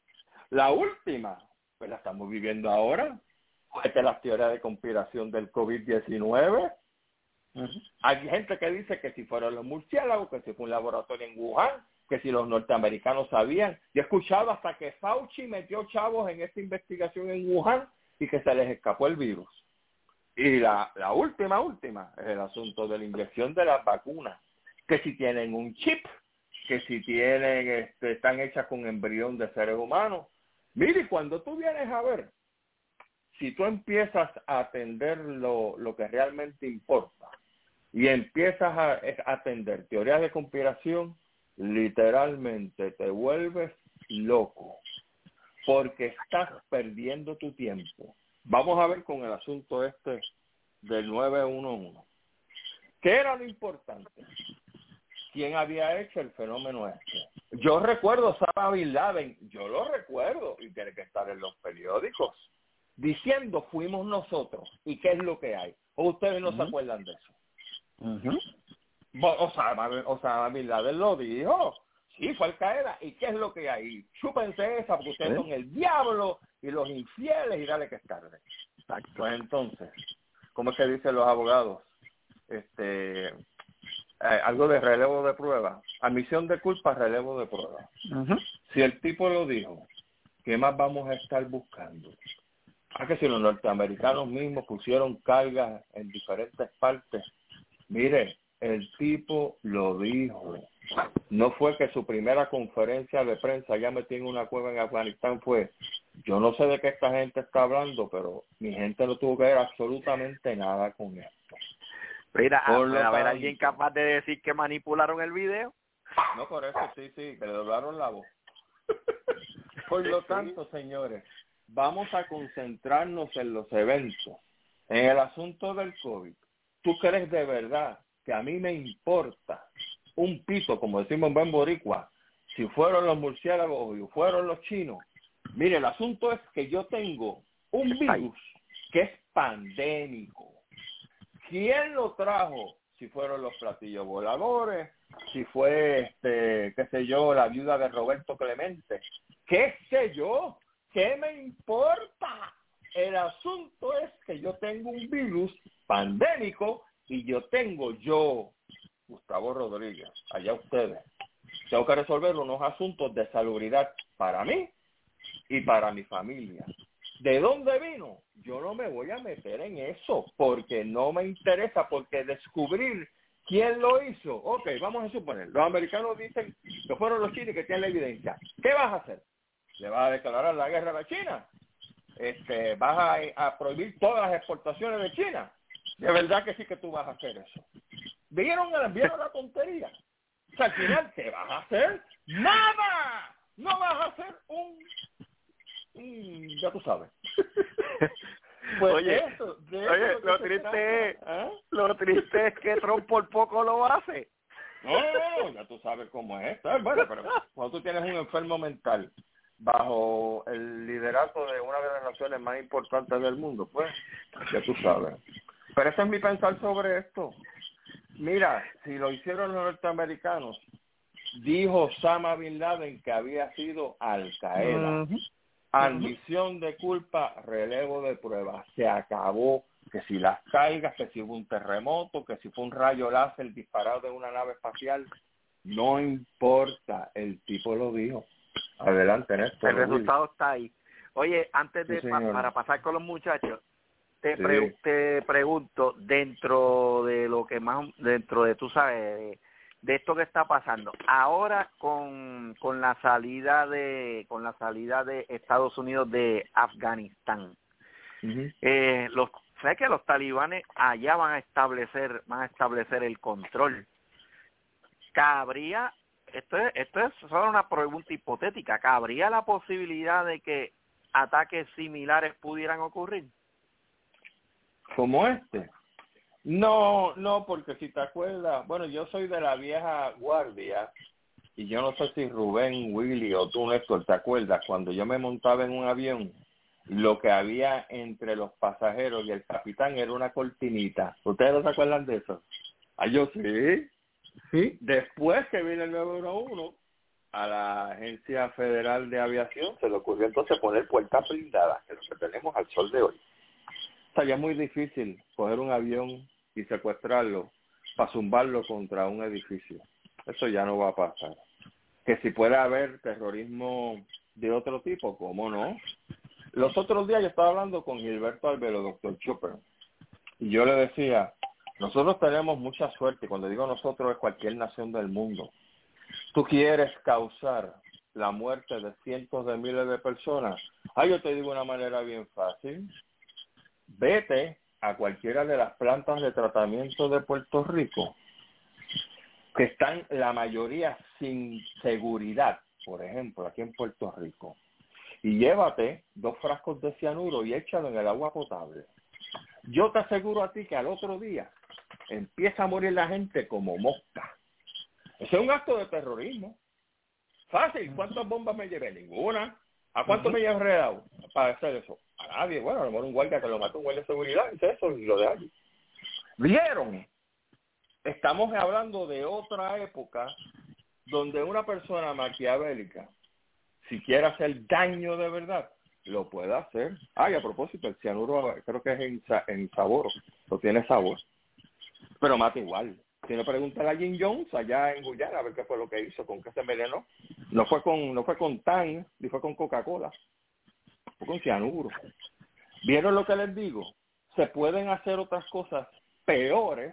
La última, pues la estamos viviendo ahora, es de las teorías de conspiración del COVID diecinueve. Uh-huh. Hay gente que dice que si fueron los murciélagos, que si fue un laboratorio en Wuhan, que si los norteamericanos sabían. Yo he escuchado hasta que Fauci metió chavos en esta investigación en Wuhan y que se les escapó el virus. Y la, la última, última, es el asunto de la inyección de las vacunas, que si tienen un chip, que si tienen, este, están hechas con embrión de seres humanos. Mire, cuando tú vienes a ver, si tú empiezas a atender lo, lo que realmente importa y empiezas a, a atender teorías de conspiración, literalmente te vuelves loco porque estás perdiendo tu tiempo. Vamos a ver con el asunto este del nueve uno uno. ¿Qué era lo importante? ¿Quién había hecho el fenómeno este? Yo recuerdo Osama Bin Laden, yo lo recuerdo, y tiene que estar en los periódicos, diciendo fuimos nosotros, ¿y qué es lo que hay? ¿O ustedes no uh-huh. se acuerdan de eso? Uh-huh. Osama, Osama Bin Laden lo dijo, sí, fue Al Qaeda, ¿y qué es lo que hay? Chúpense esa, porque ustedes ¿Eh? son el diablo y los infieles, y dale que es tarde. Exacto. Pues entonces, ¿cómo es que dicen los abogados? Este... Eh, algo de relevo de prueba, admisión de culpa, relevo de prueba. Uh-huh. Si el tipo lo dijo, ¿qué más vamos a estar buscando? Ah, que si los norteamericanos mismos pusieron cargas en diferentes partes, mire, el tipo lo dijo. No fue que su primera conferencia de prensa ya metí en una cueva en Afganistán fue, yo no sé de qué esta gente está hablando, pero mi gente no tuvo que ver absolutamente nada con esto. Mira, a, a ver, ¿alguien capaz de decir que manipularon el video? No, por eso sí, sí, que le doblaron la voz. Por lo tanto, señores, vamos a concentrarnos en los eventos. En el asunto del COVID, ¿tú crees de verdad que a mí me importa un pito, como decimos en buen boricua, si fueron los murciélagos o fueron los chinos? Mire, el asunto es que yo tengo un virus que es pandémico. ¿Quién lo trajo? Si fueron los platillos voladores, si fue, este, qué sé yo, la viuda de Roberto Clemente. ¿Qué sé yo? ¿Qué me importa? El asunto es que yo tengo un virus pandémico y yo tengo yo, Gustavo Rodríguez, allá ustedes, tengo que resolver unos asuntos de salubridad para mí y para mi familia. ¿De dónde vino? Yo no me voy a meter en eso porque no me interesa, porque descubrir quién lo hizo. Ok, vamos a suponer, los americanos dicen que fueron los chinos que tienen la evidencia. ¿Qué vas a hacer? ¿Le vas a declarar la guerra a la China? Este, ¿Vas a, a prohibir todas las exportaciones de China? De verdad que sí que tú vas a hacer eso. ¿Vieron, ¿vieron la tontería? O sea, al final, ¿qué vas a hacer? ¡Nada! No vas a hacer un... un ya tú sabes. Pues oye, de eso, de oye eso lo se triste es, ¿eh? lo triste es que Trump por poco lo hace. No, no, no, ya tú sabes cómo es esto. Bueno, pero cuando tú tienes un enfermo mental bajo el liderato de una de las naciones más importantes del mundo, pues, ya tú sabes. Pero ese es mi pensar sobre esto. Mira, si lo hicieron los norteamericanos, dijo Osama Bin Laden que había sido Al Qaeda. Uh-huh. Admisión de culpa, relevo de pruebas. Se acabó. Que si las cargas, que si hubo un terremoto, que si fue un rayo láser disparado de una nave espacial, no importa. El tipo lo dijo. Adelante, Néstor. El resultado está ahí. Oye, antes de sí, pa- para pasar con los muchachos, te, sí. pre- te pregunto, dentro de lo que más, dentro de, tú sabes, de, de esto que está pasando, ahora con, con la salida de, con la salida de Estados Unidos de Afganistán, uh-huh. eh, los, sé que los talibanes allá van a establecer, van a establecer el control. Cabría, esto es, esto es solo una pregunta hipotética, ¿cabría la posibilidad de que ataques similares pudieran ocurrir? ¿Como este? No, no, porque si te acuerdas, bueno, yo soy de la vieja guardia y yo no sé si Rubén, Willy o tú, Néstor, ¿te acuerdas? Cuando yo me montaba en un avión, lo que había entre los pasajeros y el capitán era una cortinita. ¿Ustedes no se acuerdan de eso? Ah, yo sí. Sí. Después que vino el nueve uno uno, a la Agencia Federal de Aviación se le ocurrió entonces poner puertas blindadas, que es lo que tenemos al sol de hoy. O sea, ya es muy difícil coger un avión y secuestrarlo para zumbarlo contra un edificio. Eso ya no va a pasar. Que si puede haber terrorismo de otro tipo, ¿cómo no? Los otros días yo estaba hablando con Gilberto Albelo, doctor Chopper, y yo le decía, nosotros tenemos mucha suerte, cuando digo nosotros es cualquier nación del mundo. Tú quieres causar la muerte de cientos de miles de personas. Ah, yo te digo una manera bien fácil. Vete a cualquiera de las plantas de tratamiento de Puerto Rico, que están la mayoría sin seguridad, por ejemplo, aquí en Puerto Rico, y llévate dos frascos de cianuro y échalo en el agua potable. Yo te aseguro a ti que al otro día empieza a morir la gente como mosca. Ese es un acto de terrorismo. Fácil. ¿Cuántas bombas me llevé? Ninguna. ¿A cuánto uh-huh. me llevé enredado para hacer eso? A nadie. Bueno, a lo mejor un guardia que lo mató, un guardia de seguridad, dice eso y lo de allí. ¿Vieron? Estamos hablando de otra época donde una persona maquiavélica, si quiere hacer daño de verdad, lo puede hacer. Ah, y a propósito, el cianuro creo que es en, en sabor, no tiene sabor, pero mata igual. Si no, pregúntale a Jim Jones allá en Guyana a ver qué fue lo que hizo, con qué se envenenó. No fue con no fue con Tang, ni fue con Coca-Cola, fue con cianuro. ¿Vieron lo que les digo? Se pueden hacer otras cosas peores,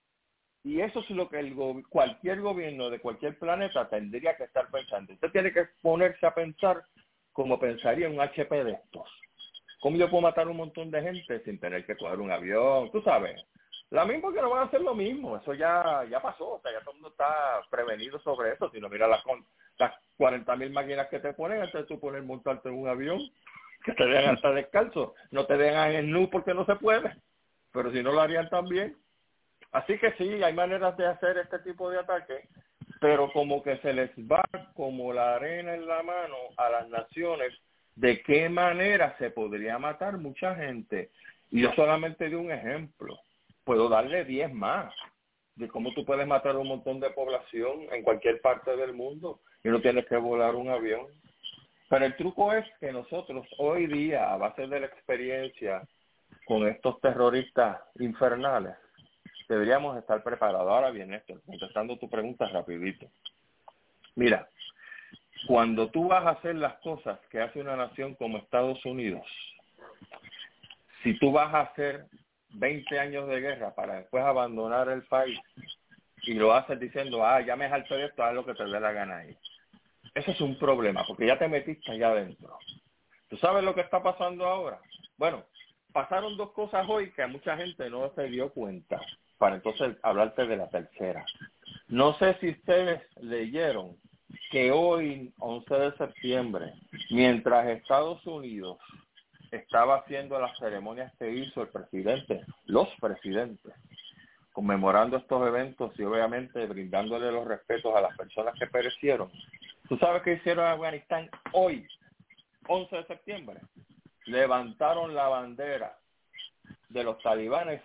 y eso es lo que el go- cualquier gobierno de cualquier planeta tendría que estar pensando. Usted tiene que ponerse a pensar como pensaría un H P de estos. ¿Cómo yo puedo matar un montón de gente sin tener que coger un avión? Tú sabes. La misma que no van a hacer lo mismo. Eso ya ya pasó. O sea, ya todo el mundo está prevenido sobre eso. Si no, mira las, las cuarenta mil máquinas que te ponen antes de tú poner montarte en un avión, que te dejan hasta descalzo. No te dejan en nu porque no se puede. Pero si no lo harían también. Así que sí, hay maneras de hacer este tipo de ataque, pero como que se les va como la arena en la mano a las naciones de qué manera se podría matar mucha gente. Y yo solamente di un ejemplo. Puedo darle diez más de cómo tú puedes matar un montón de población en cualquier parte del mundo y no tienes que volar un avión. Pero el truco es que nosotros hoy día, a base de la experiencia con estos terroristas infernales, deberíamos estar preparados. Ahora bien, Néstor, contestando tu pregunta rapidito. Mira, cuando tú vas a hacer las cosas que hace una nación como Estados Unidos, Si tú vas a hacer veinte años de guerra para después abandonar el país y lo haces diciendo, ah, ya me harto de esto, haz lo que te dé la gana ahí. Eso es un problema, porque ya te metiste allá adentro. ¿Tú sabes lo que está pasando ahora? Bueno, pasaron dos cosas hoy que a mucha gente no se dio cuenta, para entonces hablarte de la tercera. No sé si ustedes leyeron que hoy, once de septiembre, mientras Estados Unidos estaba haciendo las ceremonias que hizo el presidente, los presidentes, conmemorando estos eventos y obviamente brindándole los respetos a las personas que perecieron. ¿Tú sabes qué hicieron en Afganistán hoy, once de septiembre? Levantaron la bandera de los talibanes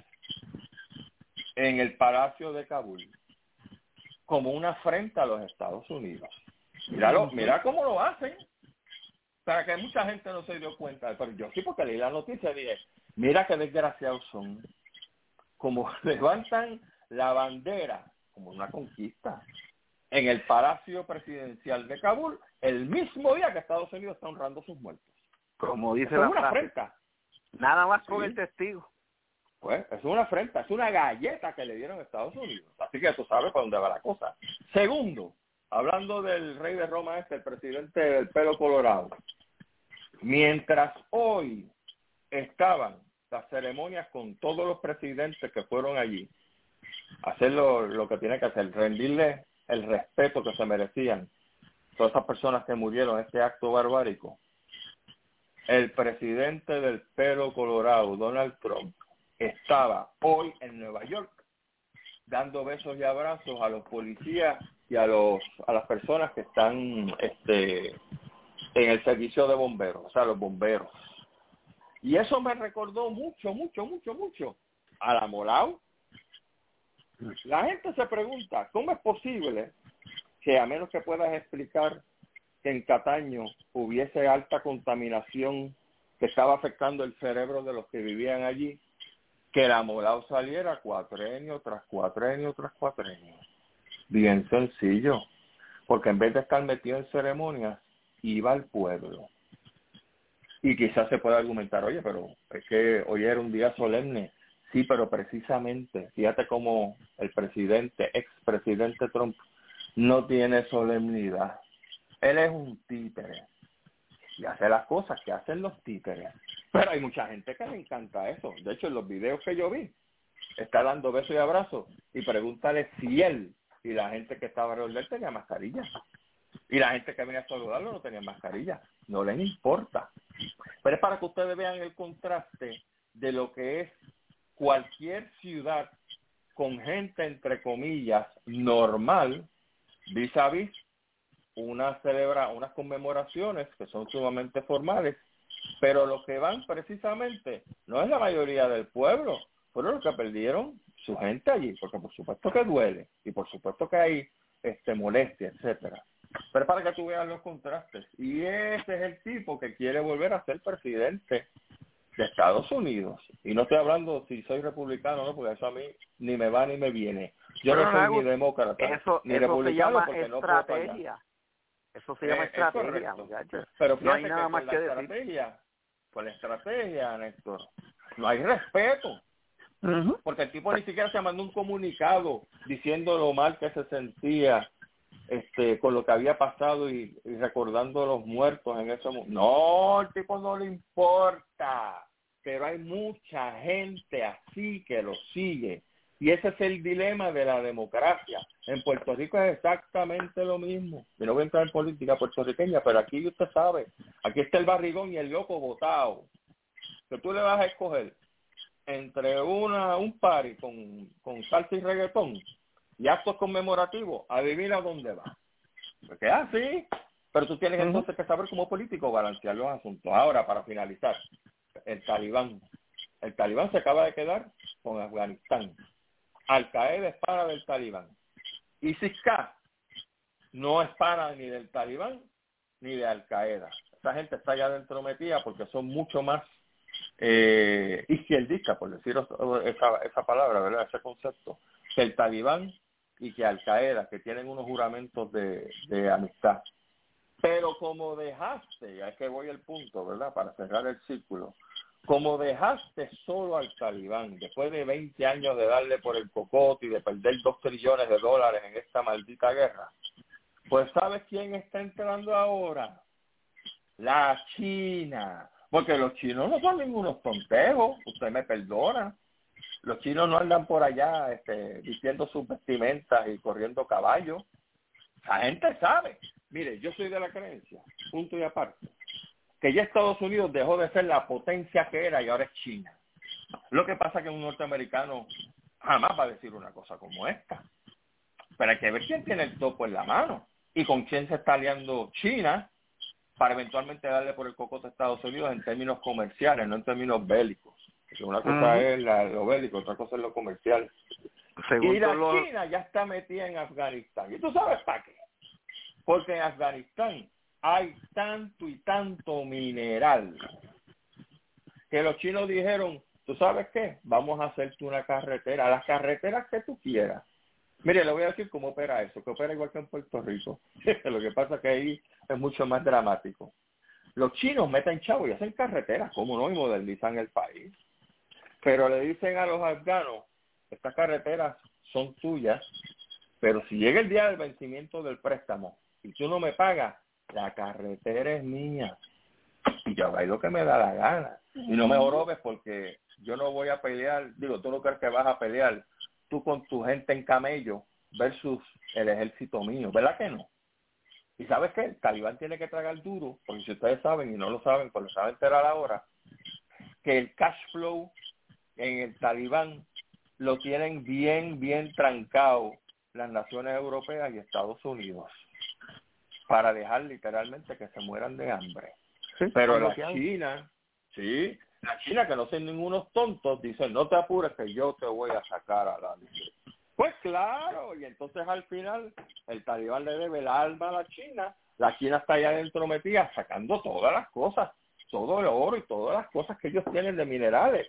en el Palacio de Kabul como una afrenta a los Estados Unidos. Míralo, mira cómo lo hacen, para que mucha gente no se dio cuenta. Pero yo sí, porque leí la noticia y dije, mira qué desgraciados son, como levantan la bandera como una conquista en el Palacio Presidencial de Kabul el mismo día que Estados Unidos está honrando sus muertos. Como dice es la una frase, afrenta. Nada más con Sí. el testigo. Pues es una afrenta, es una galleta que le dieron a Estados Unidos. Así que tú sabes para dónde va la cosa. Segundo, hablando del rey de Roma este, el presidente del pelo colorado. Mientras hoy estaban las ceremonias con todos los presidentes que fueron allí, hacer lo, lo que tiene que hacer, rendirle el respeto que se merecían todas esas personas que murieron en este acto barbárico, el presidente del pelo colorado, Donald Trump, estaba hoy en Nueva York dando besos y abrazos a los policías y a los a las personas que están este en el servicio de bomberos, o sea, los bomberos. Y eso me recordó mucho, mucho, mucho, mucho a la Molau. La gente se pregunta, ¿cómo es posible que, a menos que puedas explicar que en Cataño hubiese alta contaminación que estaba afectando el cerebro de los que vivían allí, que la Molau saliera cuatrenio tras cuatrenio tras cuatrenio? Bien sencillo, porque en vez de estar metido en ceremonias, iba al pueblo. Y quizás se pueda argumentar, oye, pero es que hoy era un día solemne. Sí, pero precisamente, fíjate cómo el presidente, expresidente Trump, no tiene solemnidad. Él es un títere y hace las cosas que hacen los títeres. Pero hay mucha gente que le encanta eso. De hecho, en los videos que yo vi, está dando besos y abrazos y pregúntale si él y la gente que estaba alrededor de él tenía mascarilla. Y la gente que venía a saludarlo no tenía mascarilla. No les importa. Pero es para que ustedes vean el contraste de lo que es cualquier ciudad con gente, entre comillas, normal, vis a vis una celebra, unas conmemoraciones que son sumamente formales, pero los que van precisamente no es la mayoría del pueblo, fueron los que perdieron su gente allí, porque por supuesto que duele y por supuesto que hay este molestia, etcétera. Pero para que tú veas los contrastes. Y ese es el tipo que quiere volver a ser presidente de Estados Unidos. Y no estoy hablando si soy republicano o no, porque eso a mí ni me va ni me viene. Yo Pero no soy Agus, ni demócrata eso, ni eso republicano se llama porque no puedo fallar. estrategia. Eso se llama Eh, es estrategia, correcto. muchachos. Pero No hay fíjate nada que más con que la decir. estrategia, con la estrategia, Néstor, no hay respeto. Uh-huh. Porque el tipo ni siquiera se mandó un comunicado diciendo lo mal que se sentía este con lo que había pasado y, y recordando a los muertos en ese momento. No, el tipo no le importa. Pero hay mucha gente así que lo sigue. Y ese es el dilema de la democracia. En Puerto Rico es exactamente lo mismo. Yo no voy a entrar en política puertorriqueña, pero aquí usted sabe, aquí está el barrigón y el loco botado. Que tú le vas a escoger entre una un party con, con salsa y reggaetón y actos conmemorativos, adivina dónde va. Porque así, pero tú tienes entonces que saber como político balancear los asuntos. Ahora, para finalizar, el talibán. El talibán se acaba de quedar con Afganistán. Al-Qaeda es pana del talibán. ISIS-K no es pana ni del talibán ni de Al-Qaeda. Esa gente está ya dentro metida porque son mucho más eh, izquierdistas, por decir esa, esa palabra, ¿verdad? Ese concepto, que el talibán y que Al-Qaeda, que tienen unos juramentos de, de amistad. Pero como dejaste, ya es que voy al punto, ¿verdad? Para cerrar el círculo, como dejaste solo al Talibán, después de veinte años de darle por el cocote y de perder dos trillones de dólares en esta maldita guerra, pues ¿sabes quién está entrando ahora? La China. Porque los chinos no son ningunos tontejos, usted me perdona. Los chinos no andan por allá este, vistiendo sus vestimentas y corriendo caballos. La gente sabe. Mire, yo soy de la creencia, punto y aparte, que ya Estados Unidos dejó de ser la potencia que era y ahora es China. Lo que pasa es que un norteamericano jamás va a decir una cosa como esta. Pero hay que ver quién tiene el topo en la mano y con quién se está aliando China para eventualmente darle por el cocote a Estados Unidos en términos comerciales, no en términos bélicos. Porque una cosa uh-huh. es la, lo bélico, otra cosa es lo comercial. Según y la lo... China ya está metida en Afganistán. ¿Y tú sabes para qué? Porque en Afganistán hay tanto y tanto mineral que los chinos dijeron, ¿tú sabes qué? Vamos a hacerte una carretera, las carreteras que tú quieras. Mire, le voy a decir cómo opera eso, que opera igual que en Puerto Rico. Lo que pasa es que ahí es mucho más dramático. Los chinos meten chavo y hacen carreteras, ¿cómo no? Y modernizan el país. Pero le dicen a los afganos, estas carreteras son tuyas, pero si llega el día del vencimiento del préstamo y tú no me pagas, la carretera es mía. Y yo hago lo que me da la gana. Y no me jorobes porque yo no voy a pelear, digo, tú no crees que vas a pelear tú con tu gente en camello versus el ejército mío, ¿verdad que no? Y ¿sabes qué? El Talibán tiene que tragar duro, porque si ustedes saben y no lo saben, pues lo saben enterar ahora, que el cash flow en el Talibán lo tienen bien, bien trancado las naciones europeas y Estados Unidos para dejar literalmente que se mueran de hambre. Sí, pero la China, sí, la China, que no son ningunos tontos, dicen, no te apures que yo te voy a sacar a la luz. Pues claro, y entonces al final el Talibán le debe el alma a la China, la China está allá adentro metida sacando todas las cosas, todo el oro y todas las cosas que ellos tienen de minerales.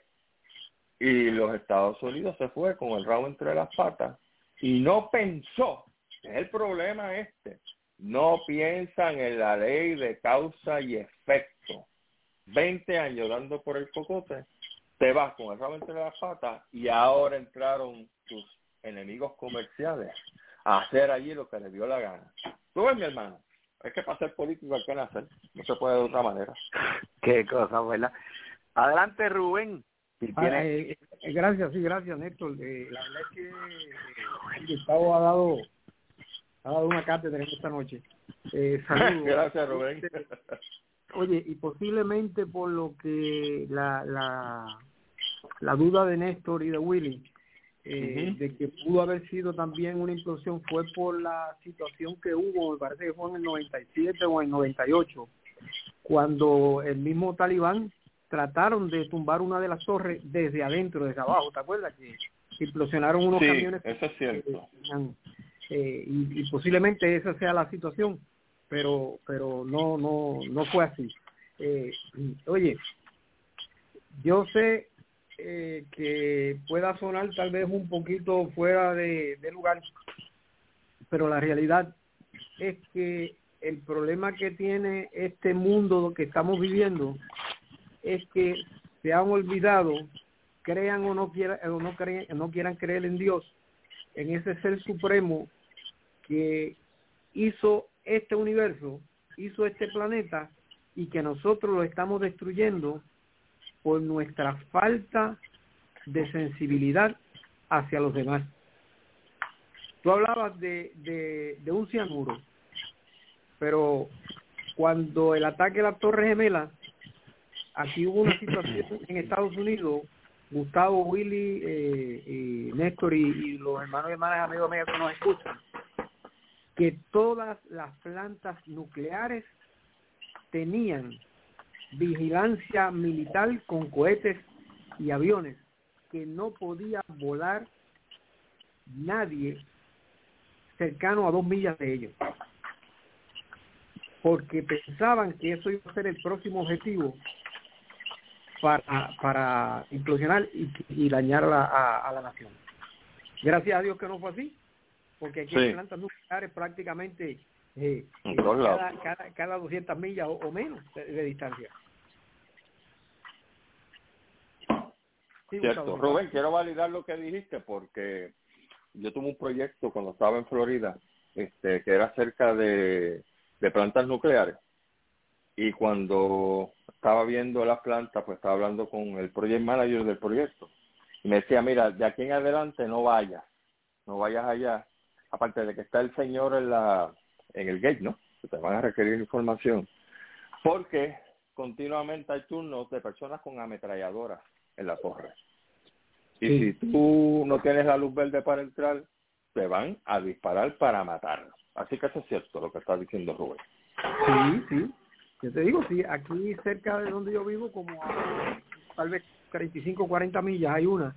Y los Estados Unidos se fue con el rabo entre las patas y no pensó, que es el problema este, no piensan en la ley de causa y efecto. veinte años dando por el cocote, te vas con el rabo entre las patas y ahora entraron tus enemigos comerciales a hacer allí lo que les dio la gana. Tú ves, mi hermano, es que para ser político hay que nacer, no se puede de otra manera. Qué cosa, ¿verdad? Adelante, Rubén. Si ah, tiene... eh, eh, gracias, sí, gracias, Néstor. Eh, la verdad es que eh, Gustavo ha dado, ha dado una cátedra esta noche. Eh, saludos. Gracias, Rubén. Oye, y posiblemente por lo que la la, la duda de Néstor y de Willy, eh, uh-huh. de que pudo haber sido también una implosión, fue por la situación que hubo, me parece que fue en el noventa y siete o en el noventa y ocho, cuando el mismo Talibán trataron de tumbar una de las torres desde adentro, desde abajo, ¿te acuerdas? Que, que implosionaron unos sí, camiones. Eso es cierto. Eh, y, y posiblemente esa sea la situación, pero pero no no no fue así. Eh, oye, yo sé eh, que pueda sonar tal vez un poquito fuera de, de lugar, pero la realidad es que el problema que tiene este mundo que estamos viviendo es que se han olvidado, crean o no quieran o no creen, no quieran creer en Dios, en ese ser supremo que hizo este universo, hizo este planeta y que nosotros lo estamos destruyendo por nuestra falta de sensibilidad hacia los demás. Tú hablabas de, de, de un cianuro, pero cuando el ataque a las Torres Gemelas, aquí hubo una situación en Estados Unidos, Gustavo, Willy, eh, y Néstor y, y los hermanos y hermanas amigos míos que nos escuchan, que todas las plantas nucleares tenían vigilancia militar con cohetes y aviones, que no podía volar nadie cercano a dos millas de ellos, porque pensaban que eso iba a ser el próximo objetivo para para implosionar y, y dañar a la, a, a la nación. Gracias a Dios que no fue así, porque aquí sí. hay plantas nucleares prácticamente eh, eh, cada, cada, cada doscientas millas o, o menos de, de distancia. Sí, Cierto. Gustavo. Rubén, quiero validar lo que dijiste porque yo tuve un proyecto cuando estaba en Florida este, que era acerca de, de plantas nucleares. Y cuando estaba viendo las plantas, pues estaba hablando con el project manager del proyecto. Y me decía, mira, de aquí en adelante no vayas, no vayas allá. Aparte de que está el señor en la en el gate, ¿no? Que te van a requerir información. Porque continuamente hay turnos de personas con ametralladoras en la torre. Y Sí. si tú no tienes la luz verde para entrar, te van a disparar para matarlo. Así que eso es cierto lo que está diciendo Rubén. Sí, sí. Yo te digo, sí, aquí cerca de donde yo vivo, como a tal vez treinta y cinco, cuarenta millas, hay una.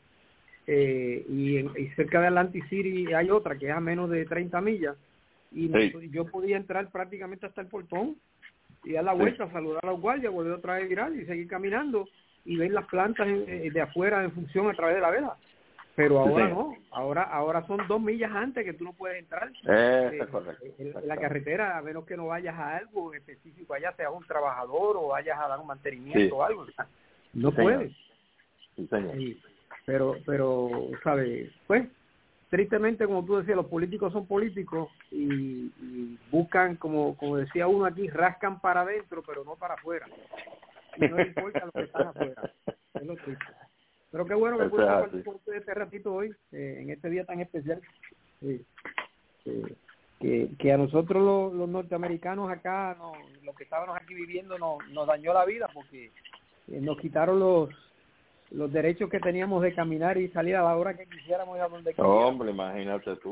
Eh, y, en, y cerca de Atlantic City hay otra que es a menos de treinta millas. Y Sí. nosotros- yo podía entrar prácticamente hasta el portón y dar la Sí. vuelta, saludar a los guardias, volver otra vez a virar y seguir caminando y ver las plantas en- eh, de afuera en función a través de la vela. Pero Sí, ahora señor. no, ahora ahora son dos millas antes que tú no puedes entrar. Eso Eh, es correcto. en, en la carretera, a menos que no vayas a algo específico, allá seas un trabajador o vayas a dar un mantenimiento Sí. o algo. No Sí, señor. puedes. Sí, señor. Sí, pero, pero, ¿sabes? Pues, tristemente, como tú decías, los políticos son políticos y, y buscan, como como decía uno aquí, rascan para adentro, pero no para afuera. Y no les importa lo que están afuera. Es lo triste. Pero qué bueno que Eso pude es compartir así. con ustedes este ratito hoy, eh, en este día tan especial. Sí. Eh, que, que a nosotros los, los norteamericanos acá, no, los que estábamos aquí viviendo, no, nos dañó la vida porque eh, nos quitaron los los derechos que teníamos de caminar y salir a la hora que quisiéramos y a donde quisiéramos. Hombre, imagínate tú.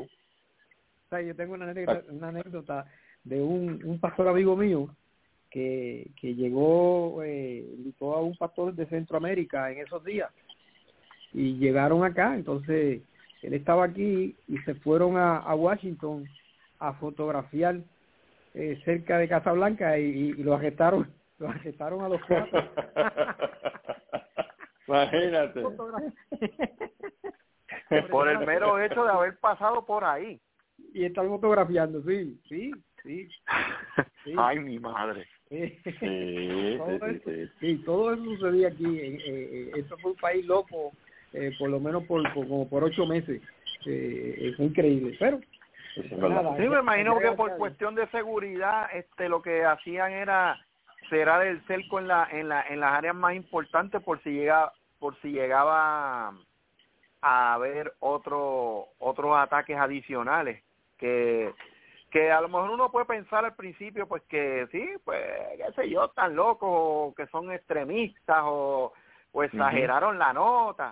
O sea, yo tengo una anécdota, una anécdota de un, un pastor amigo mío que, que llegó, eh, invitó a un pastor de Centroamérica en esos días y llegaron acá, entonces él estaba aquí y se fueron a, a Washington a fotografiar eh, cerca de Casablanca y, y, y lo arrestaron, lo arrestaron a los cuatro. Imagínate. Por el mero hecho de haber pasado por ahí. Y están fotografiando, sí, sí, sí. sí. Ay, mi madre. Eh, Sí, todo sí, sí, eso, sí. sí, todo eso sucedía aquí. Eh, eh, esto fue un país loco, eh, por lo menos por, por como por ocho meses. Eh, es increíble, pero Eso es pues verdad. nada. Sí, me imagino que gracias a por Dios. cuestión de seguridad, este, lo que hacían era cerrar el cerco en la, en la, en las áreas más importantes por si llega, por si llegaba a haber otro, otros ataques adicionales que que a lo mejor uno puede pensar al principio pues que sí, pues qué sé yo, están locos o que son extremistas o, o exageraron la nota,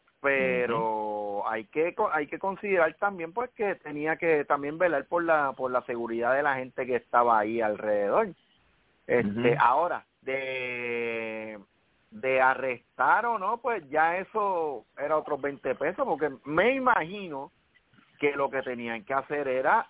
pero hay que hay que considerar también pues que tenía que también velar por la por la seguridad de la gente que estaba ahí alrededor. Este, Ujú. ahora de de arrestar o no, pues ya eso era otros veinte pesos, porque me imagino que lo que tenían que hacer era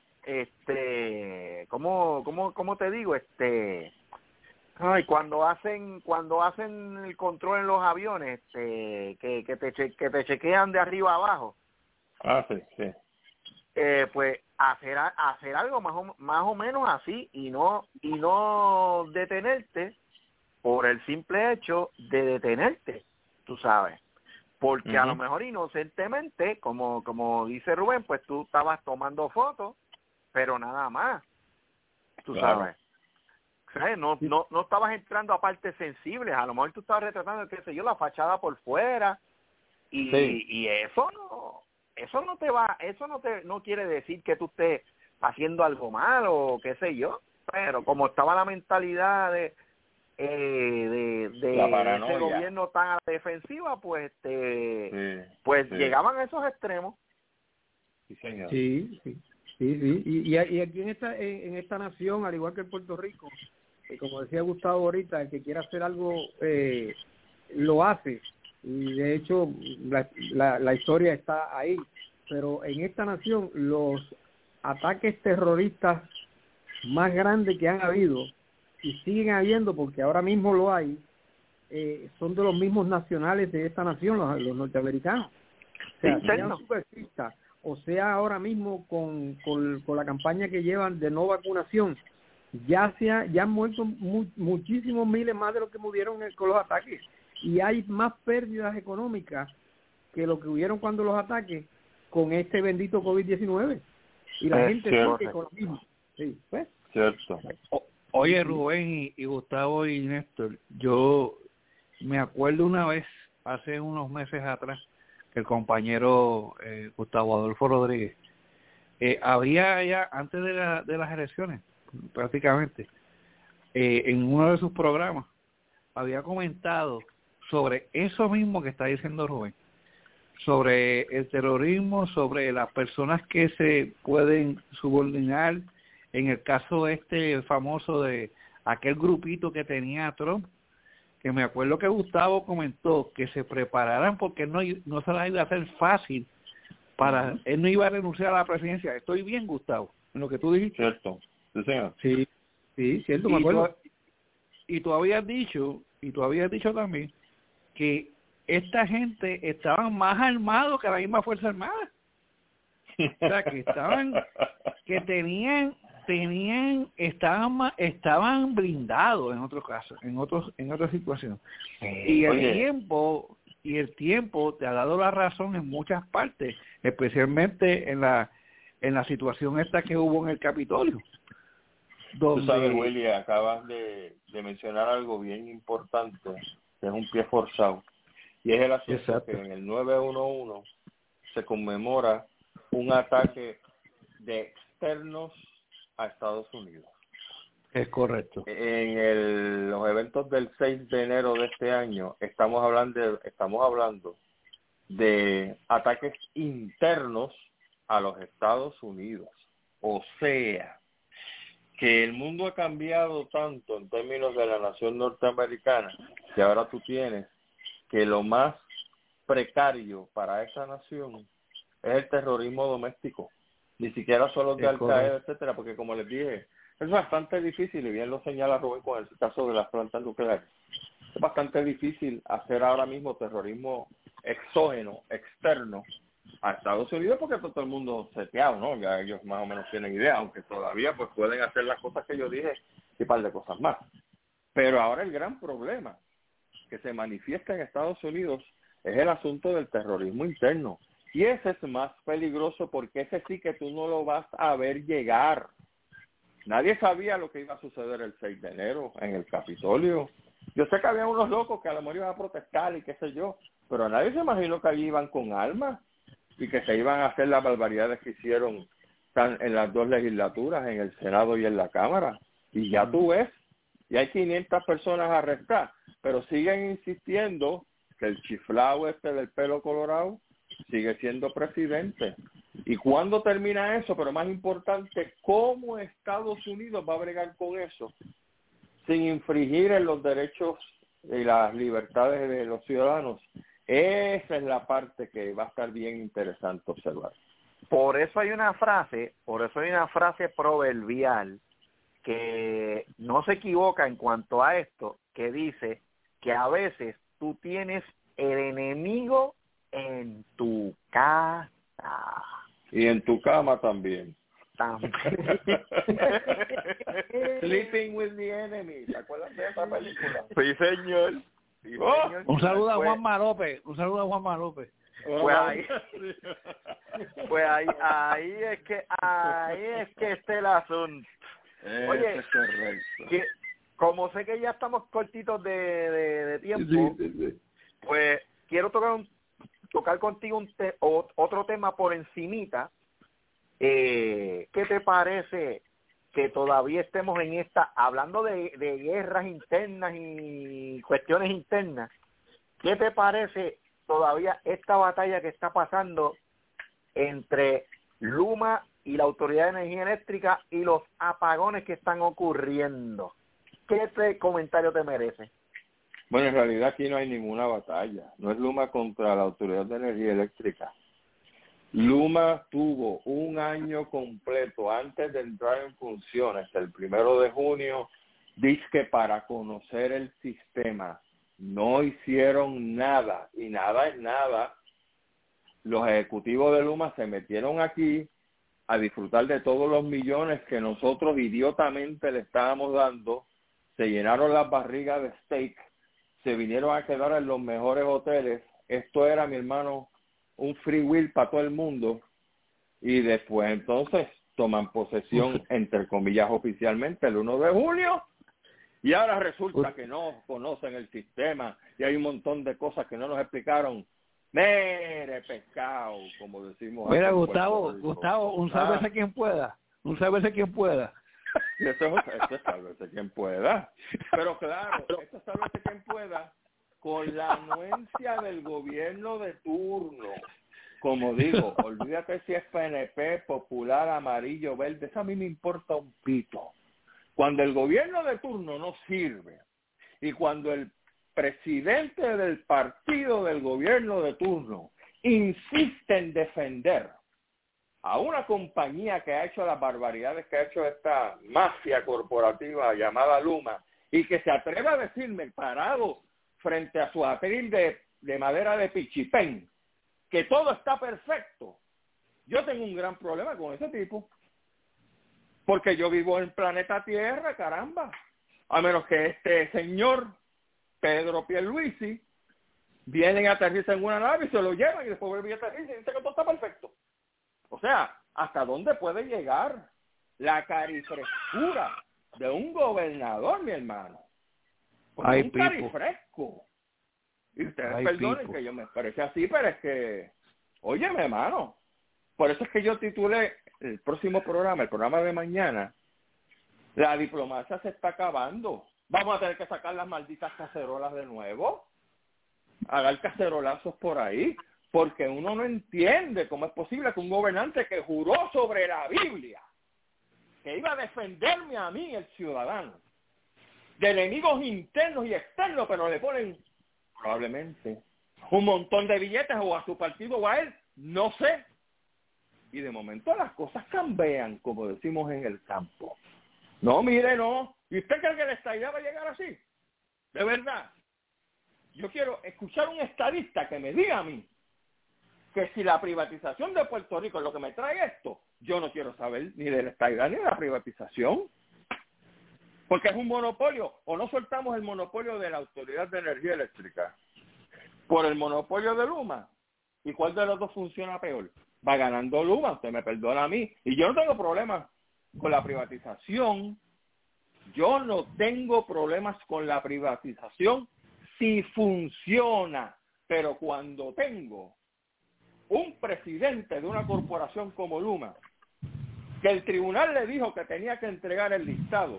este cómo cómo cómo te digo este ay cuando hacen cuando hacen el control en los aviones este que que te che, que te chequean de arriba a abajo, Ah, sí, sí. eh, pues hacer a- hacer algo más o, más o menos así y no y no detenerte por el simple hecho de detenerte, tú sabes. Porque a lo Ujú. mejor inocentemente, como como dice Rubén, pues tú estabas tomando fotos, pero nada más, tú Claro. sabes. ¿Sabes? No, no, no estabas entrando a partes sensibles, a lo mejor tú estabas retratando, qué sé yo, la fachada por fuera, y, Sí. y eso no, eso no te va, eso no te, no quiere decir que tú estés haciendo algo malo, o qué sé yo, pero como estaba la mentalidad de eh, de, de La ese paranoia. gobierno tan a la defensiva, pues este Sí, pues sí. llegaban a esos extremos. Sí, señor. Sí, sí, sí, sí. Y, y, y aquí en esta en, en esta nación, al igual que en Puerto Rico, eh, como decía Gustavo ahorita, el que quiera hacer algo eh, lo hace. Y de hecho, la, la, la historia está ahí. Pero en esta nación, los ataques terroristas más grandes que han habido, y siguen habiendo porque ahora mismo lo hay, eh, son de los mismos nacionales de esta nación, los, los norteamericanos. O sea, Sí, sean cierto. superfistas, o sea ahora mismo con, con, con la campaña que llevan de no vacunación, ya se ha, ya han muerto mu muchísimos miles más de lo que murieron en- con los ataques, y hay más pérdidas económicas que lo que hubieron cuando los ataques con este bendito COVID diecinueve. Y la Es gente cierto. sigue con lo mismo. Sí, pues. Cierto. O- Oye, Rubén y, y Gustavo y Néstor, yo me acuerdo una vez, hace unos meses atrás, que el compañero eh, Gustavo Adolfo Rodríguez, eh, había ya, antes de, la, de las elecciones, prácticamente, eh, en uno de sus programas, había comentado sobre eso mismo que está diciendo Rubén, sobre el terrorismo, sobre las personas que se pueden subordinar, en el caso este famoso de aquel grupito que tenía Trump, que me acuerdo que Gustavo comentó que se prepararan porque no, no se las iba a hacer fácil, para él no iba a renunciar a la presidencia. Estoy bien, Gustavo, en lo que tú dijiste. Cierto. Sí, señor. Sí, sí, cierto, me Y acuerdo. tú, y tú habías dicho, y tú habías dicho también, que esta gente estaban más armados que la misma Fuerza Armada. O sea, que estaban, que tenían, tenían, estaban ma- estaban blindados en otros casos, en otros, en otras situaciones. Y el Oye. tiempo, y el tiempo te ha dado la razón en muchas partes, especialmente en la, en la situación esta que hubo en el Capitolio. Tú sabes, Donde, Willy, acabas de, de mencionar algo bien importante, que es un pie forzado, y es el asunto Exacto. que en el nueve uno uno se conmemora un ataque de externos a Estados Unidos. es correcto. En el, los eventos del seis de enero de este año estamos hablando, estamos hablando de ataques internos a los Estados Unidos. O sea, que el mundo ha cambiado tanto en términos de la nación norteamericana que ahora tú tienes que lo más precario para esa nación es el terrorismo doméstico. Ni siquiera solo de Es Al-Qaeda, correcto. etcétera, porque como les dije, es bastante difícil, y bien lo señala Rubén con el caso de las plantas nucleares. Es bastante difícil hacer ahora mismo terrorismo exógeno, externo a Estados Unidos, porque todo el mundo seteado, ¿no? Ya ellos más o menos tienen idea, aunque todavía pues pueden hacer las cosas que yo dije y un par de cosas más. Pero ahora el gran problema que se manifiesta en Estados Unidos es el asunto del terrorismo interno. Y ese es más peligroso porque ese sí que tú no lo vas a ver llegar. Nadie sabía lo que iba a suceder el seis de enero en el Capitolio. Yo sé que había unos locos que a lo mejor iban a protestar y qué sé yo, pero nadie se imaginó que allí iban con armas y que se iban a hacer las barbaridades que hicieron tan- en las dos legislaturas, en el Senado y en la Cámara. Y ya tú ves, y hay quinientas personas arrestadas, pero siguen insistiendo que el chiflao este del pelo colorado sigue siendo presidente. ¿Y cuándo termina eso? Pero más importante, ¿cómo Estados Unidos va a bregar con eso sin infringir en los derechos y las libertades de los ciudadanos? Esa es la parte que va a estar bien interesante observar. Por eso hay una frase, por eso hay una frase proverbial que no se equivoca en cuanto a esto, que dice que a veces tú tienes el enemigo en tu casa. Y en tu cama también. También. Sleeping with the enemy. ¿Te acuerdas de esa película? Sí, señor. Sí, Oh, señor. Un saludo a Pues- Juanma López, un saludo a Juanma López. Pues ahí, pues ahí, ahí es que, ahí es que está el asunto. Oye, Eso es correcto. Que, como sé que ya estamos cortitos de, de, de tiempo, Sí, sí, sí. pues quiero tocar un, tocar contigo un te, o, otro tema por encimita. Eh, ¿Qué te parece que todavía estemos en esta, hablando de, de guerras internas y cuestiones internas? ¿Qué te parece todavía esta batalla que está pasando entre Luma y la Autoridad de Energía Eléctrica y los apagones que están ocurriendo? ¿Qué te, comentario te merece? Bueno, en realidad aquí no hay ninguna batalla. No es Luma contra la Autoridad de Energía Eléctrica. Luma tuvo un año completo antes de entrar en funciones, el primero de junio, dizque para conocer el sistema. No hicieron nada, y nada es nada. Los ejecutivos de Luma se metieron aquí a disfrutar de todos los millones que nosotros idiotamente le estábamos dando, se llenaron las barrigas de steak, se vinieron a quedar en los mejores hoteles. Esto era, mi hermano, un free will para todo el mundo y después entonces toman posesión, entre comillas, oficialmente el uno de julio y ahora resulta que no conocen el sistema y hay un montón de cosas que no nos explicaron. Mere pescado, como decimos. Mira, Gustavo, Gustavo, un sálvese ah. quien pueda, un sálvese quien pueda. Eso, eso es sálvese quien pueda. Pero claro, esto es sálvese quien pueda con la anuencia del gobierno de turno. Como digo, olvídate si es P N P, popular, amarillo, verde, eso a mí me importa un pito. Cuando el gobierno de turno no sirve y cuando el presidente del partido del gobierno de turno insiste en defender a una compañía que ha hecho las barbaridades que ha hecho esta mafia corporativa llamada Luma y que se atreve a decirme parado frente a su atril de, de madera de pichipén que todo está perfecto, yo tengo un gran problema con ese tipo porque yo vivo en el planeta Tierra, caramba, a menos que este señor Pedro Pierluisi vienen a aterrizar en una nave y se lo llevan y después vuelven a aterrizar y dicen que todo está perfecto. O sea, ¿hasta dónde puede llegar la carifrescura de un gobernador, mi hermano? Pues Ay, un Pipo. carifresco. Y ustedes Ay, perdonen Pipo. que yo me exprese así, pero es que, óyeme, hermano, por eso es que yo titulé el próximo programa, el programa de mañana, la diplomacia se está acabando. Vamos a tener que sacar las malditas cacerolas de nuevo, hacer cacerolazos por ahí, porque uno no entiende cómo es posible que un gobernante que juró sobre la Biblia, que iba a defenderme a mí, el ciudadano, de enemigos internos y externos, pero le ponen probablemente un montón de billetes o a su partido o a él, no sé. Y de momento las cosas cambian, como decimos en el campo. No, mire, no. ¿Y usted cree que la estadidad va a llegar así? De verdad. Yo quiero escuchar un estadista que me diga a mí que si la privatización de Puerto Rico es lo que me trae esto, yo no quiero saber ni de la estadidad ni de la privatización. Porque es un monopolio. O no soltamos el monopolio de la Autoridad de Energía Eléctrica por el monopolio de Luma. ¿Y cuál de los dos funciona peor? Va ganando Luma, usted me perdona a mí. Y yo no tengo problemas con la privatización. Yo no tengo problemas con la privatización si funciona. Pero cuando tengo un presidente de una corporación como Luma, que el tribunal le dijo que tenía que entregar el listado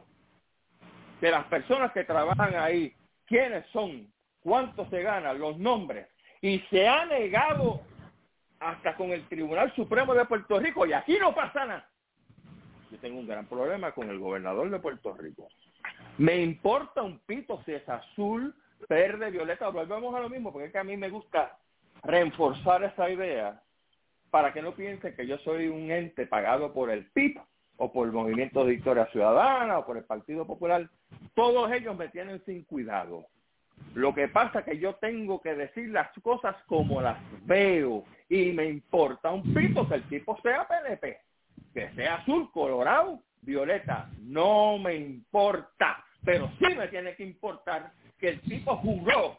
de las personas que trabajan ahí, quiénes son, cuánto se ganan, los nombres, y se ha negado hasta con el Tribunal Supremo de Puerto Rico, y aquí no pasa nada. Yo tengo un gran problema con el gobernador de Puerto Rico. Me importa un pito si es azul, verde, violeta, volvemos a lo mismo, porque es que a mí me gusta reforzar esa idea para que no piensen que yo soy un ente pagado por el P I B o por el Movimiento de Victoria Ciudadana o por el Partido Popular. Todos ellos me tienen sin cuidado. Lo que pasa es que yo tengo que decir las cosas como las veo y me importa un pito que el tipo sea P N P, que sea azul, colorado, violeta, no me importa, pero sí me tiene que importar que el tipo juró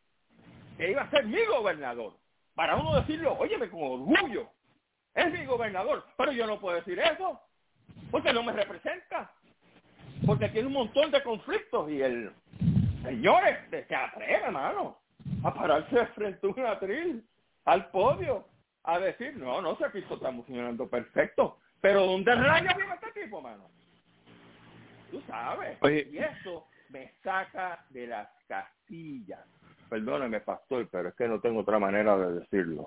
que iba a ser mi gobernador, para uno decirlo, óyeme, con orgullo, es mi gobernador, pero yo no puedo decir eso, porque no me representa, porque tiene un montón de conflictos y el señor este se atreve, hermano, a pararse frente a un atril, al podio, a decir, no, no sé, aquí esto está funcionando perfecto, pero ¿dónde raya vive este tipo, mano? Tú sabes, Oye. Y eso me saca de las casillas. Perdóneme, pastor, pero es que no tengo otra manera de decirlo.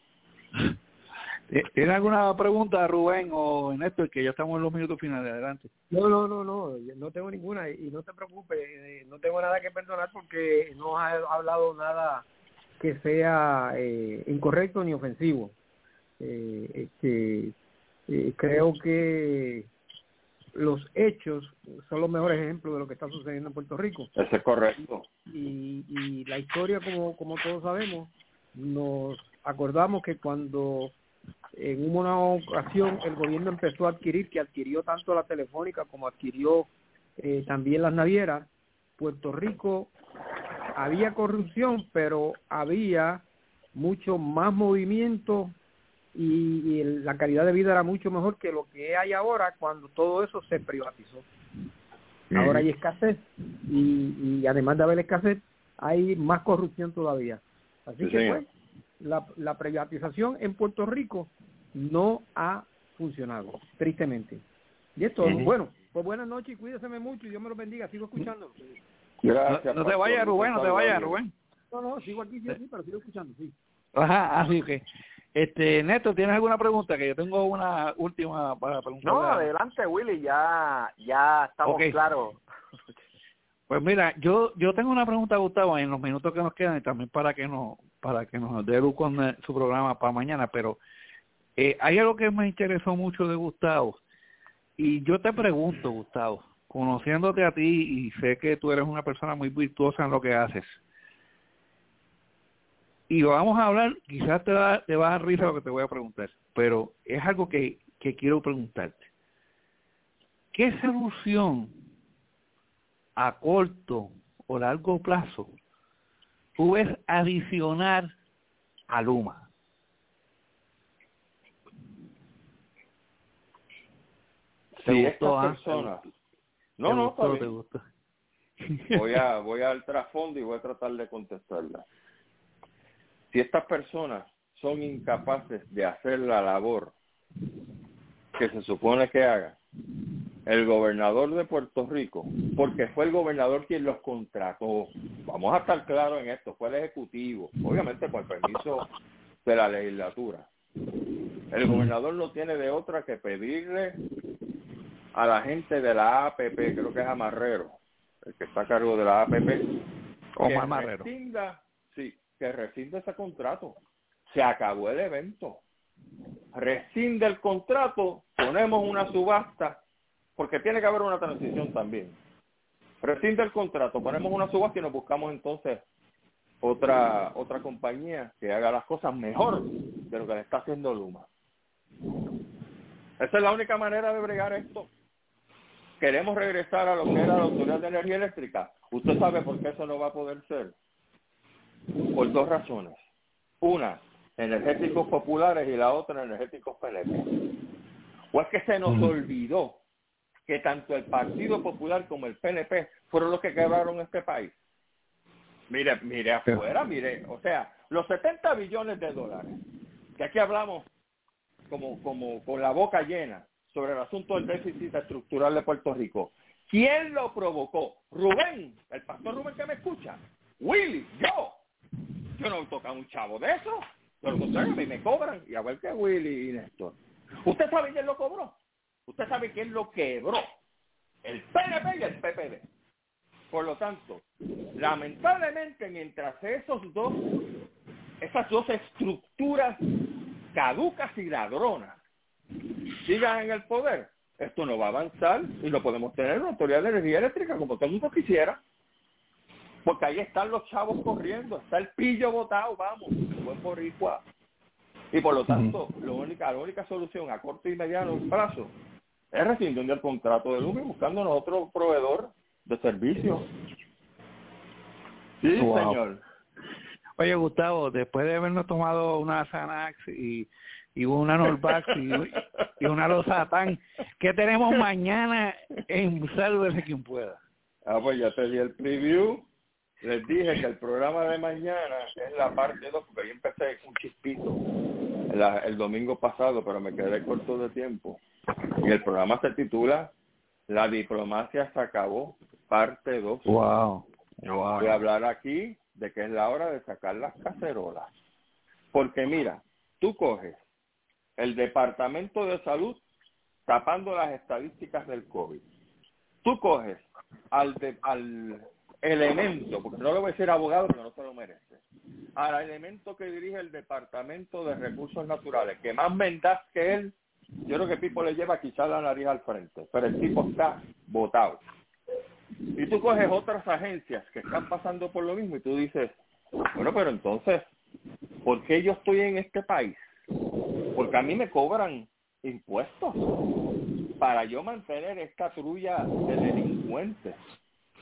¿Tiene alguna pregunta, Rubén o Néstor? Que ya estamos en los minutos finales. Adelante. No, no, no, no, no tengo ninguna y no te preocupes, eh, no tengo nada que perdonar porque no has hablado nada que sea eh, incorrecto ni ofensivo. Eh, este, eh, creo que los hechos son los mejores ejemplos de lo que está sucediendo en Puerto Rico. Eso es correcto. Y, y la historia, como, como todos sabemos, nos acordamos que cuando en una ocasión el gobierno empezó a adquirir, que adquirió tanto la telefónica como adquirió eh, también las navieras, Puerto Rico había corrupción, pero había mucho más movimiento y, y el- la calidad de vida era mucho mejor que lo que hay ahora cuando todo eso se privatizó. Ahora hay escasez y, y además de haber escasez hay más corrupción todavía. Así Sí, que señor. pues la, la privatización en Puerto Rico no ha funcionado, tristemente. Y esto, Ujú. bueno, pues buenas noches y cuídese mucho y Dios me los bendiga, sigo escuchándolo. Gracias. No, no te pastor. vayas, Rubén, no te Salud, vayas, adiós. Rubén. No, no, sigo aquí, sí, sí, pero sigo escuchando, sí. Ajá, así que, este, Néstor, ¿tienes alguna pregunta? Que yo tengo una última para preguntarle. No, a- adelante, Willy, ya, ya estamos Ok. claros. Pues mira, yo yo tengo una pregunta, Gustavo, en los minutos que nos quedan y también para que nos para que nos dé luz con eh, su programa para mañana, pero eh, hay algo que me interesó mucho de Gustavo y yo te pregunto, Gustavo, conociéndote a ti y sé que tú eres una persona muy virtuosa en lo que haces y vamos a hablar, quizás te va, te va a dar risa lo que te voy a preguntar, pero es algo que, que quiero preguntarte. ¿Qué solución a corto o largo plazo tú ves adicionar a Luma? ¿Te Si gustó, estas ah? personas... ¿Te No, no, gustó, está te bien. gustó? Voy a voy al trasfondo y voy a tratar de contestarla. Si estas personas son incapaces de hacer la labor que se supone que hagan, el gobernador de Puerto Rico, porque fue el gobernador quien los contrató, vamos a estar claros en esto, fue el ejecutivo, obviamente con el permiso de la legislatura. El gobernador no tiene de otra que pedirle a la gente de la A P P, creo que es Amarrero, el que está a cargo de la A P P, Omar que Marrero. rescinda, sí, que rescinda ese contrato. Se acabó el evento. Rescinde el contrato, ponemos una subasta, porque tiene que haber una transición también. Rescinde el contrato, ponemos una subasta y nos buscamos entonces otra otra compañía que haga las cosas mejor de lo que le está haciendo Luma. Esa es la única manera de bregar esto. Queremos regresar a lo que era la Autoridad de Energía Eléctrica. Usted sabe por qué eso no va a poder ser. Por dos razones. Una, energéticos populares y la otra, energéticos P N P. O es que se nos olvidó que tanto el Partido Popular como el P N P fueron los que quebraron este país. Mire, mire afuera, mire, o sea, los setenta billones de dólares, que aquí hablamos como, como con la boca llena sobre el asunto del déficit estructural de Puerto Rico. ¿Quién lo provocó? Rubén, el pastor Rubén que me escucha. Willy, yo. Yo no toco un chavo de eso. Por lo contrario, a mí me cobran, y a ver que Willy y Néstor. ¿Usted sabe quién lo cobró? ¿Usted sabe quién lo quebró? El P N P y el P P D. Por lo tanto, lamentablemente, mientras esos dos, esas dos estructuras caducas y ladronas sigan en el poder, esto no va a avanzar y no podemos tener una autoridad de energía eléctrica como todo el mundo quisiera. Porque ahí están los chavos corriendo, está el pillo botado, vamos, buen boricua. Y por lo tanto, lo única, la única solución a corto y mediano plazo es rescindiendo el contrato de Luma y buscándonos otro proveedor de servicio. Sí, Wow. señor. Oye, Gustavo, después de habernos tomado una Xanax y, y una Norvax y, y una Losatán, ¿qué tenemos mañana en Sálvese quien pueda? Ah, pues ya te di el preview. Les dije que el programa de mañana es la parte dos, porque yo empecé un chispito la, el domingo pasado, pero me quedé corto de tiempo. Y el programa se titula La diplomacia se acabó, parte dos. Wow. Wow. Voy a hablar aquí de que es la hora de sacar las cacerolas. Porque mira, tú coges el Departamento de Salud tapando las estadísticas del COVID. Tú coges al, de, al elemento, porque no le voy a decir abogado porque no se lo merece, al elemento que dirige el Departamento de Recursos Naturales, que más mendaz que él, yo creo que Pipo le lleva quizás la nariz al frente, pero el tipo está botado. Y tú coges otras agencias que están pasando por lo mismo y tú dices, bueno, pero entonces, ¿por qué yo estoy en este país? Porque a mí me cobran impuestos para yo mantener esta trulla de delincuentes.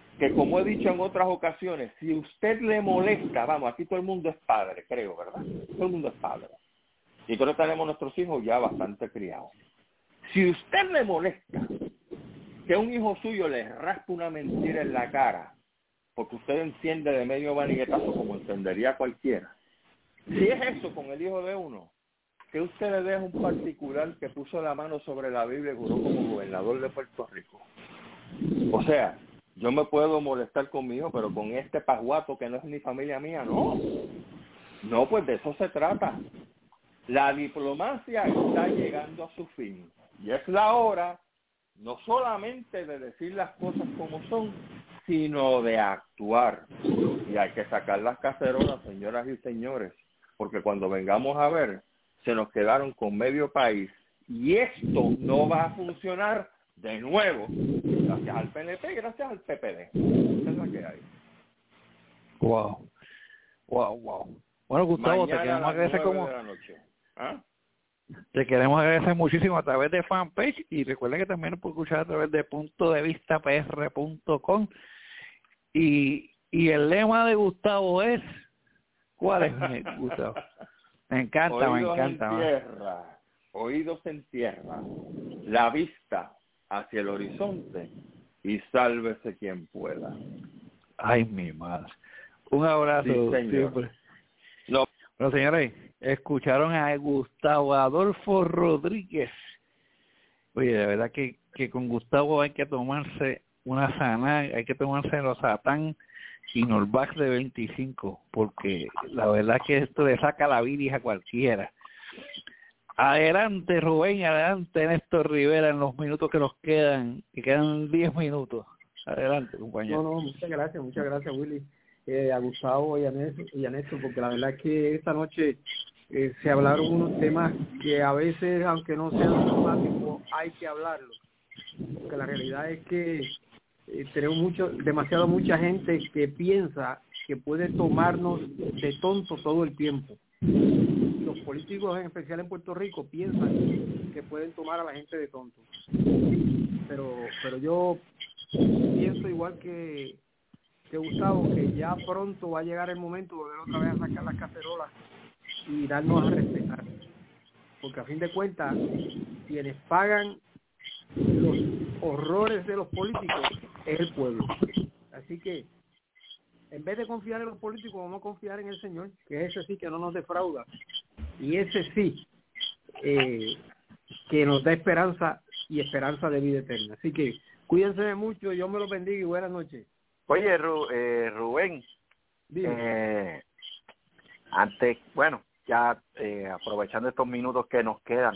que, como he dicho en otras ocasiones, si usted le molesta, vamos, aquí todo el mundo es padre, creo, ¿verdad? Todo el mundo es padre. Y creo que tenemos nuestros hijos ya bastante criados. Si usted le molesta que un hijo suyo le raspe una mentira en la cara, porque usted enciende de medio maniguetazo como encendería cualquiera, si es eso con el hijo de uno, que usted le deja un particular que puso la mano sobre la Biblia y juró como gobernador de Puerto Rico. O sea, yo me puedo molestar con mi hijo, pero con este pajuato que no es ni familia mía, no. No, pues de eso se trata. La diplomacia está llegando a su fin. Y es la hora, no solamente de decir las cosas como son, sino de actuar. Y hay que sacar las cacerolas, señoras y señores, porque cuando vengamos a ver, se nos quedaron con medio país. Y esto no va a funcionar de nuevo, gracias al P N P y gracias al P P D. Esa es la que hay. Wow. Wow, wow. Bueno, Gustavo, Mañana te queremos agradecer como... de la noche. ¿Ah? Te queremos agradecer muchísimo a través de fanpage y recuerden que también nos pueden escuchar a través de punto de vista p r punto com y, y el lema de Gustavo es ¿cuál es, Gustavo? Me encanta, oídos me encanta. En tierra, oídos en tierra, la vista hacia el horizonte y sálvese quien pueda. Ay, mi madre. Un abrazo. Sí, señor. Siempre. No. Bueno, señores, escucharon a Gustavo Adolfo Rodríguez. Oye, de verdad que, que con Gustavo hay que tomarse una sana, hay que tomarse los Satán y Norvax de veinticinco, porque la verdad que esto le saca la bilis a cualquiera. Adelante, Rubén, adelante, Néstor Rivera, en los minutos que nos quedan, que quedan diez minutos. Adelante, compañero. No, no, muchas gracias, muchas gracias, Willy. Eh, a Gustavo y a Néstor, y a Néstor, porque la verdad es que esta noche eh, se hablaron unos temas que a veces, aunque no sean simpáticos, hay que hablarlos, porque la realidad es que eh, tenemos mucho, demasiado mucha gente que piensa que puede tomarnos de tonto todo el tiempo. Los políticos, en especial en Puerto Rico, piensan que pueden tomar a la gente de tonto, pero pero yo pienso igual que que Gustavo, que ya pronto va a llegar el momento de volver otra vez a sacar las cacerolas y darnos a respetar, porque a fin de cuentas quienes pagan los horrores de los políticos es el pueblo. Así que en vez de confiar en los políticos, vamos a confiar en el Señor, que ese sí que no nos defrauda y ese sí eh, que nos da esperanza y esperanza de vida eterna. Así que cuídense mucho, Dios me los bendiga y buenas noches. Oye, Ru, eh, Rubén, eh, antes, bueno, ya eh, aprovechando estos minutos que nos quedan,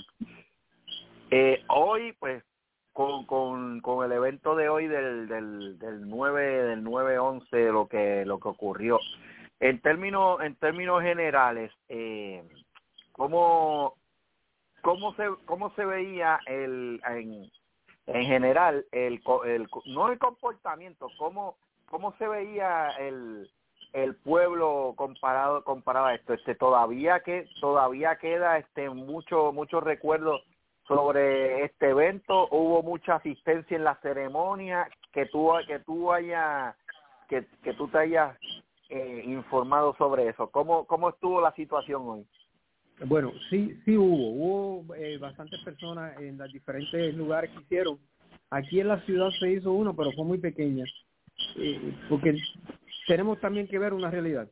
eh, hoy, pues, con, con, con el evento de hoy del del del nueve del nueve once, lo que lo que ocurrió, en términos en términos generales, eh, cómo cómo se cómo se veía el en en general el el no el comportamiento, cómo ¿Cómo se veía el el pueblo comparado comparado a esto? Este todavía que todavía queda este mucho mucho recuerdo sobre este evento. Hubo mucha asistencia en la ceremonia, que tú que tú haya que que tú te hayas eh, informado sobre eso. ¿Cómo cómo estuvo la situación hoy? Bueno, sí sí hubo hubo eh, bastantes personas en los diferentes lugares que hicieron. Aquí en la ciudad se hizo uno, pero fue muy pequeña. Eh, porque tenemos también que ver una realidad.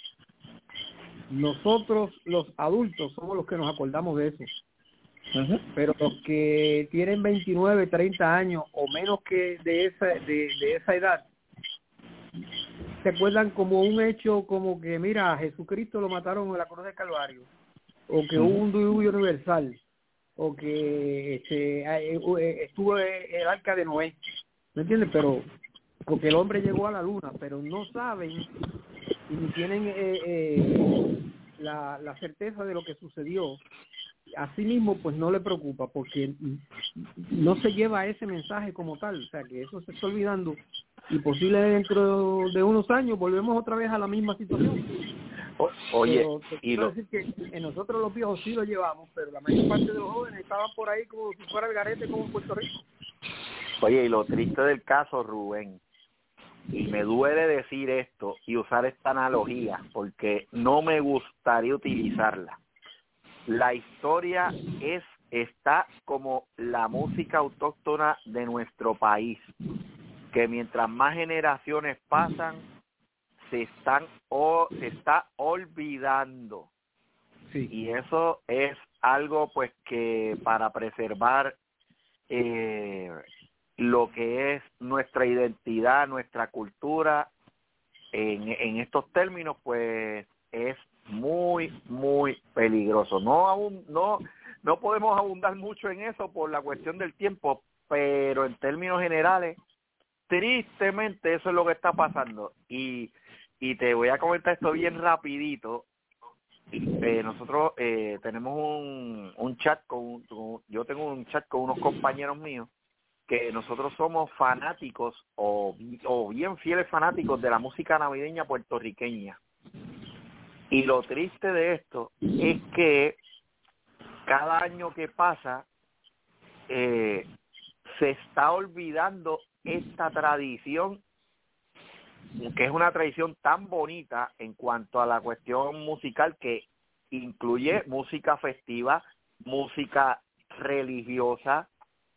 Nosotros los adultos somos los que nos acordamos de eso, uh-huh. Pero los que tienen veintinueve, treinta años o menos que de esa de, de esa edad se acuerdan como un hecho, como que mira, a Jesucristo lo mataron en la cruz del Calvario, o que uh-huh. hubo un diluvio universal, o que este, estuvo el arca de Noé, ¿me entiendes? Pero porque el hombre llegó a la luna, pero no saben y ni tienen eh, eh, la, la certeza de lo que sucedió. Asimismo, pues no le preocupa, porque no se lleva ese mensaje como tal, o sea que eso se está olvidando y posible dentro de unos años volvemos otra vez a la misma situación. O, oye, pero, y lo... decir que en nosotros los viejos sí lo llevamos, pero la mayor parte de los jóvenes estaban por ahí como si fuera el garete como en Puerto Rico. Oye, y lo triste del caso, Rubén, y me duele decir esto y usar esta analogía porque no me gustaría utilizarla. La historia es está como la música autóctona de nuestro país, que mientras más generaciones pasan, se están o se está olvidando. Sí. Y eso es algo pues que para preservar eh, lo que es nuestra identidad, nuestra cultura, en, en estos términos, pues es muy, muy peligroso. No aún, no, no podemos abundar mucho en eso por la cuestión del tiempo, pero en términos generales, tristemente eso es lo que está pasando. Y, y te voy a comentar esto bien rapidito. Eh, nosotros eh, tenemos un, un chat con, con, yo tengo un chat con unos compañeros míos que nosotros somos fanáticos o, o bien fieles fanáticos de la música navideña puertorriqueña. Y lo triste de esto es que cada año que pasa eh, se está olvidando esta tradición, que es una tradición tan bonita en cuanto a la cuestión musical, que incluye música festiva, música religiosa,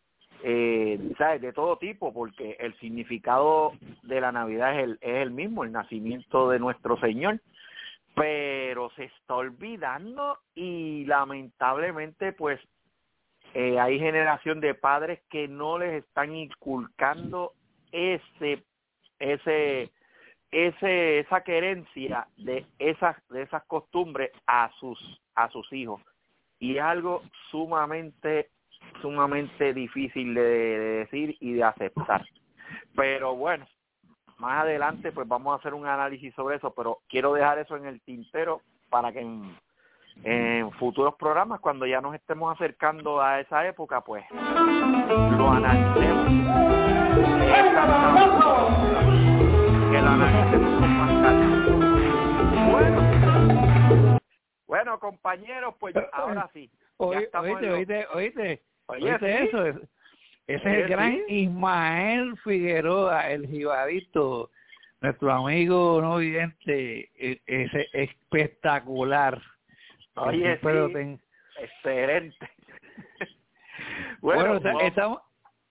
eh, ¿sabes? De todo tipo, porque el significado de la Navidad es el, es el mismo, el nacimiento de nuestro Señor, pero se está olvidando y lamentablemente pues eh, hay generación de padres que no les están inculcando ese ese ese esa querencia de esas de esas costumbres a sus a sus hijos, y es algo sumamente sumamente difícil de, de decir y de aceptar. Pero bueno, más adelante pues vamos a hacer un análisis sobre eso, pero quiero dejar eso en el tintero para que en, en futuros programas, cuando ya nos estemos acercando a esa época, pues lo analicemos. Que lo analicemos con más calma. Bueno, bueno compañeros, pues ahora sí. Oíste, oíste, oíste, oíste, Oye, oíste ¿sí? eso. Ese es el ¿Sí? gran Ismael Figueroa, el jibadito, nuestro amigo no vidente, e- ese espectacular. Oye, Espero sí, ten- excelente. Bueno, bueno, está- vamos- estamos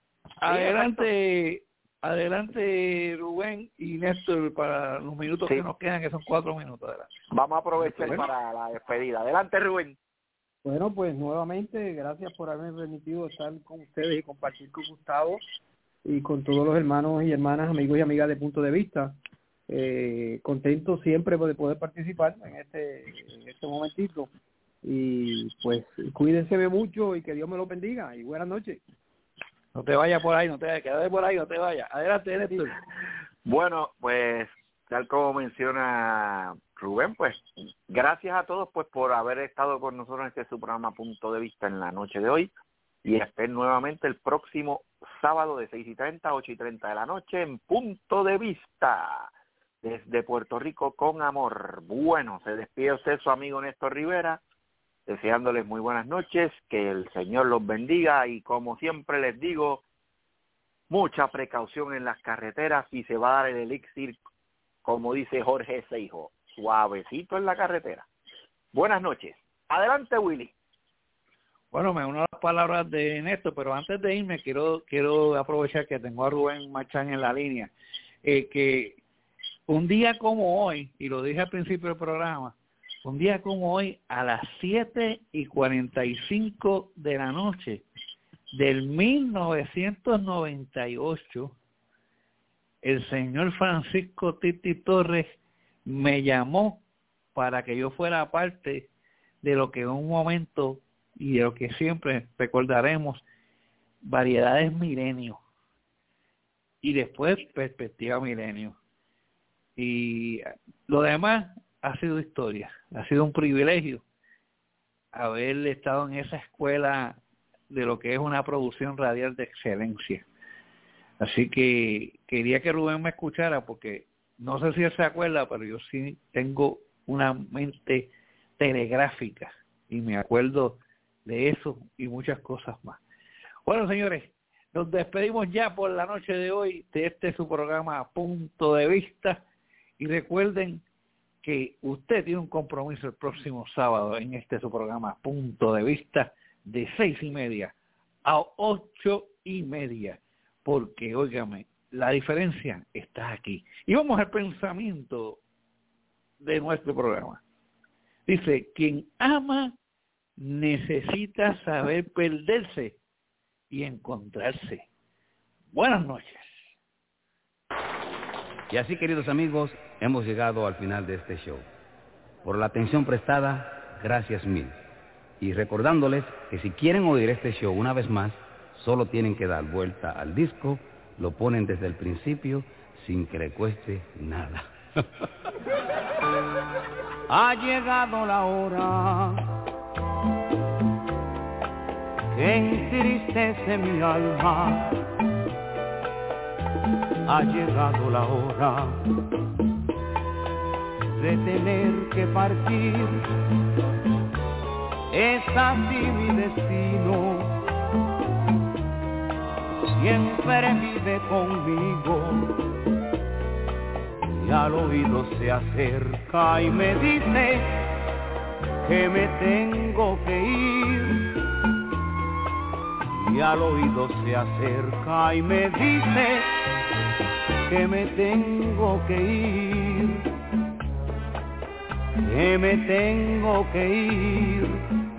adelante, adelante Rubén y Néstor para los minutos Sí. que nos quedan, que son cuatro minutos. Adelante. vamos a aprovechar Bueno. para la despedida. Adelante, Rubén. Bueno, pues nuevamente, gracias por haberme permitido estar con ustedes y compartir con Gustavo y con todos los hermanos y hermanas, amigos y amigas de Punto de Vista. Eh, contento siempre de poder participar en este, en este momentito. Y pues cuídense mucho y que Dios me los bendiga. Y buenas noches. No te vayas por ahí, no te vayas, quédate por ahí, no te vayas. Adelante, Néstor. Bueno, pues tal como menciona Rubén, pues gracias a todos pues por haber estado con nosotros en este su programa Punto de Vista en la noche de hoy, y estén nuevamente el próximo sábado de seis y treinta a ocho y treinta de la noche en Punto de Vista desde Puerto Rico con amor. Bueno, se despide usted su amigo Néstor Rivera, deseándoles muy buenas noches, que el Señor los bendiga, y como siempre les digo, mucha precaución en las carreteras y se va a dar el elixir, como dice Jorge Seijo, suavecito en la carretera. Buenas noches. Adelante, Willy. Bueno, me uno a las palabras de Néstor, pero antes de irme quiero quiero aprovechar que tengo a Rubén Marchán en la línea, eh, que un día como hoy, y lo dije al principio del programa, un día como hoy a las siete y cuarenta y cinco de la noche del mil novecientos noventa y ocho, el señor Francisco Titi Torres me llamó para que yo fuera parte de lo que en un momento y de lo que siempre recordaremos, Variedades Milenio, y después Perspectiva Milenio. Y lo demás ha sido historia, ha sido un privilegio haber estado en esa escuela de lo que es una producción radial de excelencia. Así que quería que Rubén me escuchara, porque no sé si él se acuerda, pero yo sí tengo una mente telegráfica y me acuerdo de eso y muchas cosas más. Bueno, señores, Nos despedimos ya por la noche de hoy de este su programa Punto de Vista. Y recuerden que usted tiene un compromiso el próximo sábado en este su programa Punto de Vista de seis y media a ocho y media. Porque, óigame, la diferencia está aquí. Y vamos al pensamiento de nuestro programa. Dice, quien ama necesita saber perderse y encontrarse. Buenas noches. Y así, queridos amigos, hemos llegado al final de este show. Por la atención prestada, gracias mil. Y recordándoles que si quieren oír este show una vez más, solo tienen que dar vuelta al disco, lo ponen desde el principio sin que le cueste nada. Ha llegado la hora que entristece mi alma. Ha llegado la hora de tener que partir. Es así mi destino, siempre vive conmigo. Y al oído se acerca y me dice que me tengo que ir. Y al oído se acerca y me dice que me tengo que ir. Que me tengo que ir.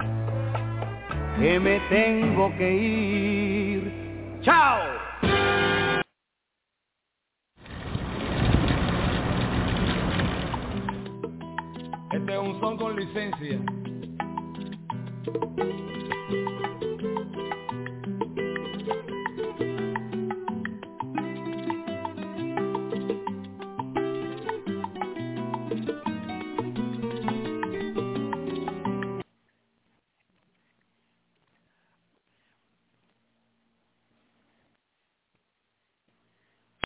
Que me tengo que ir. ¡Chao! Este es un son con licencia.